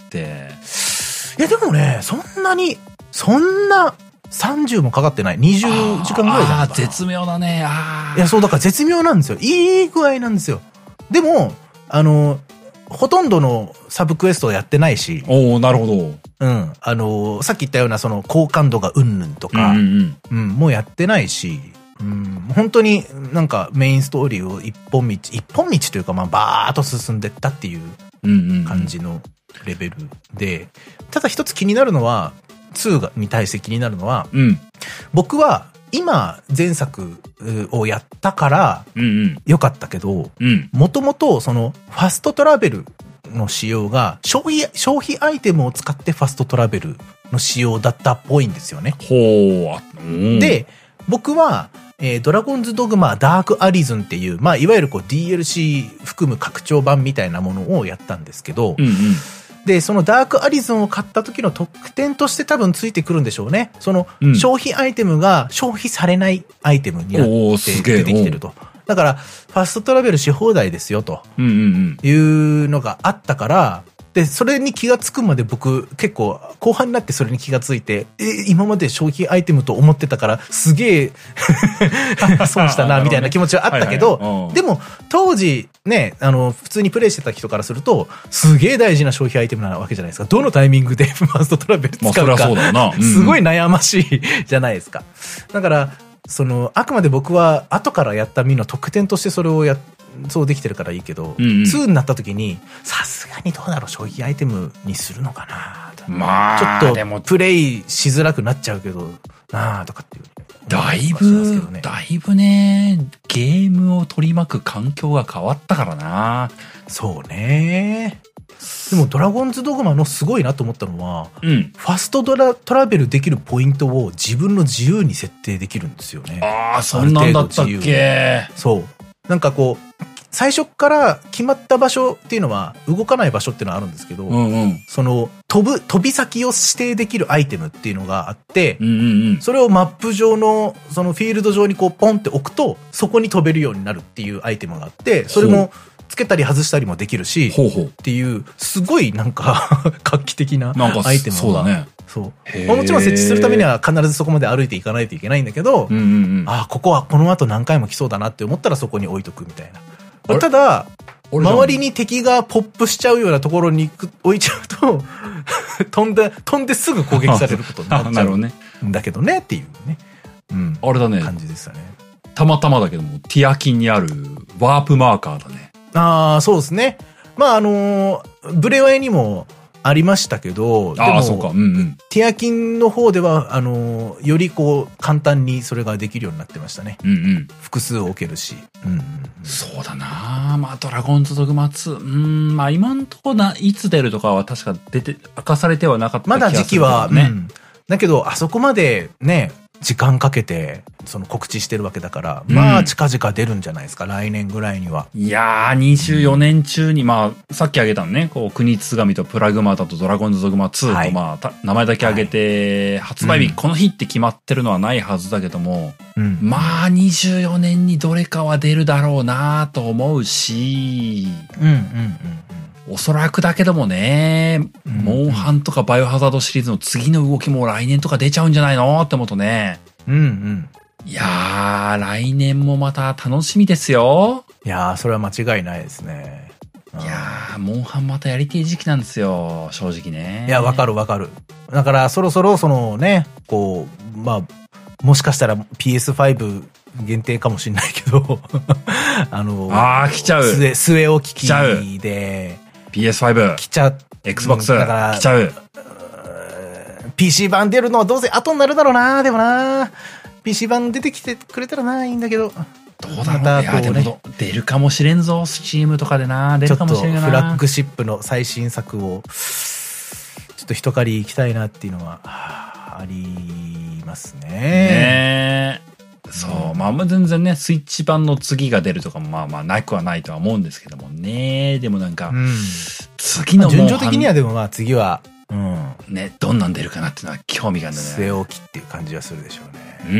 いやでもね、そんなにそんなさんじゅうもかかってない。にじゅうじかんぐらいじゃないかな。 絶妙だね。あいや、そう、だから絶妙なんですよ。いい具合なんですよ。でも、あの、ほとんどのサブクエストをやってないし。 おー、なるほど。 うん。あの、さっき言ったような、その、好感度がうんぬんとか、うん、うんうん、もうやってないし、うん、本当になんかメインストーリーを一本道、一本道というか、まあ、バーっと進んでったっていう感じのレベルで、ただ一つ気になるのは、ツーがに対して気になるのは、うん、僕は今前作をやったから良かったけど、もともとそのファストトラベルの仕様が消費、消費アイテムを使ってファストトラベルの仕様だったっぽいんですよね。ほう。うん、で、僕は、えー、ドラゴンズドグマダークアリズンっていう、まあ、いわゆるこう ディーエルシー 含む拡張版みたいなものをやったんですけど、うんうん、で、そのダークアリズンを買った時の特典として多分ついてくるんでしょうね。その消費アイテムが消費されないアイテムになって出てきてると。だから、ファストトラベルし放題ですよというのがあったから、で、それに気がつくまで僕結構後半になってそれに気がついて、え、今まで消費アイテムと思ってたからすげえ損したなみたいな気持ちはあったけど、でも当時ね、あの、普通にプレイしてた人からすると、すげえ大事な消費アイテムなわけじゃないですか。どのタイミングでファーストトラベル使うか、すごい悩ましいじゃないですか。だから、その、あくまで僕は後からやった身の特典としてそれをやっそうできてるからいいけど、うんうん、ツーになった時に、さすがにどうだろう、消費アイテムにするのかなと。まあ、ちょっとプレイしづらくなっちゃうけど、なあとかっていう。 だいぶ、ね、だいぶね、ゲームを取り巻く環境が変わったからな。 そうね。でもドラゴンズドグマのすごいなと思ったのは、うん、ファストドラトラベルできるポイントを自分の自由に設定できるんですよね。 ああ、そんなんだったっけ。 そう。なんかこう、最初から決まった場所っていうのは動かない場所っていうのはあるんですけど、うんうん、その飛ぶ、飛び先を指定できるアイテムっていうのがあって、うんうんうん、それをマップ上のそのフィールド上にこうポンって置くと、そこに飛べるようになるっていうアイテムがあって、それもつけたり外したりもできるし、ほうほうっていう、すごいなんか画期的なアイテムが。そうだね。そう。もちろん設置するためには必ずそこまで歩いていかないといけないんだけど、うんうんうん、ああ、ここはこの後何回も来そうだなって思ったらそこに置いとくみたいな。ただ、周りに敵がポップしちゃうようなところに置いちゃうと、飛んで、飛んですぐ攻撃されることになっちゃうんだけどねっていうね。うん。 あれだね。 感じですよね。 たまたまだけども、ティアキンにあるワープマーカーだね。 ああ、そうですね。まあ、あのー、ブレワイにもありましたけど、 ああ、そうか。うんうん。 ティアキンの方では、あのー、よりこう、簡単にそれができるようになってましたね。うんうん。複数置けるし。うんうんうん、 そうだな。まあ、ドラゴンズドグマツー。うん、まあ、今んとこな、いつ出るとかは確か出て、明かされてはなかった気がする、ね。 まだ時期はね、うん。だけど、あそこまでね、時間かけて、その告知してるわけだから、うん、まあ、近々出るんじゃないですか、来年ぐらいには。 いやー、にじゅうよねん中に、まあ、さっき挙げたのね、こう、国津神とプラグマタとドラゴンズドグマツーと、はい、まあ、名前だけ挙げて、はい、発売日、うん、この日って決まってるのはないはずだけども、うん、まあ、にじゅうよねんにどれかは出るだろうなと思うし、うんうんうん。おそらくだけどもね、うんうん、モンハンとかバイオハザードシリーズの次の動きも来年とか出ちゃうんじゃないのって思うとね。うんうん。いやー、来年もまた楽しみですよ。 いやー、それは間違いないですね。 いやー、モンハンまたやりてえ時期なんですよ、正直ね。 いや、わかるわかる。だから、そろそろそのね、こう、まあ、もしかしたら ピーエスファイブ 限定かもしれないけど、あのー、 あー、来ちゃう。 据え、据え置き機で、 ピーエスファイブ。 来ちゃう。 Xbox。だから、来ちゃう。 ピーシー 版出るのはどうせ後になるだろうな。でもな ピーシー 版出てきてくれたらないいんだけど、 どうだろう、ま、いやでも出るかもしれんぞ、スチームとかでな。出るかもしれんがな。 ちょっとフラッグシップの最新作をちょっと一狩り行きたいなっていうのはありますね。 ねそう。まあ、全然ね、スイッチ版の次が出るとかもまあまあなくはないとは思うんですけどもね。でもなんか、うん、次のもう、 順序的にはでもまあ次は、うん。 ね、どんなん出るかなっていうのは興味があるんだね。 据え置きっていう感じはするでしょうね。 うん。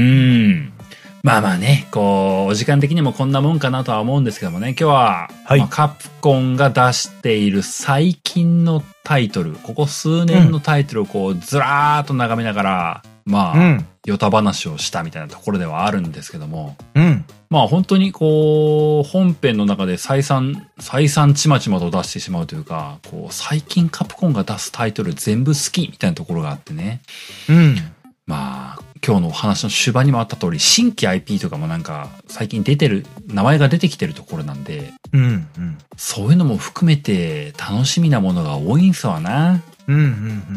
まあまあね、こう、お時間的にもこんなもんかなとは思うんですけどもね、今日は、はい、まあ、カプコンが出している最近のタイトル、ここ数年のタイトルをこう、ずらーっと眺めながら、まあ、うん、ヨタ話をしたみたいなところではあるんですけども、うん、まあ本当にこう、本編の中で再三、再三ちまちまと出してしまうというか、こう、最近カプコンが出すタイトル全部好きみたいなところがあってね。うん。まあ、今日のお話の終盤にもあった通り、新規 アイピー とかもなんか、最近出てる、名前が出てきてるところなんで、うん、うん。そういうのも含めて楽しみなものが多いんすわな。うん、うん、うん、うん。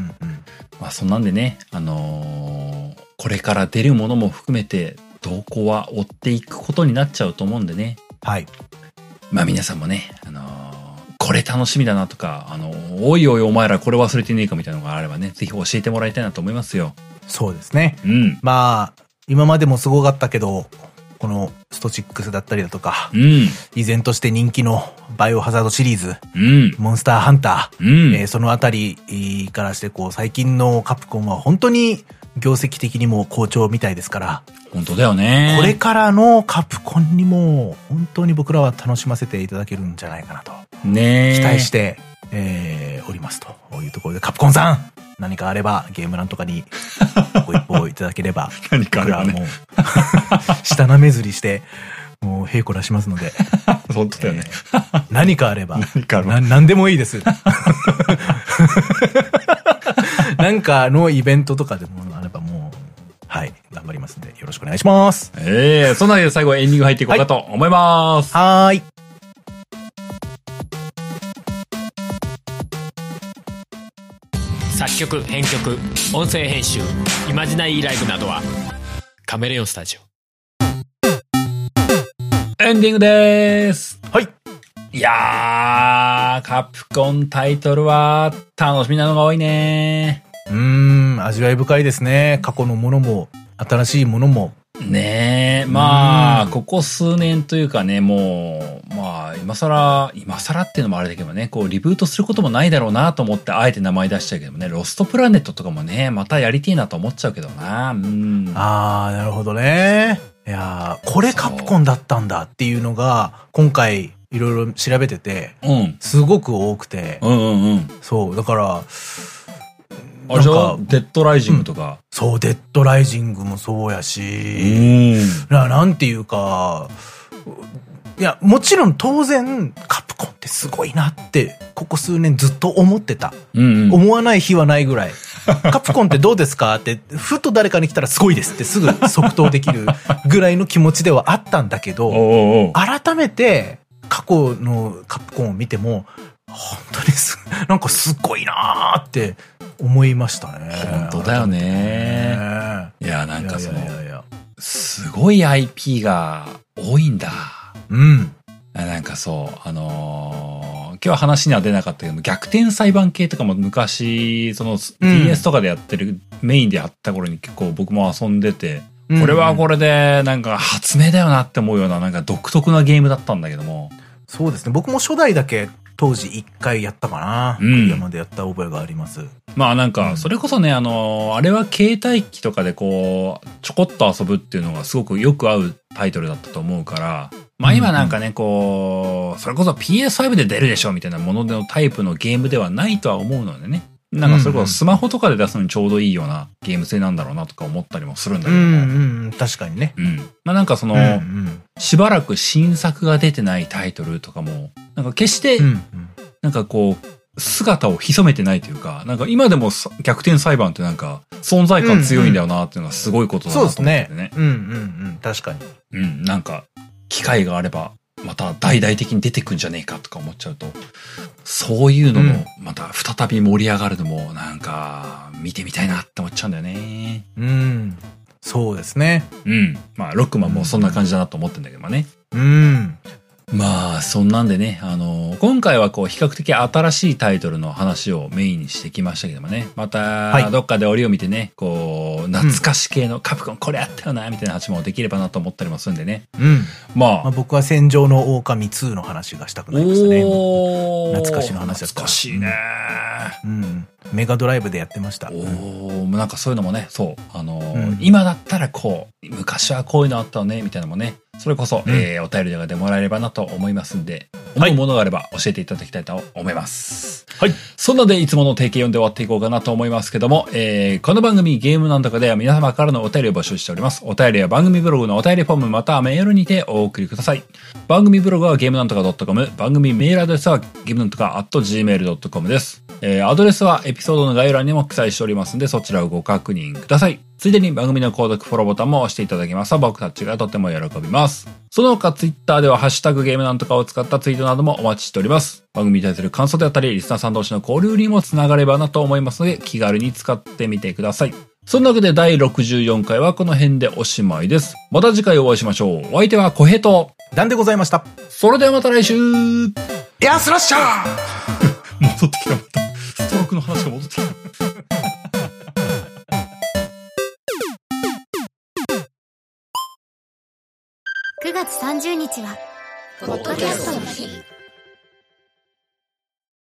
まあそんなんでね、あのー、これから出るものも含めて、動向は追っていくことになっちゃうと思うんでね。はい。まあ皆さんもね、あのー、これ楽しみだなとか、あのー、おいおいお前らこれ忘れてねえかみたいなのがあればね、ぜひ教えてもらいたいなと思いますよ。 そうですね。うん。まあ、今までもすごかったけど、このストチックスだったりだとか、うん、依然として人気のバイオハザードシリーズ、うん、モンスターハンター、うんえー、そのあたりからしてこう最近のカプコンは本当に業績的にも好調みたいですから、 本当だよね。 これからのカプコンにも本当に僕らは楽しませていただけるんじゃないかなと、ね、期待して、えー、おりますというところで、カプコンさん何かあればゲーム欄とかにご一報いただければ何かあればね、 僕らはもう下なめずりしてもう平子出しますので本当だよね、 えー、何かあれば何かあればな何でもいいですなんかのイベントとかでもあればもうはい頑張りますんでよろしくお願いします。 ええー、そんなわけで最後はエンディング入っていこうかと思います。 はーい。 作曲編曲音声編集イマジナリーライブなどはカメレオンスタジオ。 エンディングでーす。 はい。 いやーカプコンタイトルは楽しみなのが多いね。 うーん味わい深いですね。過去のものも新しいものもねえ、まあ、ここ数年というかね、もう、まあ、今更、今更っていうのもあれだけどね、こう、リブートすることもないだろうなと思って、あえて名前出しちゃうけどもね、ロストプラネットとかもね、またやりてえなと思っちゃうけどな。うん。 あー、なるほどね。いやー、これカプコンだったんだっていうのが、今回、いろいろ調べてて、うん。すごく多くて、 うんうんうん。 そう、だから、 あれじゃデッドライジングとか、うん、 そうデッドライジングもそうやし、な, なんていうかいやもちろん当然カプコンってすごいなってここ数年ずっと思ってた、うんうん、思わない日はないぐらいカプコンってどうですかってふと誰かに来たらすごいですってすぐ即答できるぐらいの気持ちではあったんだけどおうおう改めて過去のカプコンを見ても本当にすなんかすごいなーって思いましたね。 本当だよね。いやなんかそのすごい アイピー が多いんだ。うん。なんかそうあのー、今日は話には出なかったけど逆転裁判系とかも昔その ディーエス とかでやってる、うん、メインでやった頃に結構僕も遊んでて、うん、これはこれでなんか発明だよなって思うようななんか独特なゲームだったんだけども。 そうですね。僕も初代だけ当時一回やったかな。うん。山でやった覚えがあります。 まあなんか、それこそね、あの、あれは携帯機とかでこう、ちょこっと遊ぶっていうのがすごくよく合うタイトルだったと思うから、まあ今なんかね、こう、それこそ ピーエスファイブ で出るでしょみたいなもののタイプのゲームではないとは思うのでね。なんかそれこそスマホとかで出すのにちょうどいいようなゲーム性なんだろうなとか思ったりもするんだけども。うんうん、確かにね。 うん。まあなんかその、うんうん、しばらく新作が出てないタイトルとかも、なんか決して、うんうん、なんかこう、姿を潜めてないというか、なんか今でも逆転裁判ってなんか存在感強いんだよなっていうのはすごいことだなと思ってね。 そうですね。うんうんうん、確かに。 うん、なんか、機会があれば、また大々的に出てくんじゃねえかとか思っちゃうと、そういうのもまた再び盛り上がるのもなんか見てみたいなって思っちゃうんだよね。 うん。そうですね。 うん。まあロックマンもそんな感じだなと思ってんだけどね。 うん。 まあそんなんでね、あの今回はこう比較的新しいタイトルの話をメインにしてきましたけどもね、またどっかで折を見てね、こう懐かし系のカプコンこれあったよなみたいな話もできればなと思ったりもするんでね。 うん。 まあ、 まあ、僕は戦場の狼ツーの話がしたくなりましたね。 おー、 懐かしの話だった。 懐かしいね、 うん。うん。メガドライブでやってました。 おー、なんかそういうのもね、そう、あのーうん、 今だったらこう、昔はこういうのあったよねみたいなのもね、それこそ、うん、えー、お便りでもらえればなと思いますんで、思うものがあれば教えていただきたいと思います。はい。そんなでいつもの定型読んで終わっていこうかなと思いますけども、えー、この番組ゲームなんとかでは皆様からのお便りを募集しております。お便りは番組ブログのお便りフォームまたはメールにてお送りください。番組ブログはゲームなんとか .com、番組メールアドレスはゲームなんとか アットジーメールドットコム です。えー、アドレスはエピソードの概要欄にも記載しておりますので、そちらをご確認ください。ついでに番組の購読フォローボタンも押していただけますと僕たちがとても喜びます。その他ツイッターではハッシュタグゲームなんとかを使ったツイートなどもお待ちしております。番組に対する感想であったり、リスナーさん同士の交流にもつながればなと思いますので、気軽に使ってみてください。そんなわけでだいろくじゅうよんかいはこの辺でおしまいです。また次回お会いしましょう。お相手は小平とダンでございました。 それではまた来週。 エアスラッシャー戻ってきたまた。ストロークの話が戻ってきた。 くがつさんじゅうにちはポッドキャストの日。